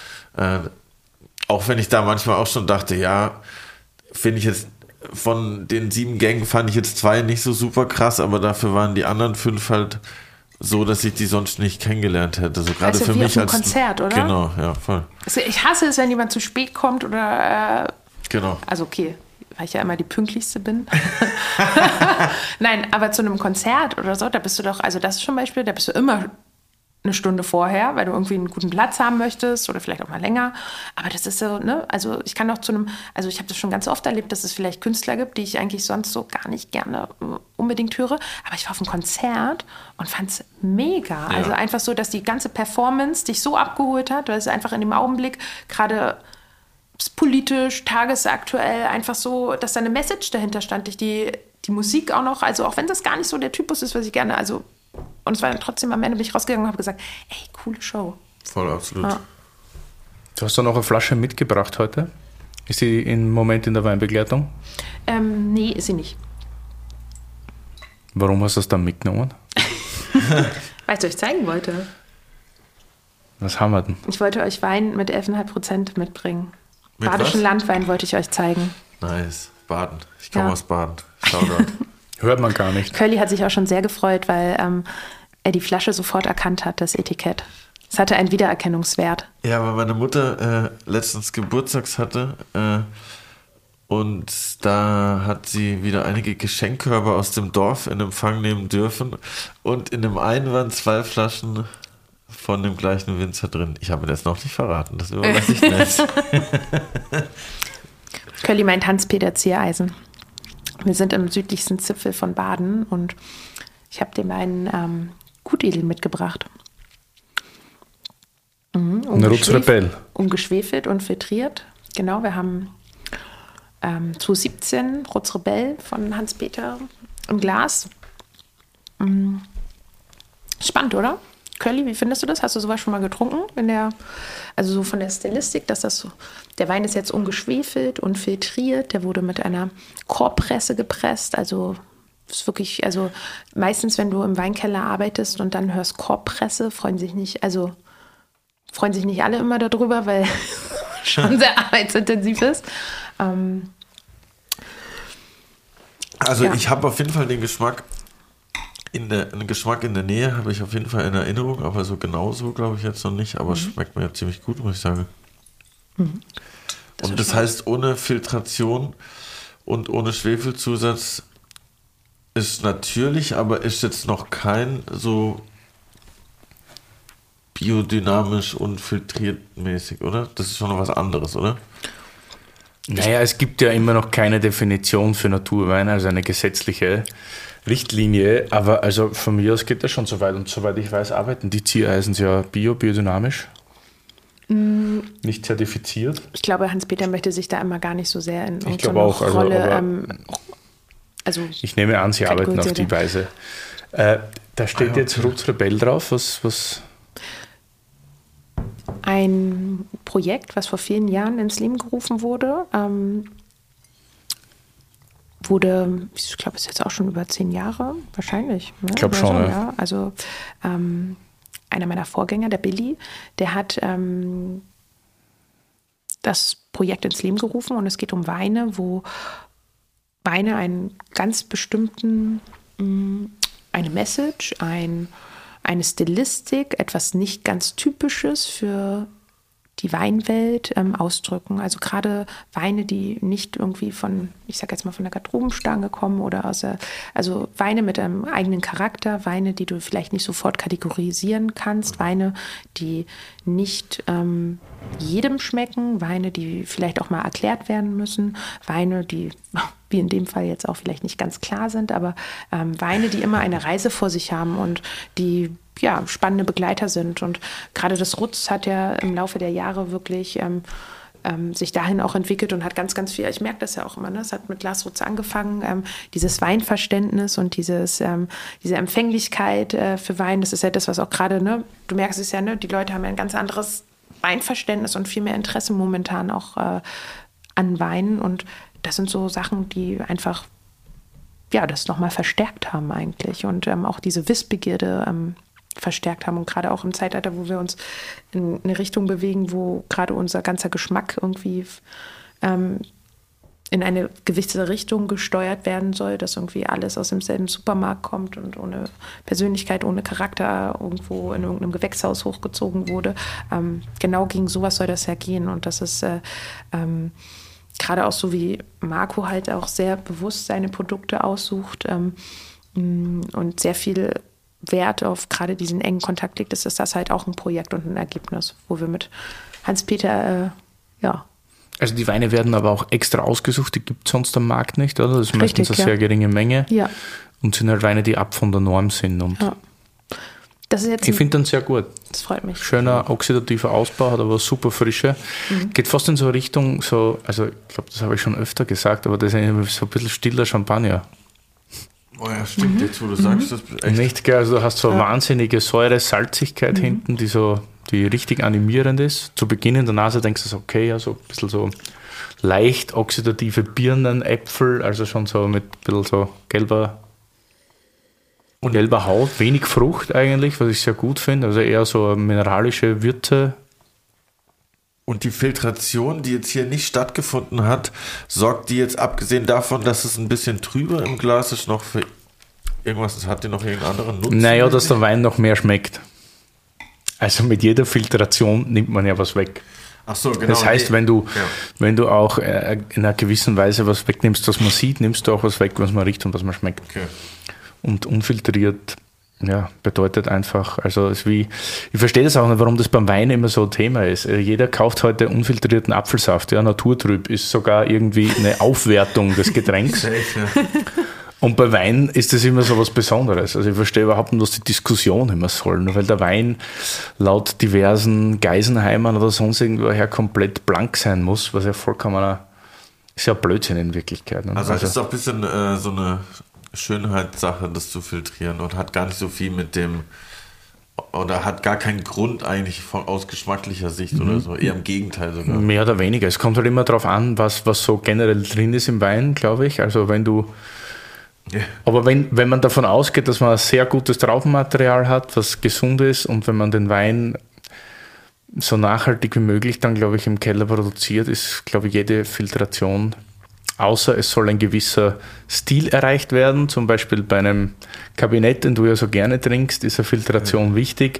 auch wenn ich da manchmal auch schon dachte, ja, finde ich jetzt von den 7 Gängen fand ich jetzt 2 nicht so super krass, aber dafür waren die anderen 5 halt so, dass ich die sonst nicht kennengelernt hätte. So gerade für mich als Konzert, oder? Genau, ja, voll. Also ich hasse es, wenn jemand zu spät kommt oder genau. Also okay, weil ich ja immer die pünktlichste bin. Nein, aber zu einem Konzert oder so, da bist du doch, also das ist zum Beispiel, da bist du immer eine Stunde vorher, weil du irgendwie einen guten Platz haben möchtest oder vielleicht auch mal länger. Aber das ist so, ne, also ich kann doch also ich habe das schon ganz oft erlebt, dass es vielleicht Künstler gibt, die ich eigentlich sonst so gar nicht gerne unbedingt höre. Aber ich war auf einem Konzert und fand es mega. Ja. Also einfach so, dass die ganze Performance dich so abgeholt hat, weil es einfach in dem Augenblick gerade politisch, tagesaktuell einfach so, dass da eine Message dahinter stand. Die Musik auch noch, also auch wenn das gar nicht so der Typus ist, was ich gerne, also und es war dann trotzdem, am Ende bin ich rausgegangen und habe gesagt, ey, coole Show. Voll, absolut. Ja. Du hast da noch eine Flasche mitgebracht heute? Ist sie im Moment in der Weinbegleitung? Nee, ist sie nicht. Warum hast du das dann mitgenommen? Weil ich es euch zeigen wollte. Was haben wir denn? Ich wollte euch Wein mit 11,5% mitbringen. Mit badischen Landwein wollte ich euch zeigen. Nice. Baden. Ich komme aus Baden. Shoutout. Hört man gar nicht. Curly hat sich auch schon sehr gefreut, weil er die Flasche sofort erkannt hat, das Etikett. Es hatte einen Wiedererkennungswert. Ja, weil meine Mutter letztens Geburtstags hatte und da hat sie wieder einige Geschenkkörbe aus dem Dorf in Empfang nehmen dürfen und in dem einen waren 2 Flaschen von dem gleichen Winzer drin. Ich habe das noch nicht verraten, das überlasse ich nicht. Curly meint Hans-Peter Ziereisen. Wir sind im südlichsten Zipfel von Baden und ich habe dem einen Gutedel mitgebracht. Eine Rutzrebell. Ungeschwefelt und filtriert. Genau, wir haben 2017 Rutzrebell von Hans-Peter im Glas. Spannend, oder? Curly, wie findest du das? Hast du sowas schon mal getrunken? Also so von der Stilistik, dass das so, der Wein ist jetzt ungeschwefelt und filtriert, der wurde mit einer Korbpresse gepresst, also ist wirklich, also meistens, wenn du im Weinkeller arbeitest und dann hörst Korbpresse, freuen sich nicht alle immer darüber, weil schon sehr arbeitsintensiv ist. Ich habe auf jeden Fall den Geschmack in der Nähe habe ich auf jeden Fall in Erinnerung, aber so genauso glaube ich jetzt noch nicht, aber schmeckt mir ja ziemlich gut, muss ich sagen. Und das heißt, ohne Filtration und ohne Schwefelzusatz ist natürlich, aber ist jetzt noch kein so biodynamisch und filtriert mäßig, oder? Das ist schon noch was anderes, oder? Naja, es gibt ja immer noch keine Definition für Naturwein, also eine gesetzliche Richtlinie, aber also von mir aus geht das schon so weit und soweit ich weiß, arbeiten die Ziereisens ja biodynamisch, nicht zertifiziert. Ich glaube, Hans-Peter möchte sich da immer gar nicht so sehr in unsere Rolle. Ich nehme an, sie arbeiten auf die Weise. Da steht jetzt Rutzrebell drauf, was? Ein Projekt, was vor vielen Jahren ins Leben gerufen wurde, wurde, ich glaube, ist jetzt auch schon über 10 Jahre, wahrscheinlich. Ne? Ich glaube schon, so, ja. Ja. Also einer meiner Vorgänger, der Billy, der hat das Projekt ins Leben gerufen und es geht um Weine, wo Weine einen ganz bestimmten, eine Message, eine Stilistik, etwas nicht ganz Typisches für die Weinwelt ausdrücken. Also gerade Weine, die nicht irgendwie von, ich sag jetzt mal von der Garderobenstange kommen oder also Weine mit einem eigenen Charakter, Weine, die du vielleicht nicht sofort kategorisieren kannst, Weine, die nicht jedem schmecken, Weine, die vielleicht auch mal erklärt werden müssen, Weine, die wie in dem Fall jetzt auch vielleicht nicht ganz klar sind, aber Weine, die immer eine Reise vor sich haben und die spannende Begleiter sind. Und gerade das Rutz hat ja im Laufe der Jahre wirklich sich dahin auch entwickelt und hat ganz, ganz viel, ich merke das ja auch immer, ne? Es hat mit Lars Rutz angefangen, dieses Weinverständnis und diese Empfänglichkeit für Wein, das ist ja das, was auch gerade, ne, du merkst es ja, ne, die Leute haben ja ein ganz anderes Weinverständnis und viel mehr Interesse momentan auch an Weinen und das sind so Sachen, die einfach das nochmal verstärkt haben eigentlich und auch diese Wissbegierde verstärkt haben und gerade auch im Zeitalter, wo wir uns in eine Richtung bewegen, wo gerade unser ganzer Geschmack irgendwie in eine gewisse Richtung gesteuert werden soll, dass irgendwie alles aus demselben Supermarkt kommt und ohne Persönlichkeit, ohne Charakter irgendwo in irgendeinem Gewächshaus hochgezogen wurde. Genau gegen sowas soll das ja gehen und das ist gerade auch so wie Marco halt auch sehr bewusst seine Produkte aussucht und sehr viel Wert auf gerade diesen engen Kontakt legt, ist das halt auch ein Projekt und ein Ergebnis, wo wir mit Hans-Peter, Also die Weine werden aber auch extra ausgesucht, die gibt es sonst am Markt nicht, oder? Das ist Richtig, meistens eine sehr geringe Menge. Ja. Und sind halt Weine, die ab von der Norm sind. Und das ist jetzt ich finde den sehr gut. Das freut mich. Schöner oxidativer Ausbau, hat aber super Frische. Geht fast in so Richtung, also ich glaube, das habe ich schon öfter gesagt, aber das ist so ein bisschen stiller Champagner. Oh ja, stimmt, jetzt wo du sagst, das ist echt. Nicht, gell? Also du hast so eine wahnsinnige Säure, Salzigkeit hinten, die richtig animierend ist. Zu Beginn in der Nase denkst du so, okay, ja, so ein bisschen so leicht oxidative Birnen, Äpfel, also schon so mit ein bisschen so gelber Haut, wenig Frucht eigentlich, was ich sehr gut finde, also eher so eine mineralische Würze. Und die Filtration, die jetzt hier nicht stattgefunden hat, sorgt die jetzt abgesehen davon, dass es ein bisschen trüber im Glas ist, noch für irgendwas, hat die noch irgendeinen anderen Nutzen? Naja, dass der Wein noch mehr schmeckt. Also mit jeder Filtration nimmt man ja was weg. Ach so, genau. Das heißt, wenn du auch in einer gewissen Weise was wegnimmst, was man sieht, nimmst du auch was weg, was man riecht und was man schmeckt. Okay. Und unfiltriert bedeutet einfach, also es ist wie, ich verstehe das auch nicht, warum das beim Wein immer so ein Thema ist. Jeder kauft heute unfiltrierten Apfelsaft, naturtrüb, ist sogar irgendwie eine Aufwertung des Getränks. Safe, ja. Und bei Wein ist das immer so was Besonderes. Also ich verstehe überhaupt nicht, was die Diskussion immer soll. Nur weil der Wein laut diversen Geisenheimern oder sonst irgendwoher komplett blank sein muss, was ja vollkommener, ist ja Blödsinn in Wirklichkeit. Also es ist auch ein bisschen so eine Schönheitssache, das zu filtrieren und hat gar nicht so viel mit dem, oder hat gar keinen Grund eigentlich aus geschmacklicher Sicht oder so, eher im Gegenteil sogar. Mehr oder weniger. Es kommt halt immer darauf an, was so generell drin ist im Wein, glaube ich. Also wenn du Aber wenn man davon ausgeht, dass man ein sehr gutes Traubenmaterial hat, was gesund ist und wenn man den Wein so nachhaltig wie möglich dann, glaube ich, im Keller produziert, ist, glaube ich, jede Filtration, außer es soll ein gewisser Stil erreicht werden, zum Beispiel bei einem Kabinett, den du ja so gerne trinkst, ist eine Filtration wichtig,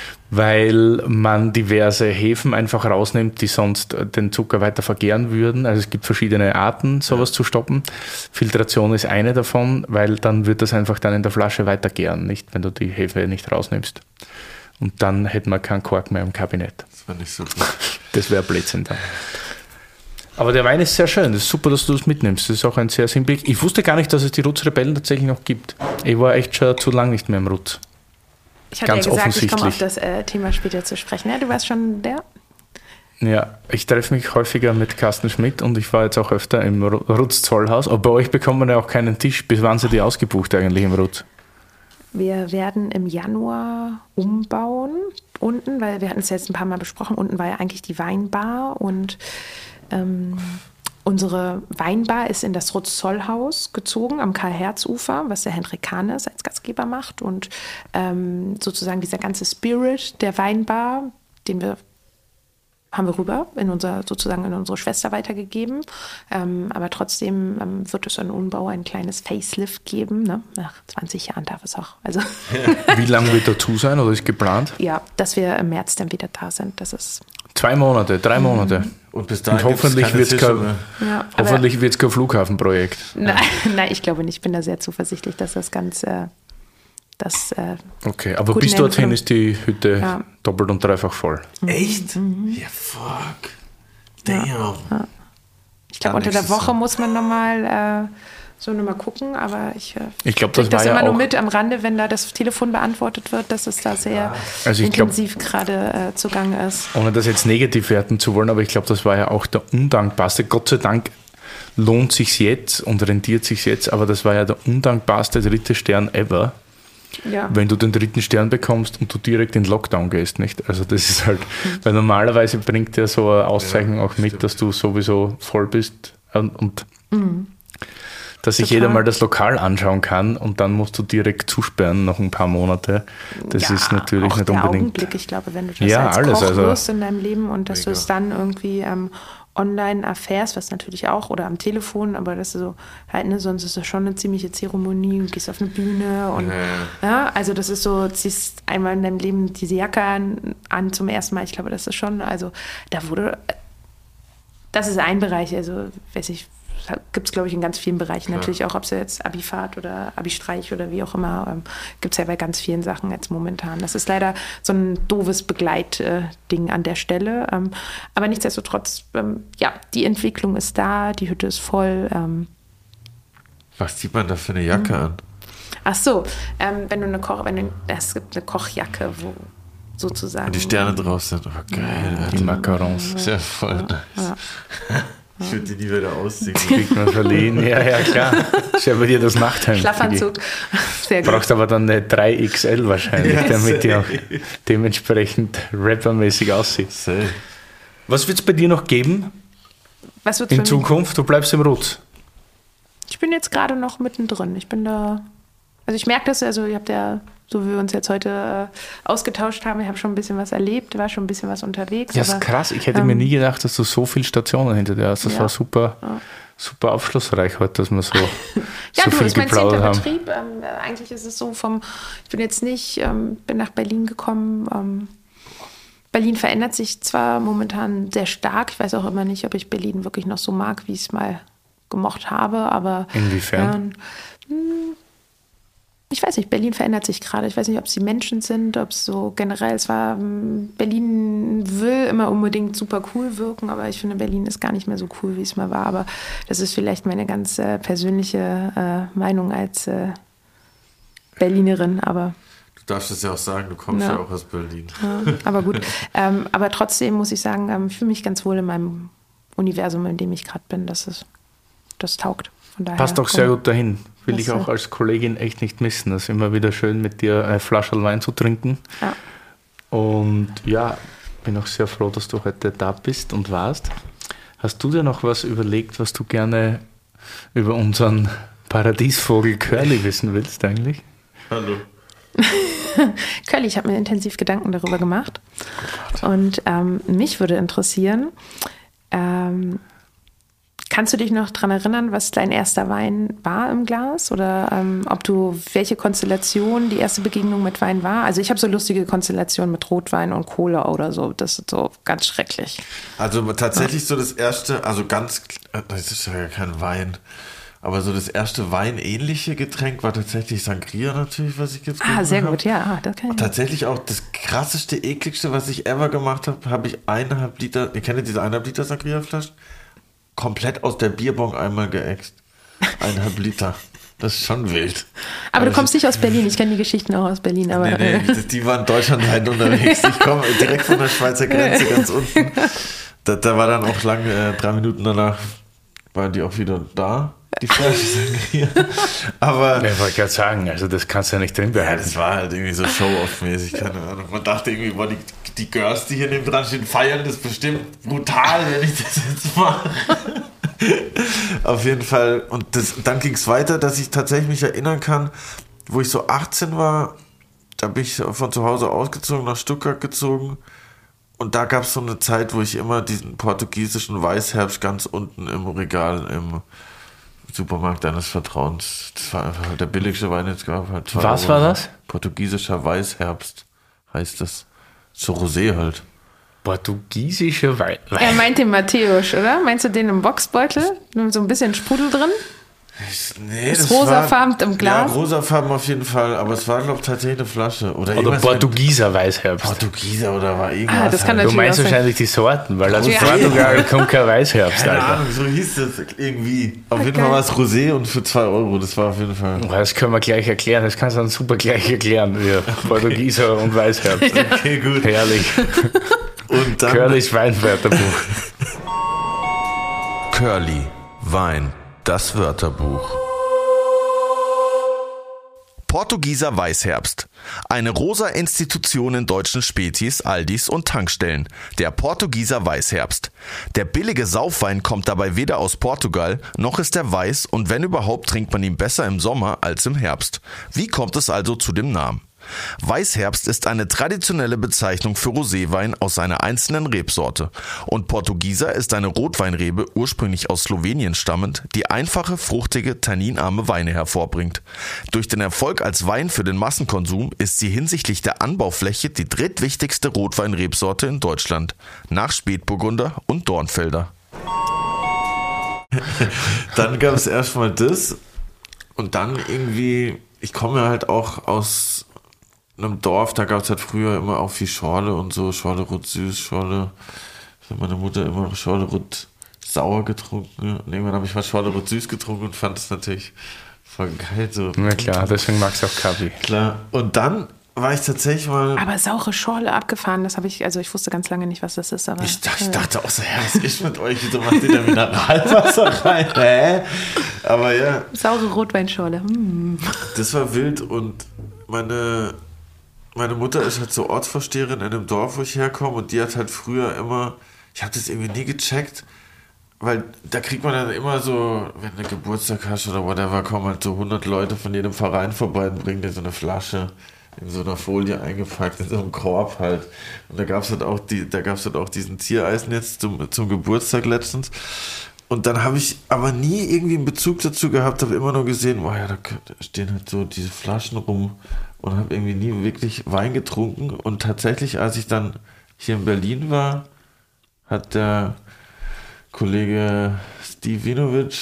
weil man diverse Hefen einfach rausnimmt, die sonst den Zucker weiter vergären würden. Also es gibt verschiedene Arten, sowas zu stoppen. Filtration ist eine davon, weil dann wird das einfach dann in der Flasche weiter gären, nicht, wenn du die Hefe nicht rausnimmst. Und dann hätten wir keinen Kork mehr im Kabinett. Das wäre nicht so gut. Das wäre Blödsinn dann. Aber der Wein ist sehr schön. Es ist super, dass du das mitnimmst. Das ist auch ein sehr Sinnbild. Ich wusste gar nicht, dass es die Rutz Rebellen tatsächlich noch gibt. Ich war echt schon zu lang nicht mehr im Rutz. Ich hatte ja gesagt, ich komme auf das Thema später zu sprechen. Ja, du warst schon der? Ja, ich treffe mich häufiger mit Carsten Schmidt und ich war jetzt auch öfter im Rutz Zollhaus. Aber bei euch bekommt man ja auch keinen Tisch. Bis wann seid ihr ausgebucht eigentlich im Rutz? Wir werden im Januar umbauen unten, weil wir hatten es jetzt ein paar Mal besprochen. Unten war ja eigentlich die Weinbar und Unsere Weinbar ist in das Rutz-Zoll-Haus gezogen am Karl-Herz-Ufer, was der Hendrik Kahnes als Gastgeber macht. Und sozusagen dieser ganze Spirit der Weinbar, haben wir rüber in unsere Schwester weitergegeben. Aber trotzdem wird es an Umbau ein kleines Facelift geben. Ne? Nach 20 Jahren darf es auch. Also Wie lange wird dazu sein oder ist geplant? Ja, dass wir im März dann wieder da sind. Das ist 2 Monate, 3 Monate. Und bis dahin hoffentlich wird es kein Flughafenprojekt. Nein, ich glaube nicht. Ich bin da sehr zuversichtlich, dass das Ganze okay, aber bis dorthin ist die Hütte doppelt und dreifach voll. Echt? Ja, fuck. Damn. Ja. Ich glaube, unter der Woche muss man nochmal gucken, aber ich glaube, das war das ja immer auch nur mit am Rande, wenn da das Telefon beantwortet wird, dass es da sehr intensiv gerade zugange ist. Ohne das jetzt negativ werten zu wollen, aber ich glaube, das war ja auch der undankbarste. Gott sei Dank lohnt sich's jetzt und rentiert sich's jetzt, aber das war ja der undankbarste 3. Stern ever. Ja. Wenn du den 3. Stern bekommst und du direkt in Lockdown gehst, nicht? Also das ist halt, weil normalerweise bringt ja so eine Auszeichnung auch mit, dass du sowieso voll bist und dass sich jeder mal das Lokal anschauen kann und dann musst du direkt zusperren noch ein paar Monate. Das ist natürlich auch nicht der unbedingt. Augenblick, ich glaube, wenn du das als Koch wirst in deinem Leben und dass du es dann irgendwie online erfährst, was natürlich auch, oder am Telefon, aber das ist so halt, ne, sonst ist das schon eine ziemliche Zeremonie und gehst auf eine Bühne und also das ist so, ziehst einmal in deinem Leben diese Jacke an zum ersten Mal, ich glaube, das ist schon, also das ist ein Bereich, also weiß ich, gibt es, glaube ich, in ganz vielen Bereichen natürlich auch, ob es jetzt Abifahrt oder Abi-Streich oder wie auch immer, gibt es ja bei ganz vielen Sachen jetzt momentan. Das ist leider so ein doofes Begleitding an der Stelle. Aber nichtsdestotrotz, die Entwicklung ist da, die Hütte ist voll. Was zieht man da für eine Jacke an? Ach so, es gibt eine Kochjacke, wo sozusagen... Und die Sterne drauf sind. Oh, geil. Die Macarons. Ist ja voll nice. Ja. Ich würde die nie wieder ausziehen. Kriegt man verliehen. Ja, klar. Ist ja bei dir das Nachthemd. Schlafanzug. Sehr gut. Brauchst aber dann eine 3XL wahrscheinlich, damit die auch dementsprechend rappermäßig aussieht. Safe. Was wird es bei dir noch geben in Zukunft? Du bleibst im Rutz. Ich bin jetzt gerade noch mittendrin. Ich bin da... Also ich merke das, also ihr habt ja, so wie wir uns jetzt heute ausgetauscht haben, ich habe schon ein bisschen was erlebt, war schon ein bisschen was unterwegs. Ja, ist krass. Ich hätte mir nie gedacht, dass du so viele Stationen hinter dir hast. Das war super aufschlussreich heute, dass wir so viel geplaudert haben. Betrieb. Eigentlich ist es so ich bin jetzt nicht, bin nach Berlin gekommen. Berlin verändert sich zwar momentan sehr stark. Ich weiß auch immer nicht, ob ich Berlin wirklich noch so mag, wie ich es mal gemocht habe, aber... Inwiefern? Ich weiß nicht, Berlin verändert sich gerade. Ich weiß nicht, ob es die Menschen sind, ob es so generell, Berlin will immer unbedingt super cool wirken, aber ich finde, Berlin ist gar nicht mehr so cool, wie es mal war. Aber das ist vielleicht meine ganz persönliche Meinung als Berlinerin, aber... Du darfst es ja auch sagen, du kommst ja auch aus Berlin. Ja, aber gut. Aber trotzdem muss ich sagen, ich fühle mich ganz wohl in meinem Universum, in dem ich gerade bin. Das taugt. Von daher, passt auch sehr gut dahin. Will ich auch als Kollegin echt nicht missen. Das ist immer wieder schön, mit dir eine Flasche Wein zu trinken. Ja. Und ja, bin auch sehr froh, dass du heute da bist und warst. Hast du dir noch was überlegt, was du gerne über unseren Paradiesvogel Curly wissen willst eigentlich? Hallo. Curly, ich habe mir intensiv Gedanken darüber gemacht. Und mich würde interessieren, kannst du dich noch daran erinnern, was dein erster Wein war im Glas? Oder welche Konstellation die erste Begegnung mit Wein war? Also ich habe so lustige Konstellationen mit Rotwein und Cola oder so. Das ist so ganz schrecklich. Also tatsächlich so das erste, das ist ja kein Wein, aber so das erste weinähnliche Getränk war tatsächlich Sangria natürlich, was ich jetzt gemacht habe. Sehr gut, ja. Das kann ich. Tatsächlich auch das krasseste, ekligste, was ich ever gemacht habe, habe ich 1,5 Liter, ihr kennt diese 1,5 Liter Sangria-Flaschen? Komplett aus der Bierbong einmal geäxt. 1,5 Liter. Das ist schon wild. Aber du kommst nicht aus Berlin. Ich kenne die Geschichten auch aus Berlin. Aber nee, die waren deutschlandweit unterwegs. Ich komme direkt von der Schweizer Grenze ganz unten. Da war dann auch lang, 3 Minuten danach, waren die auch wieder da, die Flasche Sangria. Aber... Ich wollte gerade sagen, also das kannst du ja nicht drin behalten. Ja, das war halt irgendwie so Show-off-mäßig, keine Ahnung. Man dachte irgendwie, boah, die Girls, die hier neben dran stehen, feiern das bestimmt brutal, wenn ich das jetzt mache. Auf jeden Fall. Und dann ging es weiter, dass ich tatsächlich mich erinnern kann, wo ich so 18 war, da bin ich von zu Hause ausgezogen, nach Stuttgart gezogen. Und da gab es so eine Zeit, wo ich immer diesen portugiesischen Weißherbst ganz unten im Regal im Supermarkt deines Vertrauens. Das war einfach der billigste Wein, jetzt gab halt 2 Was Euro. war das? Portugiesischer Weißherbst heißt das. So Rosé halt. Portugiesischer Wein. Er meint den Matthäus, oder? Meinst du den im Boxbeutel? Mit so ein bisschen Sprudel drin? Nee, ist rosafarben im Glas? Ja, rosafarben auf jeden Fall, aber es war, glaube ich, tatsächlich eine Flasche. Oder Portugieser Weißherbst. Portugieser oder war irgendwas. Das kann halt. Du meinst wahrscheinlich die Sorten, weil aus Portugal kommt kein Weißherbst, Keine Alter. Ahnung, so hieß das irgendwie. Auf jeden Fall war es Rosé und für 2 Euro, das war auf jeden Fall. Das können wir gleich erklären, das kannst du dann super gleich erklären, wie Portugieser und Weißherbst. Okay, gut. Herrlich. Und dann Curlys Weinwörterbuch. Curly, Wein, das Wörterbuch. Portugieser Weißherbst. Eine rosa Institution in deutschen Spätis, Aldis und Tankstellen. Der Portugieser Weißherbst. Der billige Saufwein kommt dabei weder aus Portugal, noch ist er weiß und wenn überhaupt trinkt man ihn besser im Sommer als im Herbst. Wie kommt es also zu dem Namen? Weißherbst ist eine traditionelle Bezeichnung für Roséwein aus einer einzelnen Rebsorte und Portugieser ist eine Rotweinrebe, ursprünglich aus Slowenien stammend, die einfache, fruchtige, tanninarme Weine hervorbringt. Durch den Erfolg als Wein für den Massenkonsum ist sie hinsichtlich der Anbaufläche die drittwichtigste Rotweinrebsorte in Deutschland, nach Spätburgunder und Dornfelder. Dann gab es erstmal das und dann irgendwie, ich komme halt auch aus einem Dorf, da gab es halt früher immer auch viel Schorle und so, Schorle rot süß, Schorle, hat meine Mutter immer Schorle rot sauer getrunken und irgendwann habe ich mal Schorle rot süß getrunken und fand das natürlich voll geil. So. Na klar, deswegen magst du auch Kaffee. Klar, und dann war ich tatsächlich mal... Aber saure Schorle abgefahren, das habe ich, also ich wusste ganz lange nicht, was das ist. Aber Ich dachte auch so, was ist mit euch? Wieso macht ihr da Mineralwasser rein? Hä? Aber ja. Saure Rotweinschorle. Das war wild und meine Mutter ist halt so Ortsvorsteherin in dem Dorf, wo ich herkomme und die hat halt früher immer, ich habe das irgendwie nie gecheckt, weil da kriegt man dann immer so, wenn du Geburtstag hast oder whatever, kommen halt so 100 Leute von jedem Verein vorbei und bringen dir so eine Flasche in so einer Folie eingepackt, in so einem Korb halt. Und da gab's halt auch diesen Ziereisen jetzt zum Geburtstag letztens. Und dann habe ich aber nie irgendwie einen Bezug dazu gehabt, habe immer nur gesehen, boah ja, da stehen halt so diese Flaschen rum und habe irgendwie nie wirklich Wein getrunken. Und tatsächlich, als ich dann hier in Berlin war, hat der Kollege Stevinovic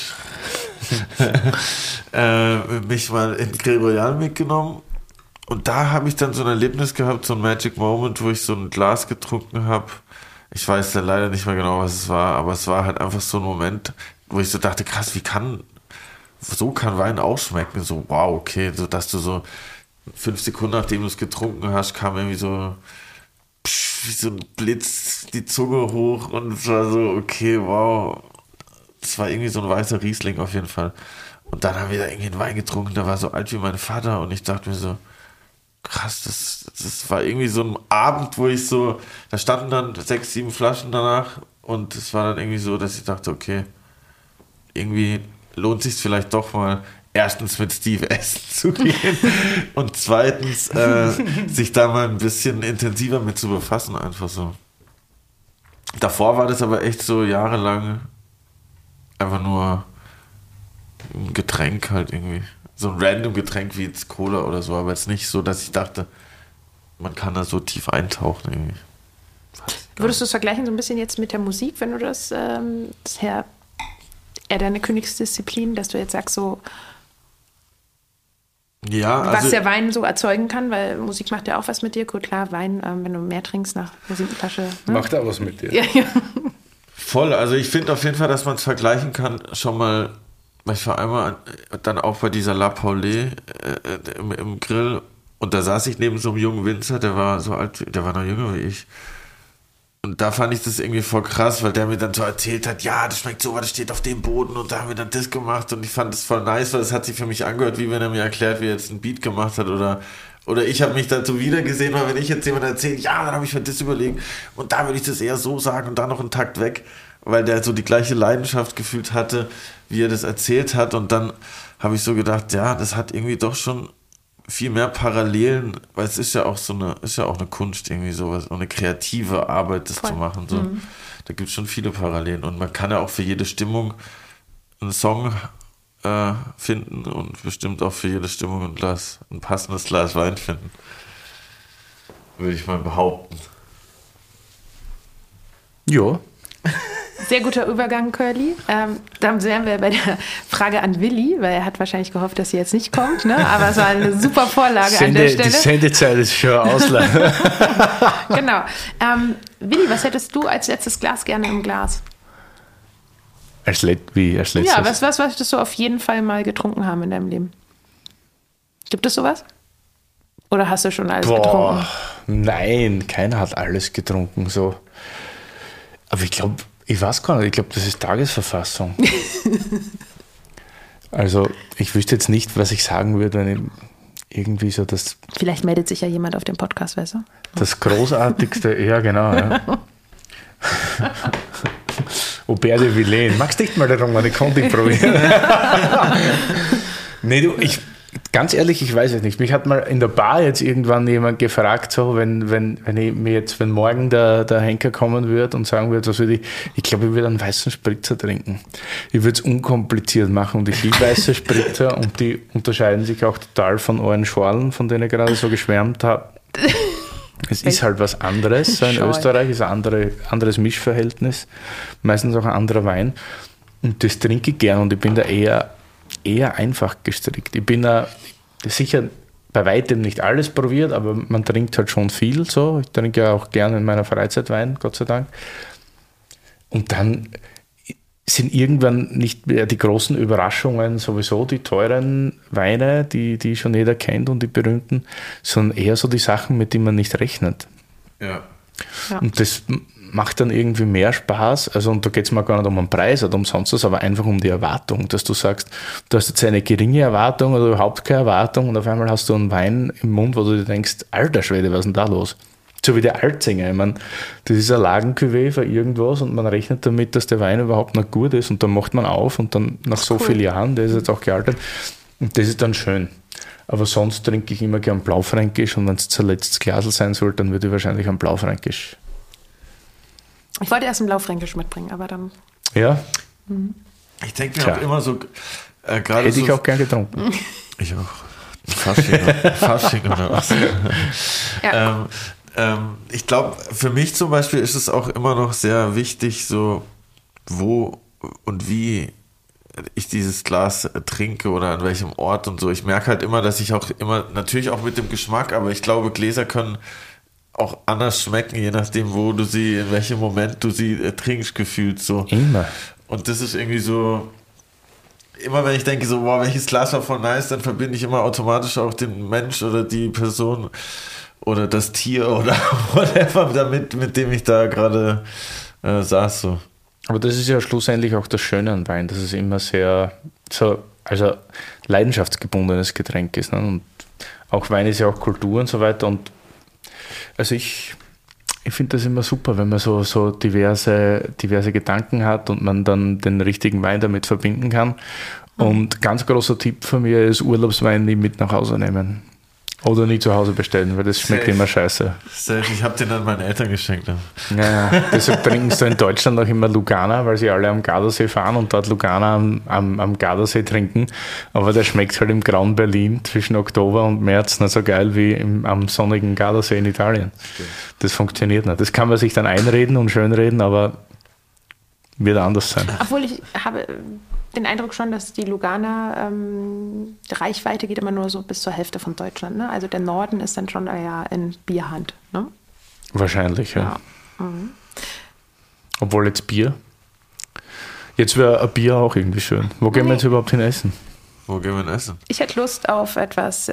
mich mal in Grill Royal mitgenommen. Und da habe ich dann so ein Erlebnis gehabt, so ein Magic Moment, wo ich so ein Glas getrunken habe. Ich weiß da leider nicht mehr genau, was es war, aber es war halt einfach so ein Moment, wo ich so dachte, krass, so kann Wein auch schmecken. So, wow, okay, so dass du so 5 Sekunden, nachdem du es getrunken hast, kam irgendwie so wie so ein Blitz die Zunge hoch und es war so, okay, wow. Es war irgendwie so ein weißer Riesling auf jeden Fall. Und dann haben wir da irgendwie einen Wein getrunken, der war so alt wie mein Vater und ich dachte mir so, krass, das war irgendwie so ein Abend, wo ich so, da standen dann 6, 7 Flaschen danach und es war dann irgendwie so, dass ich dachte, okay, irgendwie lohnt sich vielleicht doch mal, erstens mit Steve essen zu gehen und zweitens sich da mal ein bisschen intensiver mit zu befassen, einfach so. Davor war das aber echt so jahrelang einfach nur ein Getränk halt irgendwie. So ein random Getränk wie jetzt Cola oder so, aber jetzt nicht so, dass ich dachte, man kann da so tief eintauchen irgendwie. Würdest du es vergleichen so ein bisschen jetzt mit der Musik, wenn du das eher deine Königsdisziplin, dass du jetzt sagst so, ja, was der Wein so erzeugen kann, weil Musik macht ja auch was mit dir. Gut, klar, Wein, wenn du mehr trinkst nach der 7. Flasche. Ne? Macht auch was mit dir. Ja. Voll, also ich finde auf jeden Fall, dass man es vergleichen kann, schon mal, weil ich war einmal dann auch bei dieser La Paulée im Grill und da saß ich neben so einem jungen Winzer, der war so alt, der war noch jünger wie ich. Und da fand ich das irgendwie voll krass, weil der mir dann so erzählt hat, ja, das schmeckt so, das steht auf dem Boden und da haben wir dann das gemacht und ich fand das voll nice, weil es hat sich für mich angehört, wie wenn er mir erklärt, wie er jetzt ein Beat gemacht hat oder ich habe mich dazu wieder gesehen, weil wenn ich jetzt jemand erzählt, ja, dann habe ich mir das überlegt und da würde ich das eher so sagen und da noch einen Takt weg weil der so die gleiche Leidenschaft gefühlt hatte, wie er das erzählt hat. Und dann habe ich so gedacht, ja, das hat irgendwie doch schon viel mehr Parallelen, weil es ist ja auch eine Kunst, irgendwie sowas, eine kreative Arbeit, das zu machen. So. Da gibt es schon viele Parallelen. Und man kann ja auch für jede Stimmung einen Song finden und bestimmt auch für jede Stimmung ein passendes Glas Wein finden. Würde ich mal behaupten. Ja. Sehr guter Übergang, Curly. Dann wären wir bei der Frage an Willi, weil er hat wahrscheinlich gehofft, dass sie jetzt nicht kommt, ne? Aber es war eine super Vorlage an der Stelle. Die Sendezeit ist schon auslaufen. Genau. Willi, was hättest du als letztes Glas gerne im Glas? Als letztes? Ja, was möchtest du auf jeden Fall mal getrunken haben in deinem Leben? Gibt es sowas? Oder hast du schon alles getrunken? Nein, keiner hat alles getrunken. So. Aber ich weiß gar nicht, ich glaube, das ist Tagesverfassung. Also, ich wüsste jetzt nicht, was ich sagen würde, wenn ich irgendwie so das... Vielleicht meldet sich ja jemand auf dem Podcast, weißt du? Das Großartigste, ja genau. Ja. Aubert de Villaine. Magst du nicht mal darum eine Conti probieren? Nee, du, ganz ehrlich, ich weiß es nicht. Mich hat mal in der Bar jetzt irgendwann jemand gefragt, so, wenn morgen der Henker kommen würde und sagen würde, was würde ich glaube, ich würde einen weißen Spritzer trinken. Ich würde es unkompliziert machen und ich liebe weiße Spritzer und die unterscheiden sich auch total von euren Schorlen, von denen ich gerade so geschwärmt habe. Es ist halt was anderes. So in Österreich ist ein anderes Mischverhältnis, meistens auch ein anderer Wein. Und das trinke ich gern und ich bin da eher einfach gestrickt. Ich bin da sicher bei weitem nicht alles probiert, aber man trinkt halt schon viel. So. Ich trinke ja auch gerne in meiner Freizeit Wein, Gott sei Dank. Und dann sind irgendwann nicht mehr die großen Überraschungen sowieso die teuren Weine, die schon jeder kennt und die berühmten, sondern eher so die Sachen, mit denen man nicht rechnet. Ja. Und das macht dann irgendwie mehr Spaß. Also, und da geht es mir gar nicht um den Preis oder um sonst was, aber einfach um die Erwartung, dass du sagst, du hast jetzt eine geringe Erwartung oder überhaupt keine Erwartung und auf einmal hast du einen Wein im Mund, wo du dir denkst, alter Schwede, was ist denn da los? So wie der Alzinger. Ich meine, das ist ein Lagencuvée für irgendwas und man rechnet damit, dass der Wein überhaupt noch gut ist und dann macht man auf und dann nach so vielen Jahren, der ist jetzt auch gealtert und das ist dann schön. Aber sonst trinke ich immer gern Blaufränkisch und wenn es zuletzt Glasl sein soll, dann würde ich wahrscheinlich ein Blaufränkisch. Ich wollte erst ein Blaufränkisch mitbringen, aber dann... Ja? Ich denke mir auch immer so... gerade hätte ich auch gern getrunken. Ich auch. Fasching oder was. Ja. Ich glaube, für mich zum Beispiel ist es auch immer noch sehr wichtig, so wo und wie ich dieses Glas trinke oder an welchem Ort und so. Ich merke halt immer, dass ich auch immer, natürlich auch mit dem Geschmack, aber ich glaube, Gläser können auch anders schmecken, je nachdem, wo du sie, in welchem Moment du sie trinkst, gefühlt so. Immer. Und das ist irgendwie so, immer wenn ich denke so, wow, welches Glas war voll nice, dann verbinde ich immer automatisch auch den Mensch oder die Person oder das Tier oder whatever damit, mit dem ich da gerade saß. So. Aber das ist ja schlussendlich auch das Schöne an Wein, dass es immer sehr also leidenschaftsgebundenes Getränk ist. Ne? Und auch Wein ist ja auch Kultur und so weiter. Und also ich finde das immer super, wenn man so diverse Gedanken hat und man dann den richtigen Wein damit verbinden kann. Und ganz großer Tipp von mir ist Urlaubswein nie mit nach Hause nehmen. Oder nie zu Hause bestellen, weil das schmeckt immer scheiße. Ich habe den an meine Eltern geschenkt. Ja, deshalb trinken sie in Deutschland auch immer Lugana, weil sie alle am Gardasee fahren und dort Lugana am Gardasee trinken. Aber der schmeckt halt im grauen Berlin zwischen Oktober und März nicht so geil wie am sonnigen Gardasee in Italien. Stimmt. Das funktioniert nicht. Das kann man sich dann einreden und schönreden, aber wird anders sein. Obwohl ich habe den Eindruck schon, dass die Lugana Reichweite geht immer nur so bis zur Hälfte von Deutschland. Ne? Also der Norden ist dann schon eher in Bierhand. Ne? Wahrscheinlich, ja. Mhm. Obwohl jetzt Bier. Jetzt wäre ein Bier auch irgendwie schön. Wo gehen wir jetzt überhaupt hin essen? Wo gehen wir hin essen? Ich hätte Lust auf etwas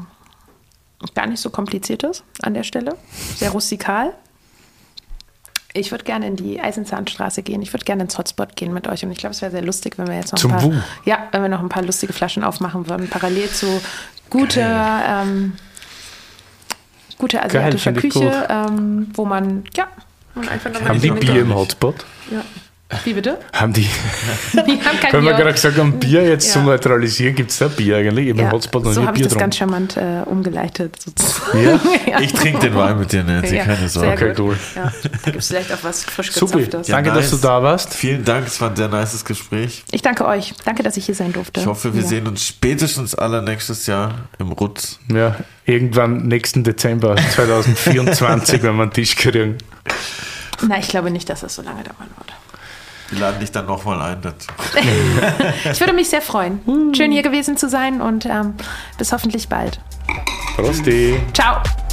gar nicht so Kompliziertes an der Stelle. Sehr rustikal. Ich würde gerne in die Eisenzahnstraße gehen. Ich würde gerne ins Hotspot gehen mit euch. Und ich glaube, es wäre sehr lustig, wenn wir jetzt noch wenn wir noch ein paar lustige Flaschen aufmachen würden. Parallel zu guter asiatischer Küche, wo man einfach nochmal... Haben die Bier im Hotspot? Ja. Wie bitte? Haben die haben kein wenn wir Bier. gerade gesagt haben, Bier jetzt zum Neutralisieren, gibt es da Bier eigentlich? Im Hotspot noch so nie habe Bier ich das drum. ganz charmant umgeleitet sozusagen. Ja? Ja. Ich trinke den Wein mit dir, Nancy, keine Sorge. sehr Okay, gut. cool. Ja, da gibt es vielleicht auch was frisch Super, gezapftes. danke, dass du da warst. Vielen Dank, es war ein sehr nices Gespräch. Ich danke euch. Danke, dass ich hier sein durfte. Ich hoffe, wir Ja. sehen uns spätestens alle nächstes Jahr im Rutz. Ja, irgendwann nächsten Dezember 2024, wenn wir einen Tisch kriegen. Na, ich glaube nicht, dass das so lange dauern wird. Wir laden dich dann nochmal ein dazu. Ich würde mich sehr freuen. Schön hier gewesen zu sein und bis hoffentlich bald. Prosti. Ciao.